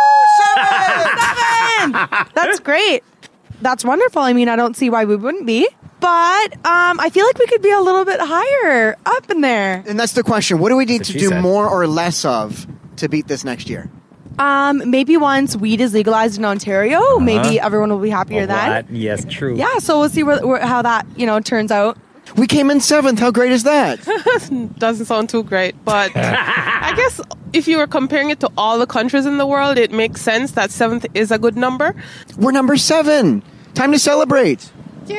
Seven! Seven! That's great. That's wonderful. I mean, I don't see why we wouldn't be. But um, I feel like we could be a little bit higher up in there. And that's the question. What do we need That's to what she do said. more or less of to beat this next year? Um, maybe once weed is legalized in Ontario, Uh-huh. maybe everyone will be happier then. Yes, true. Yeah, so we'll see where, where, how that you know turns out. We came in seventh. How great is that? Doesn't sound too great, but I guess if you were comparing it to all the countries in the world, it makes sense that seventh is a good number. We're number seven. Time to celebrate.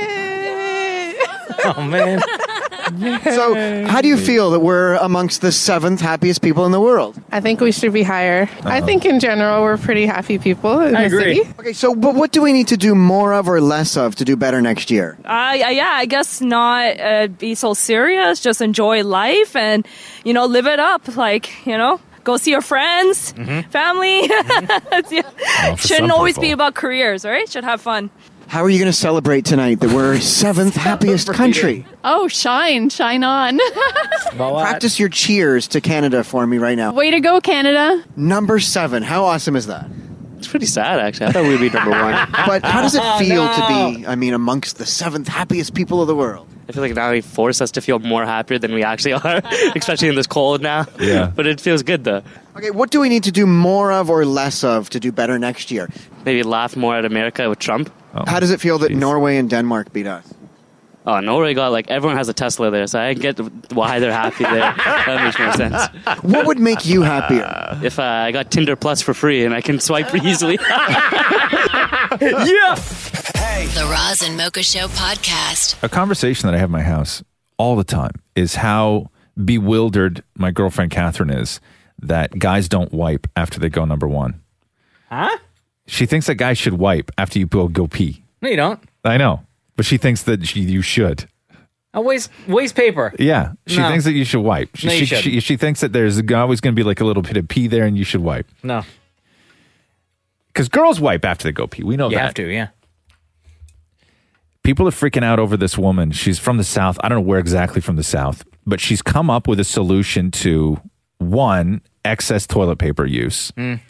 Oh, man. So, how do you feel that we're amongst the seventh happiest people in the world? I think we should be higher. I Uh-huh. think in general we're pretty happy people in the city. Okay, so but what do we need to do more of or less of to do better next year? Uh, yeah, yeah, I guess not uh, be so serious. Just enjoy life and, you know, live it up. Like, you know, go see your friends, family. Yeah. for Shouldn't some always people. be about careers, right? Should have fun. How are you going to celebrate tonight that we're seventh happiest country? Oh, shine, shine on. Practice your cheers to Canada for me right now. Way to go, Canada. Number seven. How awesome is that? It's pretty sad, actually. I thought we'd be number one. But how does it Oh, feel no. to be, I mean, amongst the seventh happiest people of the world? I feel like now he forced us to feel more happier than we actually are, especially in this cold now. Yeah. But it feels good, though. Okay, what do we need to do more of or less of to do better next year? Maybe laugh more at America with Trump. How does it feel that Norway and Denmark beat us? Oh, Norway got, like, everyone has a Tesla there, so I get why they're happy there. That makes more sense. What would make you happier? If uh, I got Tinder Plus for free and I can swipe easily. Yeah. The Roz and Mocha Show podcast. A conversation that I have in my house all the time is how bewildered my girlfriend Catherine is that guys don't wipe after they go number one. Huh? She thinks that guys should wipe after you go, go pee. No, you don't. I know, but she thinks that she, you should. I waste waste paper. Yeah, she No. thinks that you should wipe. She, No, you she, shouldn't. she, she thinks that there's always going to be like a little bit of pee there and you should wipe. No. Because girls wipe after they go pee. We know You that. have to, yeah. People are freaking out over this woman. She's from the South. I don't know where exactly from the South, but she's come up with a solution to, one, excess toilet paper use, Mm.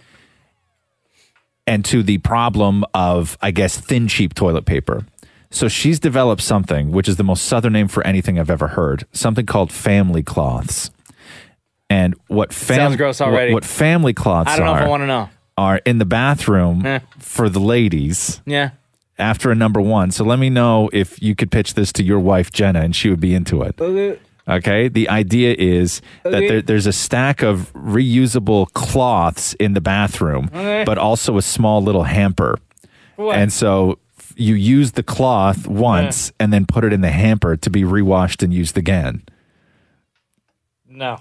and to the problem of, I guess, thin, cheap toilet paper. So she's developed something, which is the most Southern name for anything I've ever heard, something called family cloths. And what fam- Sounds gross already. What, what family cloths I don't know are, if I want to know. are in the bathroom Eh. for the ladies. Yeah. after a number one. So let me know if you could pitch this to your wife, Jenna, and she would be into it. Okay. Okay. The idea is that Okay. there, there's a stack of reusable cloths in the bathroom, Okay. but also a small little hamper. What? And so f- you use the cloth once and then put it in the hamper to be rewashed and used again. No.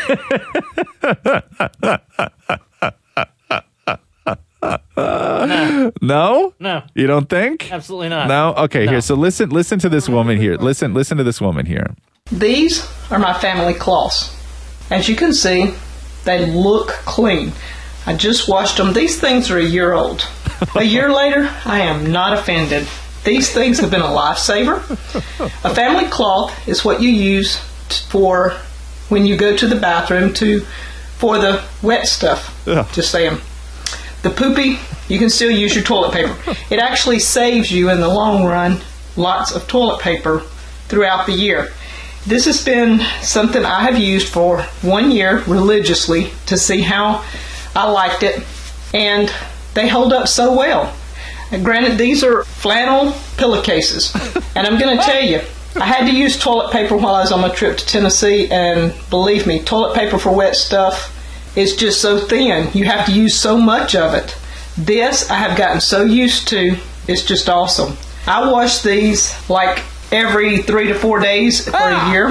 no. No? No. You don't think? Absolutely not. No? Okay, No. here. So listen listen to this woman here. Listen listen to this woman here. These are my family cloths. As you can see, they look clean. I just washed them. These things are a year old. A year later, I am not offended. These things have been a lifesaver. A family cloth is what you use t- for when you go to the bathroom to for the wet stuff. Ugh. Just saying. The poopy, you can still use your toilet paper. It actually saves you in the long run lots of toilet paper throughout the year. This has been something I have used for one year religiously to see how I liked it, and they hold up so well. And granted, these are flannel pillowcases, and I'm going to tell you, I had to use toilet paper while I was on my trip to Tennessee, and believe me, toilet paper for wet stuff is just so thin. You have to use so much of it. This I have gotten so used to, it's just awesome. I wash these like every three to four days for a year,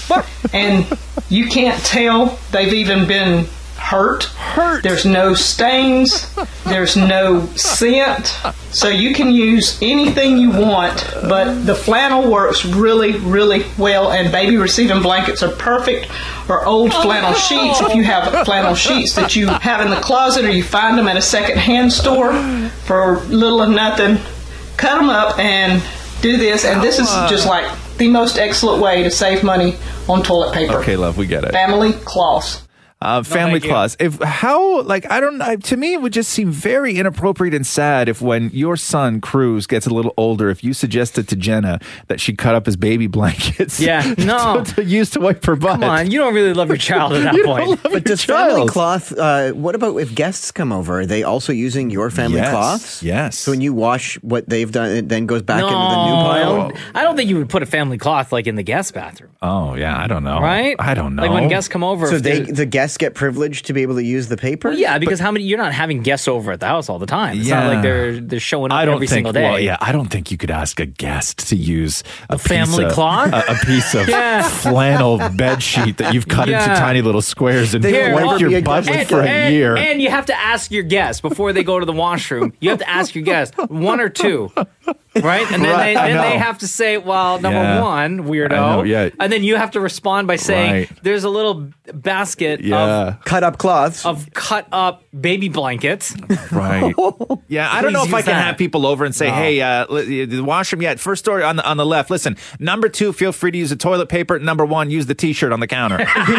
and you can't tell they've even been hurt. Hurt. There's no stains. There's no scent. So you can use anything you want, but the flannel works really, really well, and baby receiving blankets are perfect, or old flannel sheets if you have flannel sheets that you have in the closet or you find them at a second-hand store for little or nothing. Cut them up and do this, and this is just like the most excellent way to save money on toilet paper. Okay, love, we get it. Family cloths. Uh, family thank you. clause. If how like I don't I, to me it would just seem very inappropriate and sad if when your son Cruz gets a little older, if you suggested to Jenna that she cut up his baby blankets, Yeah, no. to, to use to wipe her butt. Come on, you don't really love your child at that You don't point. love But your does family child. cloth, uh, what about if guests come over? Are they also using your family Yes, cloths? yes. So when you wash what they've done, it then goes back into the new I pile? don't, I don't think you would put a family cloth like in the guest bathroom, Oh yeah, I don't know. right? I don't know. Like when guests come over. So if they, they're- the guests get privileged to be able to use the paper? Well, yeah, because how many? You're not having guests over at the house all the time. It's not Yeah. like they're they're showing up I don't every think. single day. Well, yeah, I don't think you could ask a guest to use a, piece family of- cloth? a, a piece of Yeah. flannel bed sheet that you've cut Yeah. into tiny little squares and Here, wipe well, your be a butt guest with and, for a and- year. and you have to ask your guests before they go to the washroom. You have to ask your guests one or two, right? And then Right, they I then they know. have to say, "Well, number Yeah. one, weirdo," I know, yeah. and then you have to respond by saying, Right. "There's a little basket Yeah. Cut up cloths. of of cut up baby blankets." Right. Yeah, I don't know Please if I use can that. have people over and say, No. "Hey, uh, li- the washroom yet? First story on the on the left. Listen, number two, feel free to use the toilet paper. Number one, use the T-shirt on the counter."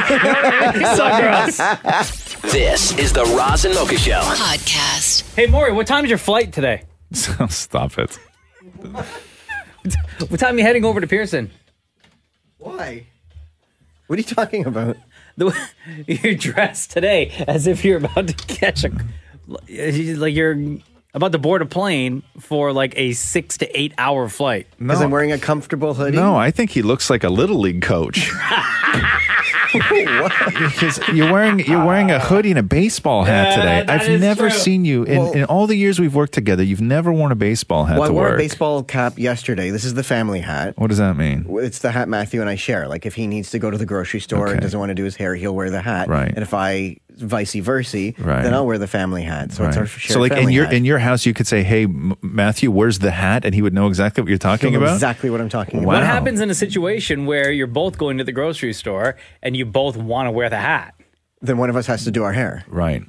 So gross. This is the Roz and Mocha Show. Podcast. Hey, Maury, what time is your flight today? Stop it. What time are you heading over to Pearson? Why? What are you talking about? The, you're dressed today as if you're about to catch a, like you're about to board a plane for like a six to eight hour flight. Because I'm wearing a comfortable hoodie? No, I think he looks like a little league coach. Because you're wearing you're wearing a hoodie and a baseball hat Yeah, today. that- that I've is never true. seen you in, Well- in all the years we've worked together. You've never worn a baseball hat Well, I to wore work. a baseball cap yesterday. This is the family hat. What does that mean? It's the hat Matthew and I share. Like if he needs to go to the grocery store and doesn't want to do his hair, he'll wear the hat. Right. And if I vice versa, Right. then I'll wear the family hat. So it's our Right. shared So, like in family your hat. in your house, you could say, "Hey, M- Matthew, where's the hat?" and he would know exactly what you're talking He'll know about. exactly what I'm talking about. What happens in a situation where you're both going to the grocery store and you both want to wear the hat? Then one of us has to do our hair. Right.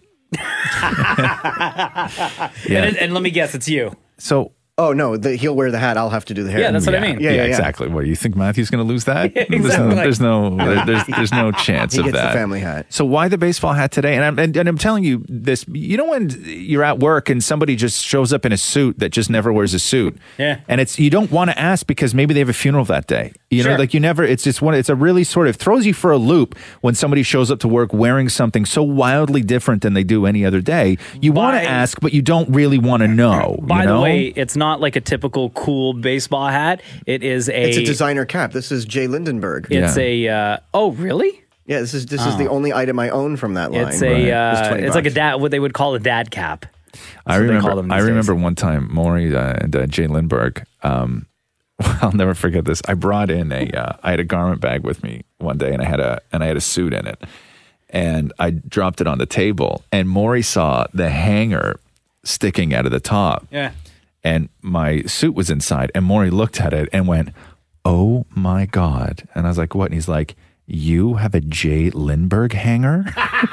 And, and let me guess, it's you. So. Oh no, the, he'll wear the hat. I'll have to do the hair. Yeah, that's what I mean. Yeah, yeah, yeah. exactly. What, you think Matthew's going to lose that? Yeah, There's no, exactly. there's no, there- there's, there's no chance He of gets the that. family hat. So why the baseball hat today? And I'm and, and I'm telling you this. You know when you're at work and somebody just shows up in a suit that just never wears a suit. Yeah. And it's you don't want to ask because maybe they have a funeral that day. You know, Sure. like you never. It's just one. It's a really sort of throws you for a loop when somebody shows up to work wearing something so wildly different than they do any other day. You want to By- ask, but you don't really want to know. By you know? the way, it's not like a typical cool baseball hat. It is a. It's a designer cap. This is Jay Lindenberg. It's a. Uh, oh, really? Yeah, this is this Oh. is the only item I own from that line. It's a. Uh, twenty it's like a bucks. dad. What they would call a dad cap. I That's what they remember. call them I these remember one time, Maury uh, and uh, Jay Lindbergh. Um, I'll never forget this. I brought in a. Uh, I had a garment bag with me one day, and I had a and I had a suit in it, and I dropped it on the table, and Maury saw the hanger sticking out of the top. Yeah. And my suit was inside, and Maury looked at it and went, "Oh my God!" And I was like, "What?" And he's like, "You have a Jay Lindbergh hanger?"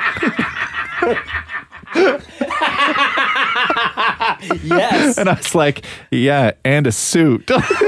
Yes. And I was like, "Yeah, and a suit."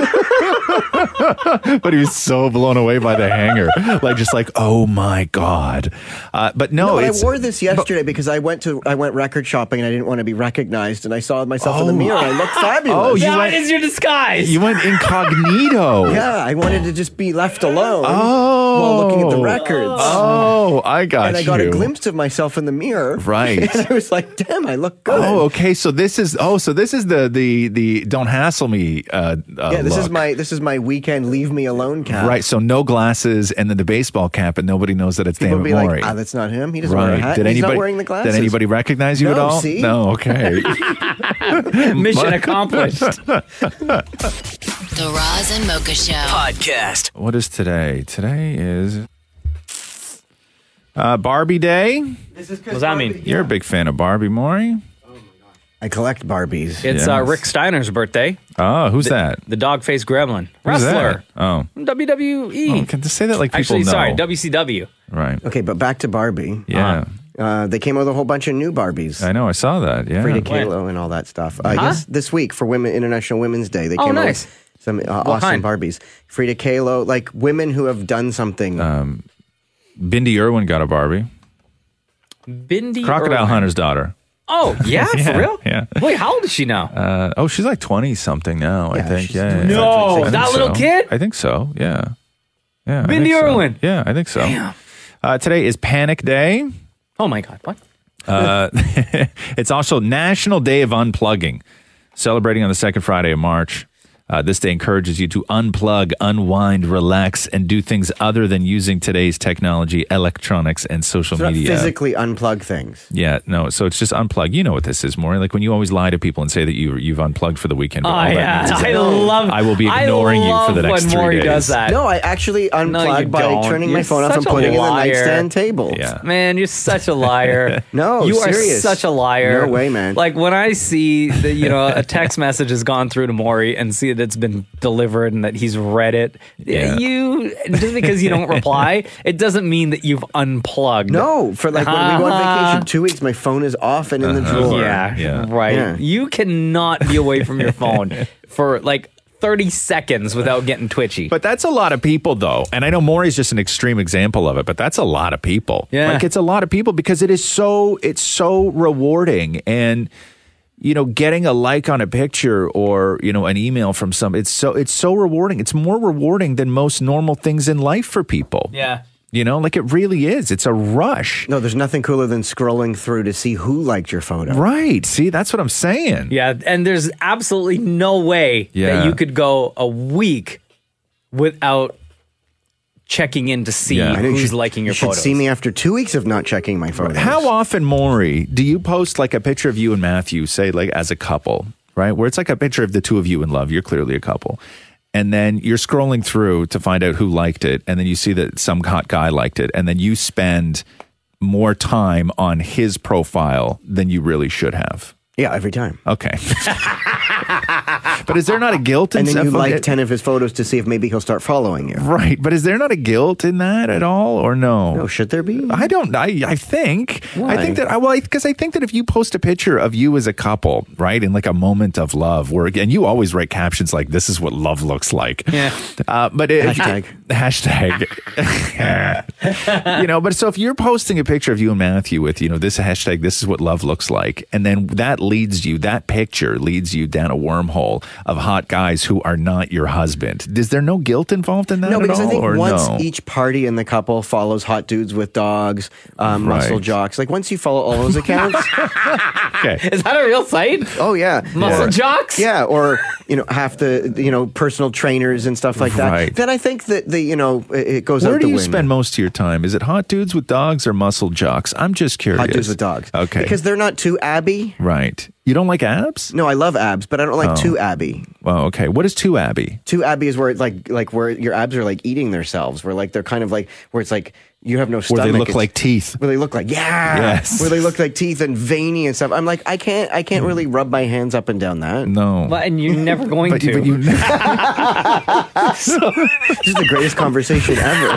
But he was so blown away by the hanger, like just like, "Oh my God!" Uh, but no, No, I it's, wore this yesterday because I went to I went record shopping and I didn't want to be recognized, and I saw myself in the Oh. mirror and I looked fabulous. Oh, you That went- is your disguise. you went incognito. Yeah, I wanted to just be left alone Oh. while looking at the records. Oh, I got and I you. got a glimpse of myself in the mirror. Right. And I was like, damn, I look good. Oh, okay. So this is oh, so this is the the the don't hassle me. Uh, uh, yeah, this is look. my this is my weekend leave me alone cap. Right. So no glasses and then the baseball cap, and nobody knows that it's People David be Morey. like, ah, that's not him. He doesn't wear a Right. hat. Did He's anybody not wearing the glasses. Did anybody recognize you No, at all? see? No. Okay. Mission accomplished. The Roz and Mocha Show podcast. What is today? Today is uh, Barbie Day. This is What does that mean? You're a big fan of Barbie, Maury. I collect Barbies. It's Yes. uh, Rick Steiner's birthday. Oh, who's the, that? The dog-faced gremlin. Who's Wrestler. that? Oh. W W E. Oh, can just say that like people Actually, know. sorry, W C W. Right. Okay, but back to Barbie. Yeah. Uh, they came out with a whole bunch of new Barbies. I know. I saw that. Yeah. Frida Kahlo and all that stuff. Uh, Huh? Yes, this week for Women International Women's Day, they Oh, came nice. out with some uh, awesome kind? Barbies. Frida Kahlo, like women who have done something. Um, Bindi Irwin got a Barbie. Bindi Crocodile Irwin. Hunter's daughter. Oh, yeah? Yeah, For real? yeah. Wait, how old is she now? Uh, oh, she's like twenty something now. I Yeah, think. she's Yeah. doing yeah, No, I think that little so. kid? I think so. Yeah. Yeah. I Bindi think so. Irwin. Yeah, I think so. Damn. Uh, today is Panic Day. Oh, my God. What? Uh, it's also National Day of Unplugging, celebrating on the second Friday of March. Uh, this day encourages you to unplug, unwind, relax, and do things other than using today's technology, electronics, and social So not media. physically unplug things. Yeah, no. So it's just unplug. You know what this is, Maury. Like when you always lie to people and say that you you've unplugged for the weekend. but Oh, all that yeah. means is I that love I will be I ignoring you love for the next when three Maury days. does that. No, I actually No, you unplug by don't. turning You're my phone off and such a putting it in the liar. nightstand table. Yeah. Man, you're such a liar. No, you serious. are such a liar. No way, man. Like when I see that, you know, a text message has gone through to Maury and see that it's been delivered and that he's read it. Yeah. You just because you don't reply, it doesn't mean that you've unplugged. No, for like when we go on Uh-huh. vacation, two weeks, my phone is off and in the Uh-huh. drawer. Yeah, Yeah. right. Yeah. You cannot be away from your phone for like thirty seconds without getting twitchy. But that's a lot of people, though. And I know Maury's just an extreme example of it, but that's a lot of people. Yeah. Like, it's a lot of people because it is so, it's so rewarding. And, you know, getting a like on a picture or, you know, an email from some, it's so, it's so rewarding. It's more rewarding than most normal things in life for people. yeah. You know, like it really is. It's a rush. No, there's nothing cooler than scrolling through to see who liked your photo. Right. See, that's what I'm saying. Yeah, and there's absolutely no way Yeah. that you could go a week without checking in to see Yeah. I know you who's should- liking your you should photos. see me after two weeks of not checking my photos. How often, Maury, do you post like a picture of you and Matthew, say like as a couple, right? Where it's like a picture of the two of you in love. You're clearly a couple. And then you're scrolling through to find out who liked it. And then you see that some hot guy liked it. And then you spend more time on his profile than you really should have. Yeah, every time. Okay. But is there not a guilt in And then you stuff- like ten of his photos to see if maybe he'll start following you. Right. But is there not a guilt in that at all or no? No, should there be? I don't. I. I think. Why? I think that. I well, because I think that if you post a picture of you as a couple, right, in like a moment of love, where again you always write captions like "This is what love looks like." Yeah. Uh, but it, Hashtag. hashtag. You know, but so if you're posting a picture of you and Matthew with you know this hashtag, this is what love looks like, and then that leads you. That picture leads you down a wormhole hole of hot guys who are not your husband. Is there no guilt involved in that No, at because all? I think or once no? each party in the couple follows hot dudes with dogs, um, Right. muscle jocks, like once you follow all those accounts. Okay. Is that a real site? Oh, yeah. Muscle Or- jocks? Yeah, or, you know, half the, you know, personal trainers and stuff like that. Right. Then I think that, the you know, it it goes Where out do the you window. spend most of your time? Is it hot dudes with dogs or muscle jocks? I'm just curious. Hot dudes with dogs. Okay. Because they're not too abby. Right. You don't like abs? No, I love abs, but I don't like Oh. too abby. Well, okay. What is too abby? Too abby is where it's like like where your abs are like eating themselves, where like they're kind of like where it's like you have no stomach. Where they look It's- like teeth. Where they look like yeah, Yes. where they look like teeth and veiny and stuff. I'm like I can't I can't really rub my hands up and down that. No, Well, and you're never going But, to. but you This is the greatest conversation ever.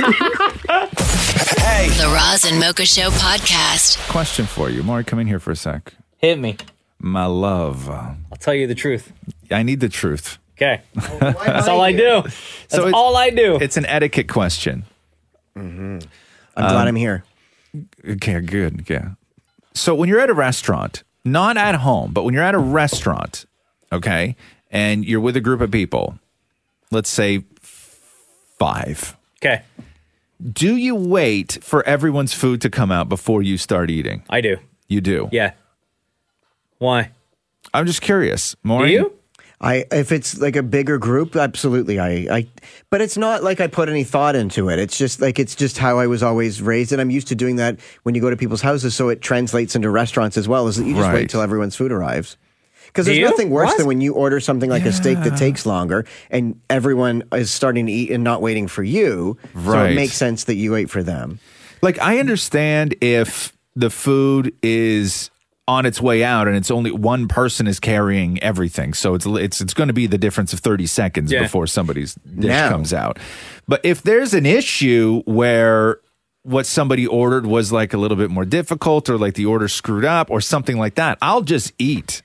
The Roz and Mocha Show podcast. Question for you. Maury, come in here for a sec. Hit me. My love. I'll tell you the truth. I need the truth. Okay. That's all I do. That's So it's- all I do. It's an etiquette question. I'm glad I'm here. Okay, good. Yeah. So when you're at a restaurant, not at home, but when you're at a restaurant, okay, and you're with a group of people, let's say five. Okay. Do you wait for everyone's food to come out before you start eating? I do. You do? Yeah. Why? I'm just curious. Maury? Do you? I if it's like a bigger group, absolutely. I, I but it's not like I put any thought into it. It's just like it's just how I was always raised, and I'm used to doing that when you go to people's houses. So it translates into restaurants as well. Is that you just Right. wait till everyone's food arrives? Because Do there's you? nothing worse What? than when you order something like a steak that takes longer, and everyone is starting to eat and not waiting for you. So Right. it makes sense that you wait for them. Like, I understand if the food is on its way out and it's only one person is carrying everything. So it's it's it's going to be the difference of thirty seconds Yeah. before somebody's dish Now. comes out. But if there's an issue where what somebody ordered was like a little bit more difficult or like the order screwed up or something like that, I'll just eat.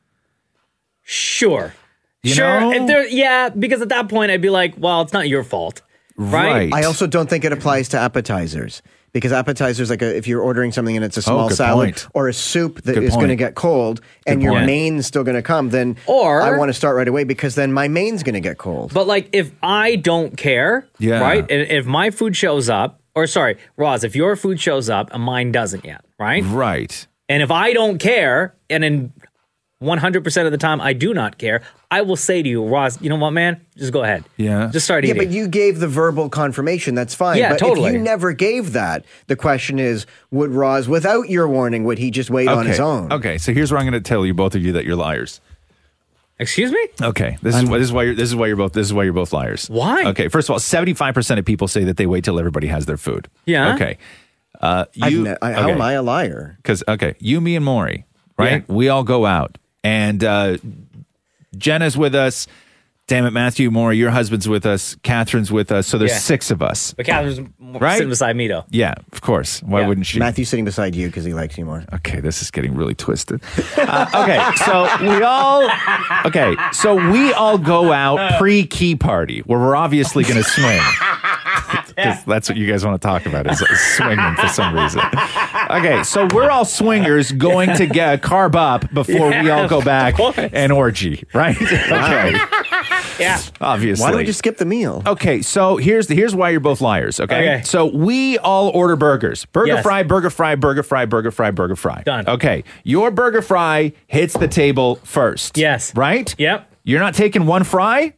Sure. You sure. know? If there, yeah, because at that point I'd be like, well, it's not your fault. Right. I also don't think it applies to appetizers. Because appetizers, like a, if you're ordering something and it's a small good salad point. or a soup that Good is going to point. get cold and Good your point. main's still going to come, then Or- I want to start right away because then my main's going to get cold. But like, if I don't care, Yeah. right? And if my food shows up, or sorry, Roz, if your food shows up and mine doesn't yet, right? Right. And if I don't care, and in one hundred percent of the time I do not care, I will say to you, Roz, you know what, man? Just go ahead. Yeah. Just start Yeah, eating. but you gave the verbal confirmation. That's fine. Yeah, but totally. if you never gave that, the question is, would Roz, without your warning, would he just wait on his own? Okay, so here's where I'm going to tell you both of you that you're liars. Excuse me? Okay, this is why this is why you're this is why you're both this is why you're both liars. Why? Okay, first of all, seventy-five percent of people say that they wait till everybody has their food. Yeah. Okay. Uh, I've you ne- I- how am I a liar? Because okay, you, me, and Maury, right? We all go out, and uh, Jenna's with us. Damn it, Matthew, Maury, your husband's with us. Catherine's with us. So there's Yeah. six of us. But Catherine's Right? sitting beside me, though. Yeah, of course. Why Yeah. wouldn't she? Matthew's sitting beside you because he likes you more. Okay, this is getting really twisted. Uh, okay, so we all okay, so we all go out pre key party where we're obviously going to swing. 'Cause that's what you guys want to talk about is swinging for some reason. Okay, so we're all swingers going to get carb up before we Yeah, all go back of course. and orgy, right? Okay, Yeah. obviously. Why don't you skip the meal? Okay, so here's the, here's why you're both liars. Okay? Okay. So we all order burgers: burger Yes. fry, burger fry, burger fry, burger fry, burger fry. Done. Okay, your burger fry hits the table first. Yes. Right. Yep. You're not taking one fry.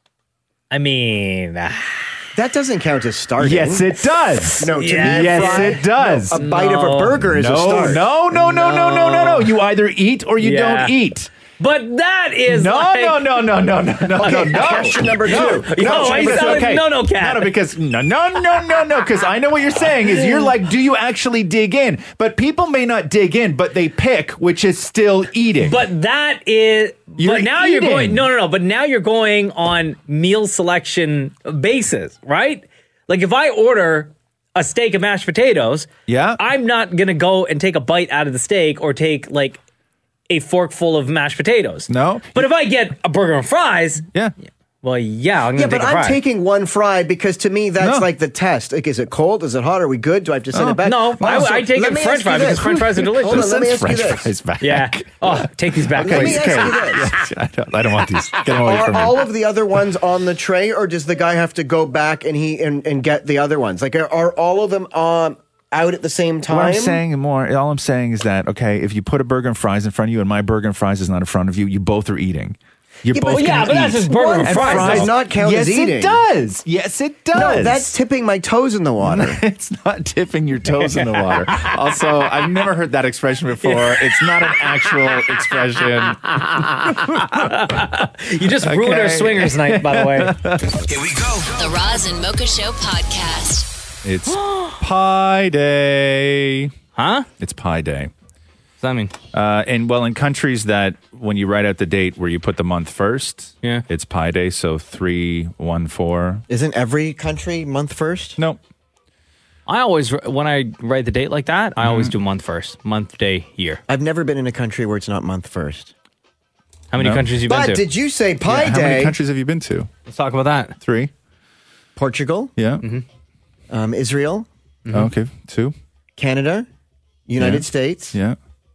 I mean, ah, That doesn't count as starting. Yes, it does. No, to Yes. me, Yes, fry- it does. A bite of No. a burger is no, a start. no, no, no, no, no, no, no. You either eat or you Yeah. don't eat. but that is No, like, no, no, no, no, no, no, Okay, no, no. question number two. No, Yo, no, I because- sound- okay. no, no, Kat. No, no, because no, no, no, no, no, because I know what you're saying is you're like, do you actually dig in? But people may not dig in, but they pick, which is still eating. But that is. You're but now you're eating. going. No, no, no. But now you're going on meal selection basis, right? Like if I order a steak and mashed potatoes, Yeah. I'm not gonna go and take a bite out of the steak or take like a fork full of mashed potatoes. No. But if I get a burger and fries, yeah. Well, yeah, I'm Yeah, gonna but take a I'm fry. taking one fry because to me that's No. like the test. Like, is it cold? Is it hot? Are we good? Do I have to send Oh, it back? no, I- I take let it me French ask fries you because this. French fries are delicious. Hold on, let me Send ask you French this. fries back. Yeah. Oh, take these back, Let me please. ask you this. Yes, I, don't, I don't want these. Get them away Are from me. all of the other ones on the tray, or does the guy have to go back and he and, and get the other ones? Like, are, are all of them um, out at the same time? What I'm saying more, all I'm saying is that, okay, if you put a burger and fries in front of you and my burger and fries is not in front of you, you both are eating. You're Yeah, but- both yeah, gonna but that's eat. just burger and And fries, does not count yes, as eating. it does. Yes, it does. No, that's tipping my toes in the water. It's not tipping your toes in the water. Also, I've never heard that expression before. It's not an actual expression. You just ruined our swingers night, by the way. Here we go. The Roz and Mocha Show podcast. It's Pie Day. Huh? It's Pie Day. What's that mean? Uh, and well, in countries that when you write out the date where you put the month first, yeah, it's Pie Day. So three, one, four. Isn't every country month first? No. I always, when I write the date like that, I Mm-hmm. always do month first, month, day, year. I've never been in a country where it's not month first. How many No. countries you been But to? did you say Pie Yeah, Day? how many countries have you been to? Let's talk about that. Three. Portugal, Yeah. um, Israel, Oh, okay. Two. Canada, United Yeah. States, Yeah.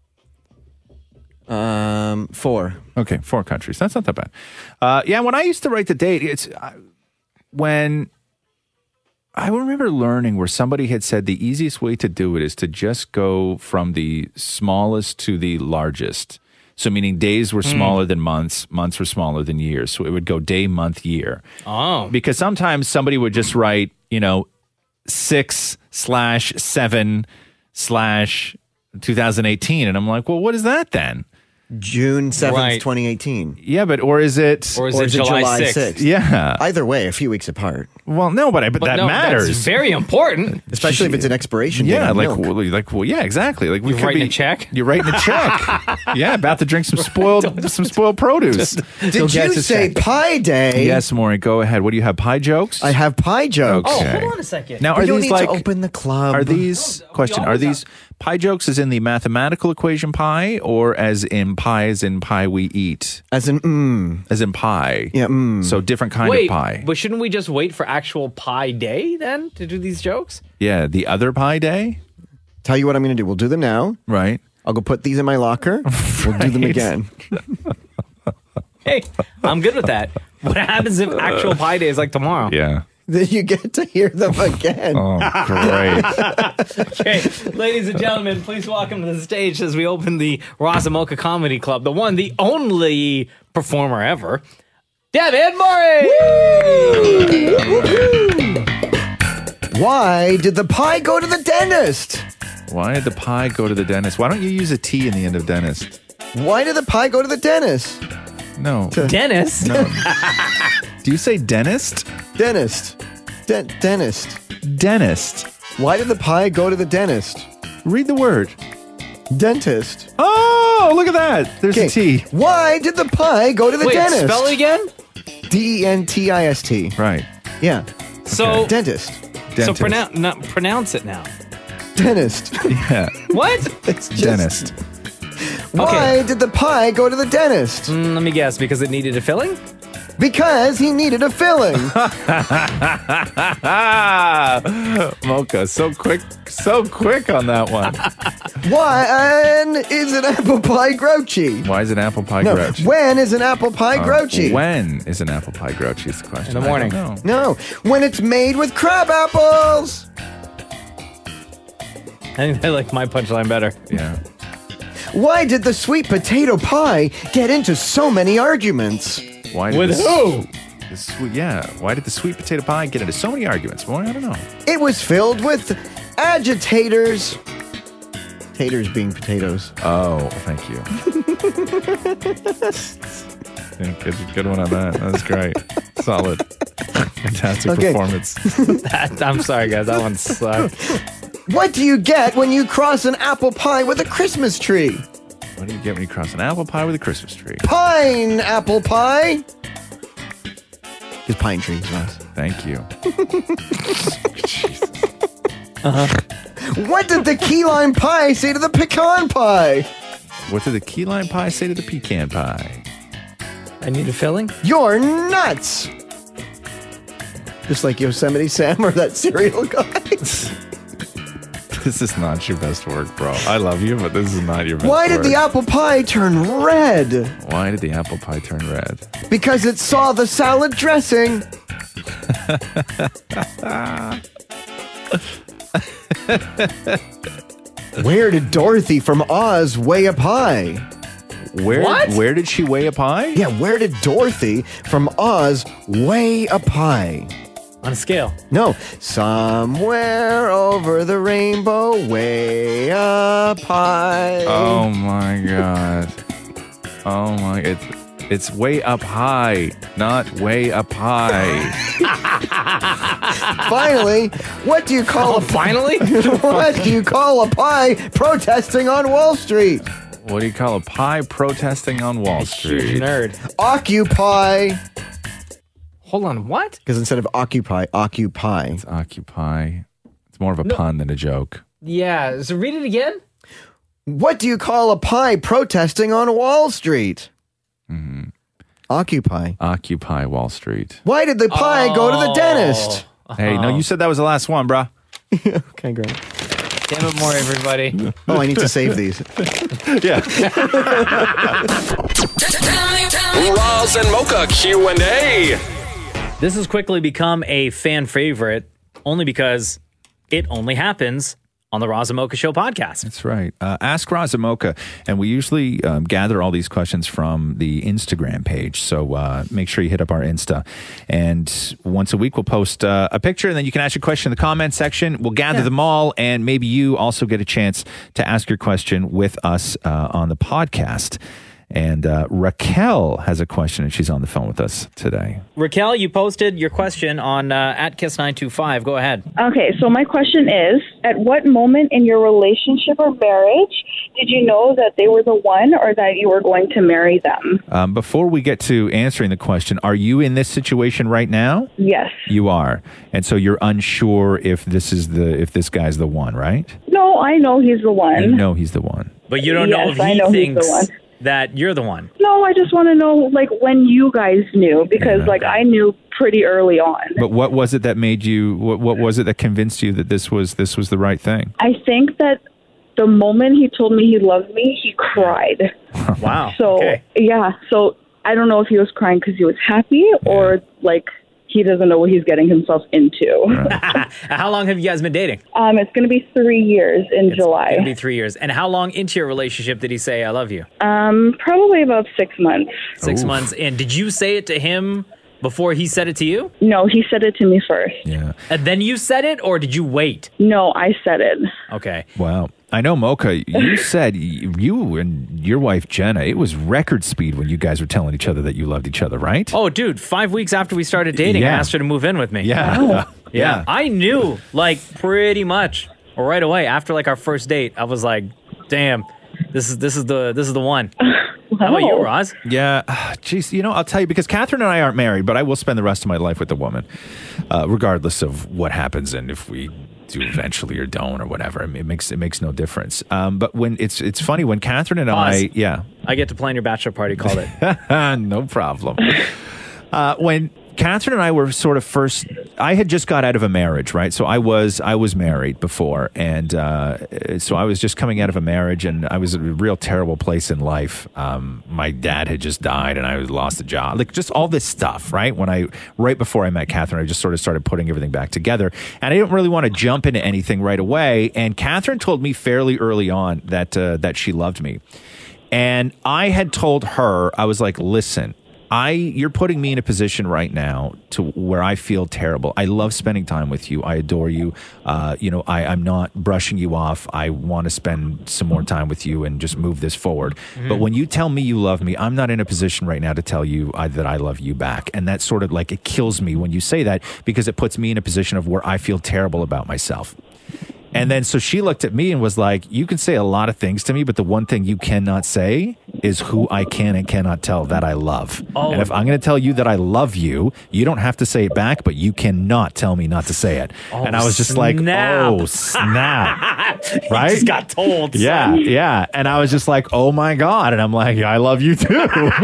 um, four. Okay, four countries. That's not that bad. Uh, yeah, when I used to write the date, it's uh, when I remember learning where somebody had said the easiest way to do it is to just go from the smallest to the largest. So meaning days were smaller than months, months were smaller than years. So it would go day, month, year. Oh. Because sometimes somebody would just write, you know, six slash seven slash two thousand eighteen. And I'm like, well, what is that then? June seventh, Right. twenty eighteen. Yeah, but or is it Or is it July sixth? Yeah. Either way, a few weeks apart. Well, no, but I but, But that no, matters. That's very important. Especially if it's an expiration date Yeah, on like milk. well, like well, yeah, exactly. Like we You're could writing be, a check? You're writing a check. Yeah, about to drink some spoiled some spoiled produce. Did you say Pie Day? Yes, Maury, go ahead. What do you have? Pie jokes? I have pie jokes. Oh, Okay. hold on a second. Now, We are don't these need to like open the club. Are these question? Are these pie jokes as in the mathematical equation pi, or as in pie as in pie we eat? As in mm. As in pie. Yeah. Mm. So different kind Wait, of pie. but shouldn't we just wait for actual Pie Day then to do these jokes? Yeah, the other pie day. Tell you what I'm going to do. We'll do them now. Right. I'll go put these in my locker. We'll do them Right. again. Hey, I'm good with that. What happens if actual Pie Day is like tomorrow? Yeah. Then you get to hear them again. Oh, great. Okay, ladies and gentlemen, please welcome to the stage as we open the Roz and Mocha Comedy Club, the one, the only performer ever, David Murray. Why did the pie go to the dentist? Why did the pie go to the dentist? Why don't you use a T in the end of dentist? Why did the pie go to the dentist? No. Dennis? No. Do you say dentist? Dentist. De- dentist. Dentist. Why did the pie go to the dentist? Read the word. Dentist. Oh, look at that. There's a T. Why did the pie go to the Wait, dentist? spell it again? D E N T I S T. Right. Yeah. So, Dentist. so Dentist. pronounce, not, pronounce it now. Dentist. Yeah. What? It's just, Dentist. Why did the pie go to the dentist? Mm, let me guess, because it needed a filling? Because he needed a filling. Mocha, so quick, so quick on that one. Why is an apple pie grouchy? Why is an apple pie No. grouchy? When is an apple pie Uh, grouchy? When is an apple pie grouchy is the question. In the morning. I don't No. know. When it's made with crab apples. I think I like my punchline better. Yeah. Why did the sweet potato pie get into so many arguments? Why did With the, who? The sweet, yeah. Why did the sweet potato pie get into so many arguments? Boy, I don't know. It was filled with agitators. Taters being potatoes. Oh, thank you. Yeah, good, good one on that. That was great. Solid. Fantastic Okay. performance. That, I'm sorry, guys. That one sucked. What do you get when you cross an apple pie with a Christmas tree? What do you get when you cross an apple pie with a Christmas tree? Pine apple pie. His pine trees, Ross. Thank you. What did the key lime pie say to the pecan pie? What did the key lime pie say to the pecan pie? I need a filling? You're nuts. Just like Yosemite Sam or that cereal guy. This is not your best work, bro. I love you, but this is not your best Why did work. the apple pie turn red? Why did the apple pie turn red? Because it saw the salad dressing. Where did Dorothy from Oz weigh a pie? Where, What? Where did she weigh a pie? Yeah, where did Dorothy from Oz weigh a pie? On a scale. No, somewhere over the rainbow, way up high. Oh my god. Oh my, it's it's way up high, not way up high. Finally, what do you call Oh, a finally? what do you call a pie protesting on Wall Street? What do you call a pie protesting on Wall Street? Huge nerd. Occupy. Hold on, what? Because instead of occupy, occupy. It's occupy. It's more of a No. pun than a joke. Yeah, so read it again. What do you call a pie protesting on Wall Street? Mm-hmm. Occupy. Occupy Wall Street. Why did the pie go to the Oh. dentist? Hey, no, you said that was the last one, bruh. Okay, great. Damn it, more everybody. Oh, I need to save these. Yeah. Roz and Mocha Q and A. This has quickly become a fan favorite only because it only happens on the Roz and Mocha Show podcast. That's right. Uh, Ask Roz and Mocha, and we usually um, gather all these questions from the Instagram page. So uh, make sure you hit up our Insta, and once a week we'll post uh, a picture, and then you can ask your question in the comment section. We'll gather Yeah. them all, and maybe you also get a chance to ask your question with us uh, on the podcast. And uh, Raquel has a question, and she's on the phone with us today. Raquel, you posted your question on uh, at Kiss nine two five. Go ahead. Okay, so my question is, at what moment in your relationship or marriage did you know that they were the one or that you were going to marry them? Um, before we get to answering the question, are you in this situation right now? Yes. You are, and so you're unsure if this is the if this guy's the one, right? No, I know he's the one. You know he's the one. But you don't know Yes, if I he know he's the thinks one. that you're the one. No, I just want to know, like, when you guys knew, because, Yeah. like, I knew pretty early on. But what was it that made you? What, what was it that convinced you that this was this was the right thing? I think that the moment he told me he loved me, he cried. Wow. So, Okay. yeah, so I don't know if he was crying because he was happy or, like, he doesn't know what he's getting himself into. How long have you guys been dating? Um, it's going to be three years in July. It'll be three years. And how long into your relationship did he say, I love you? Um, probably about six months. Six months in. Did you say it to him before he said it to you? No, he said it to me first. Yeah. And then you said it, or did you wait? No, I said it. Okay. Wow. I know, Mocha, you said y- you and your wife, Jenna, it was record speed when you guys were telling each other that you loved each other, right? Oh, dude, five weeks after we started dating, I Yeah. asked her to move in with me. Yeah. yeah. Yeah. I knew, like, pretty much right away after, like, our first date. I was like, damn, this is this is the this is the one. How about you, Roz? Yeah, geez, you know, I'll tell you, because Catherine and I aren't married, but I will spend the rest of my life with a woman, uh, regardless of what happens and if we do eventually or don't or whatever. I mean, it makes it makes no difference. Um, but when it's it's funny when Catherine and Pause. I, yeah, I get to plan your bachelor party. Called it. no problem. Uh, when Catherine and I were sort of first, I had just got out of a marriage, right? So I was I was married before, and uh, so I was just coming out of a marriage, and I was at a real terrible place in life. Um, my dad had just died, and I lost a job, like just all this stuff, right? When I right before I met Catherine, I just sort of started putting everything back together, and I didn't really want to jump into anything right away. And Catherine told me fairly early on that uh, that she loved me, and I had told her, I was like, listen. I, you're putting me in a position right now to where I feel terrible. I love spending time with you. I adore you. Uh, you know, I, I'm not brushing you off. I want to spend some more time with you and just move this forward. Mm-hmm. But when you tell me you love me, I'm not in a position right now to tell you I, that I love you back. And that sort of like, it kills me when you say that, because it puts me in a position of where I feel terrible about myself. And then so she looked at me and was like, you can say a lot of things to me, but the one thing you cannot say is who I can and cannot tell that I love. Oh. And if I'm going to tell you that I love you, you don't have to say it back, but you cannot tell me not to say it. Oh, and I was just like, snap. oh, snap. Right? You just got told. Yeah, son. yeah. And I was just like, oh my God. And I'm like, I love you too.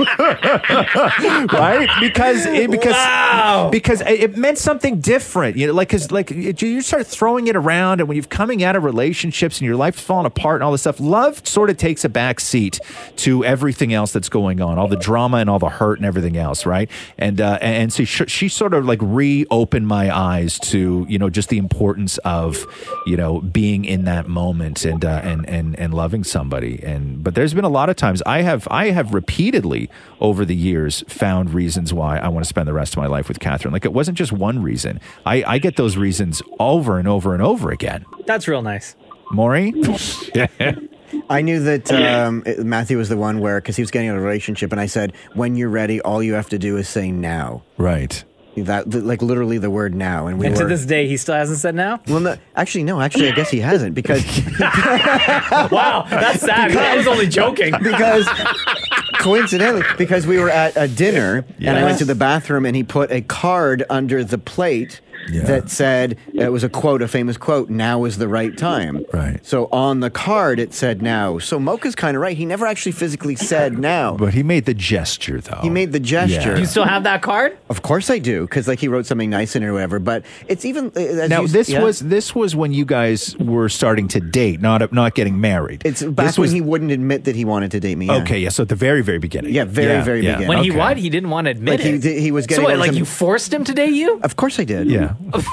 Right? Because it, because, Wow. because it it meant something different. You know, like, cause like it, you start throwing it around, and when you're coming out of relationships and your life's falling apart and all this stuff, love sort of takes a back seat to everything else that's going on, all the drama and all the hurt and everything else. Right. And, uh, and so she, she sort of like reopened my eyes to, you know, just the importance of, you know, being in that moment and, uh, and, and, and loving somebody. And, but there's been a lot of times I have, I have repeatedly over the years found reasons why I want to spend the rest of my life with Catherine. Like, it wasn't just one reason. I, I get those reasons over and over and over again. That's real nice. Maury? I knew that um, it- Matthew was the one where, because he was getting out of a relationship, and I said, when you're ready, all you have to do is say now. Right. That, th- like literally the word now. And we And were, to this day, he still hasn't said now? well, no, actually, no, actually, I guess he hasn't, because Wow, that's sad. I was only joking. because coincidentally, because we were at a dinner and I went to the bathroom and he put a card under the plate that said, it was a quote, a famous quote, now is the right time. Right. So on the card it said now. So Mocha's kind of right. He never actually physically said now. But he made the gesture, though. He made the gesture. Do you still have that card? Of course I do, because like he wrote something nice in it or whatever. But it's even uh, as Now you- this yeah. was this was when you guys were starting to date, not not getting married. It's back This when was- he wouldn't admit that he wanted to date me. Yeah. Okay, yeah. So at the very very beginning. Yeah, very, very beginning. When he okay. what? He didn't want to admit Like he it. did- he was getting So what, over like some- you forced him to date you? Of course I did. Yeah.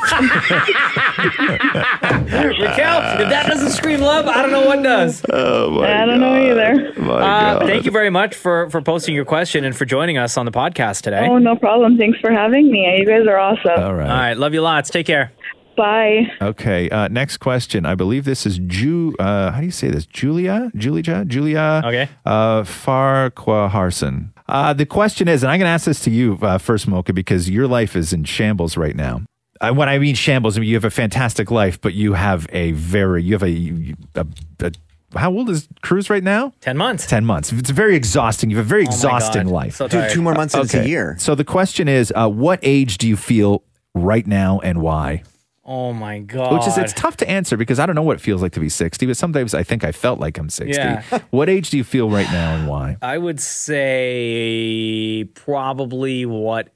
Raquel, if that doesn't scream love, I don't know what does. Oh my I don't know either. Uh, thank you very much for, for posting your question and for joining us on the podcast today. Oh, no problem. Thanks for having me. You guys are awesome. All right. All right. Love you lots. Take care. Bye. Okay. Uh, next question. I believe this is Ju. Uh, how do you say this? Julia. Julia. Julia. Okay. Uh, Farquharson. Uh, the question is, and I'm going to ask this to you uh, first, Mocha, because your life is in shambles right now. Uh, when I mean shambles, I mean you have a fantastic life, but you have a very, you have a, a, a how old is Cruz right now? Ten months. Ten months. It's very exhausting. You have a very Oh my exhausting God. life. So Dude, tired. two more months and it's a year. So the question is, uh, what age do you feel right now and why? Oh my God. Which is, it's tough to answer because I don't know what it feels like to be sixty, but sometimes I think I felt like I'm sixty. Yeah. What age do you feel right now and why? I would say probably what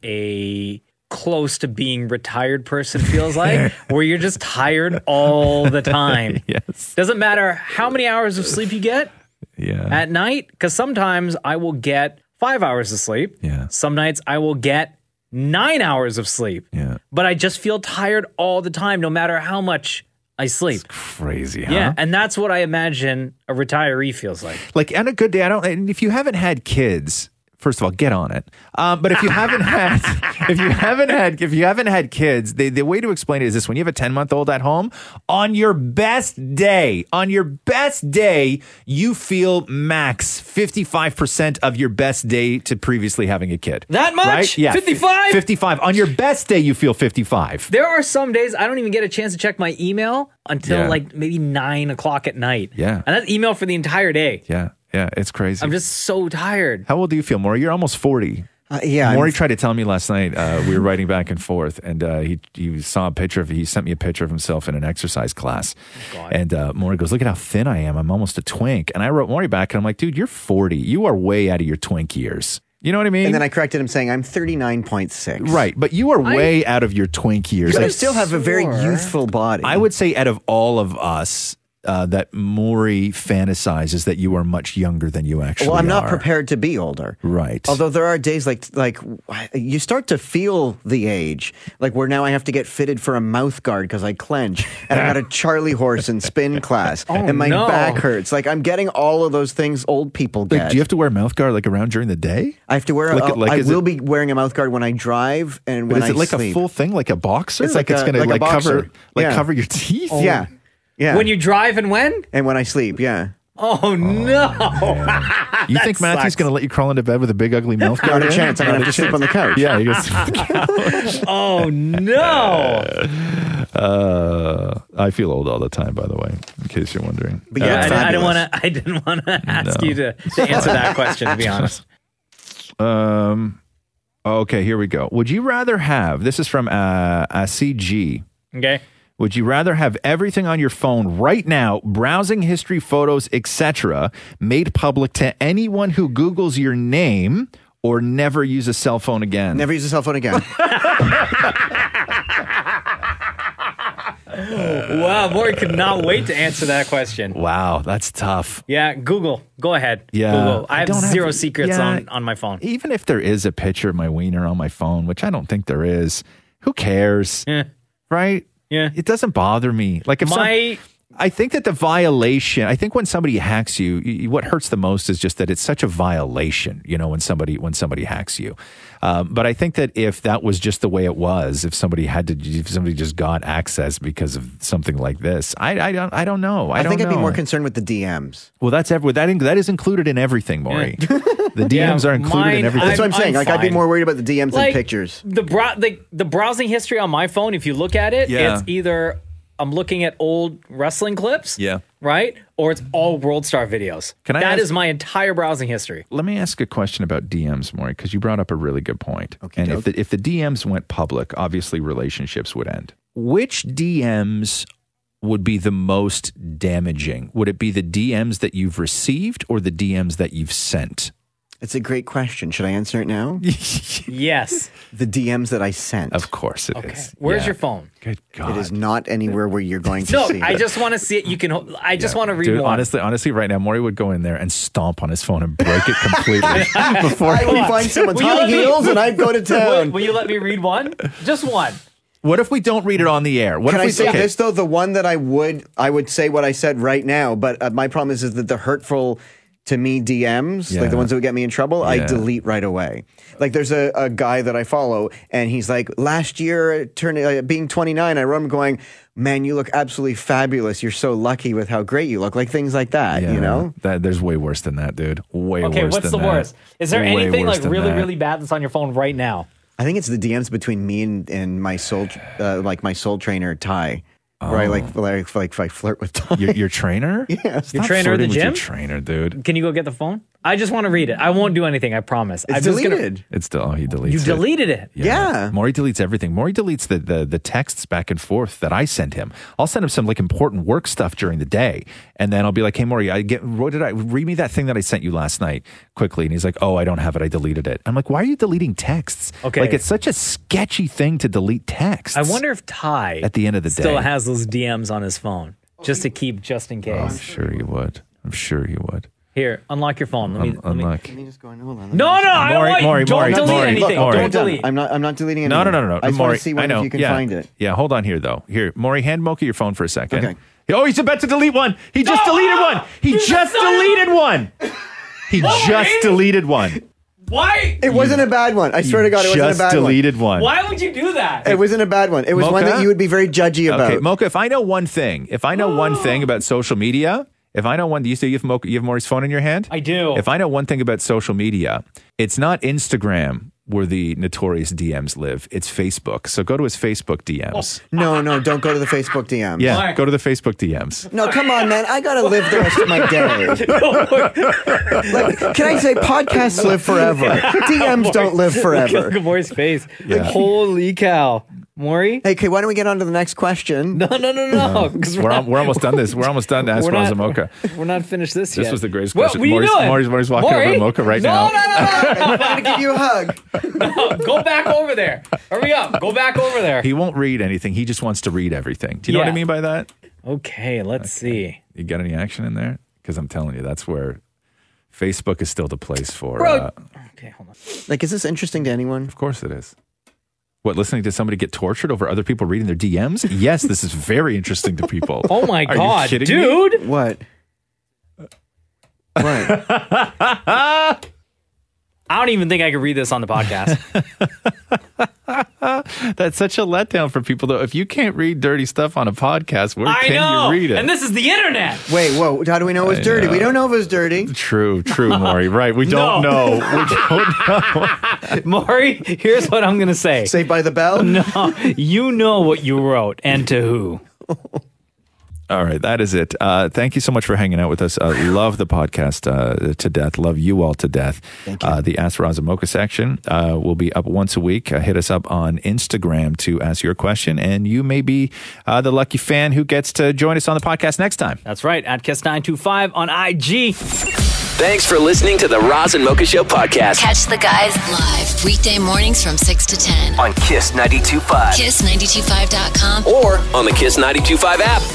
a close to being retired person feels like, where you're just tired all the time. Yes. Doesn't matter how many hours of sleep you get Yeah. at night, because sometimes I will get five hours of sleep. Yeah. Some nights I will get nine hours of sleep. Yeah. But I just feel tired all the time, no matter how much I sleep. Crazy, huh? Yeah, and that's what I imagine a retiree feels like. Like on a good day, I don't. And if you haven't had kids, first of all, get on it. Um, but if you haven't had, if you haven't had, if you haven't had kids, the the way to explain it is this: when you have a ten month old at home, on your best day, on your best day, you feel max fifty five percent of your best day to previously having a kid. That much? Right? Yeah, fifty-five? Fifty five. On your best day, you feel fifty five. There are some days I don't even get a chance to check my email until Yeah. like maybe nine o'clock at night. Yeah. And that's email for the entire day. Yeah, yeah, it's crazy. I'm just so tired. How old do you feel, Maury? You're almost forty. Uh, yeah, Maury I'm- tried to tell me last night. Uh, we were writing back and forth, and uh, he he saw a picture of. He sent me a picture of himself in an exercise class, and uh, Maury goes, "Look at how thin I am. I'm almost a twink." And I wrote Maury back, and I'm like, "Dude, you're forty. You are way out of your twink years. You know what I mean?" And then I corrected him saying I'm thirty-nine point six. Right, but you are way out of your twink years. But I Like, still have a very youthful body. I would say out of all of us, uh, that Maury fantasizes that you are much younger than you actually are. Well, I'm not prepared to be older. Right. Although there are days like like you start to feel the age, like where now I have to get fitted for a mouth guard because I clench, and I got a Charlie horse in spin class, Oh, and my no. back hurts. Like I'm getting all of those things old people get. Like, do you have to wear a mouth guard like around during the day? I have to wear. Like- a, like, I is will it- be wearing a mouth guard when I drive and But when is I it like sleep. a full thing, like a boxer? It's like it's a- gonna like a like cover boxer. like Yeah. cover your teeth. Yeah, yeah. When you drive and when? and when I sleep, yeah. Oh, no. You think Matthew's going to let you crawl into bed with a big ugly mouth guard? Not a in? chance. I'm gonna Not have a to sleep chance. on the couch. Yeah. He goes, Oh, no. Uh, I feel old all the time, by the way, in case you're wondering. But yeah, I, I didn't want to. I didn't want to ask No. you to, to answer that question. To be honest. Um. Okay, here we go. Would you rather have? This is from uh, a C G. Okay. Would you rather have everything on your phone right now, browsing history, photos, et cetera, made public to anyone who Googles your name, or never use a cell phone again? Never use a cell phone again. Wow, Maury could not wait to answer that question. Wow, that's tough. Yeah, Google. Go ahead. Yeah, Google. I, I have don't have- zero secrets yeah. on, on my phone. Even if there is a picture of my wiener on my phone, which I don't think there is, who cares? Right? Yeah. It doesn't bother me. Like if some- My- I think that the violation, I think when somebody hacks you, y- what hurts the most is just that it's such a violation, you know, when somebody when somebody hacks you. Um, but I think that if that was just the way it was, if somebody had to, if somebody just got access because of something like this, I, I don't, I don't know. I, I don't think I'd know. be more concerned with the D Ms. Well, that's every, that in- that is included in everything, Maury. The D Ms Yeah, are included mine- in everything. That's what I'm saying. I'm like I'd be fine. more worried about the D Ms Like, than pictures. The, brow the the browsing history on my phone, if you look at it, Yeah. it's either I'm looking at old wrestling clips, Yeah. right, or it's all World Star videos. Can I That ask- is my entire browsing history. Let me ask a question about D Ms, Maury, because you brought up a really good point. Okay, and if doke. the, if the D Ms went public, obviously relationships would end. Which D Ms would be the most damaging? Would it be the D Ms that you've received or the D Ms that you've sent? It's a great question. Should I answer it now? Yes. The D Ms that I sent. Of course it is. Okay. Where's Yeah. your phone? Good God. It is not anywhere where you're going to No, see I it. just want to see it. You can. ho- I just want to read Dude, more. honestly, honestly, right now, Maury would go in there and stomp on his phone and break it completely before. I would he- find someone's Will you high let me- heels and I'd go to Will, town. will you let me read one? Just one. What if we don't read it on the air? What Can if I we say okay. this though? The one that I would, I would say what I said right now, but uh, my problem is, is that the hurtful to me D Ms, Yeah. like the ones that would get me in trouble, I Yeah. delete right away. Like there's a, a guy that I follow, and he's like, last year, turning uh, being twenty-nine, I wrote him going, man, you look absolutely fabulous. You're so lucky with how great you look. Like things like that, Yeah, you know? that there's way worse than that, dude. Way Okay, worse what's than the that. worst? Is there Way anything worse like than really, that. really bad that's on your phone right now? I think it's the D Ms between me and, and my soul, uh, like my soul trainer Ty, where I like like like, like flirt with Ty. Your, your trainer? Yeah. Your Stop trainer at the flirting with gym? Your trainer, dude. Can you go get the phone? I just want to read it. I won't do anything. I promise. It's I'm just gonna- deleted. It's still oh, he deletes You it. deleted it. Yeah. Maury deletes everything. Maury deletes the, the the texts back and forth that I send him. I'll send him some like important work stuff during the day, and then I'll be like, "Hey, Maury, I get what did I read me that thing that I sent you last night quickly?" And he's like, "Oh, I don't have it. I deleted it." I'm like, "Why are you deleting texts? Okay. like it's such a sketchy thing to delete texts." I wonder if Ty at the end of the still day, has those D Ms on his phone just to keep just in Oh, I'm case. sure he would. I'm sure he would. Here, unlock your phone. Let me. Un- let me- unlock. Can you just go on? Hold on. No, no, I don't Maury, want you. Maury, Don't Maury, delete Maury. anything. Maury. Don't delete. I'm not. I'm not deleting anything. No, no, no, no, no. I just Maury, want to see I one know. if you can yeah. find it. Yeah, hold on here though. Here, Maury, hand Mocha your phone for a second. Okay. Oh, he's about to delete one. He just deleted one. He just deleted one. He just deleted one. Why? It wasn't a bad one. I swear to God, it wasn't a Just bad deleted one. Why would you do that? It wasn't a bad one. It was one Mocha? that you would be very judgy about. Okay, Mocha, if I know one thing, if I know one thing about social media, if I know one, do you say you have, Mocha, you have Maury's phone in your hand? I do. If I know one thing about social media, it's not Instagram where the notorious D Ms live. It's Facebook. So go to his Facebook D Ms. No, no, don't go to the Facebook D Ms. Yeah, Why? go to the Facebook D Ms. No, come on, man. I gotta live the rest of my day. Like, can I say podcasts live forever? D Ms don't live Look forever. at Maury's face. Yeah. Holy cow. Maury? Hey, okay, why don't we get on to the next question? No, no, no, no. 'cause We're, not- al- we're almost done this. We're almost done to Ask we're Roz not- and Mocha. We're not finished this yet. This was the greatest What, question. what are you Maury's, doing? Maury's, Maury's walking Maury? over to Mocha right no, now. No, no, no, no. I'm gonna give you a hug. no. Go back over there. Hurry up. Go back over there. He won't read anything. He just wants to read everything. Do you know what I Yeah. mean by that? Okay, let's see. You got any action in there? Because I'm telling you, that's where Facebook is still the place for. Bro. Uh, Okay, hold on. Like, is this interesting to anyone? of course it is. What, listening to somebody get tortured over other people reading their D Ms? Yes, this is very interesting to people. Oh my Are you God, kidding me? dude. What? What? I don't even think I could read this on the podcast. That's such a letdown for people, though. If you can't read dirty stuff on a podcast, where I can know. you read it? And this is the internet. Wait, whoa. How do we know it was I dirty? know. We don't know if it was dirty. True, true, Maury. Right. We don't No. know. We don't know. Maury, here's what I'm going to say. Saved by the Bell? No, you know what you wrote and to who. All right, that is it. Uh, thank you so much for hanging out with us. Uh, love the podcast uh, to death. Love you all to death. Thank you. Uh, the Ask Roz and Mocha section uh, will be up once a week. Uh, hit us up on Instagram to ask your question, and you may be uh, the lucky fan who gets to join us on the podcast next time. That's right, at Kiss nine two five on I G. Thanks for listening to the Roz and Mocha Show podcast Catch the guys live weekday mornings from six to ten. on Kiss ninety-two point five kiss nine two five dot com. or on the Kiss ninety-two point five app.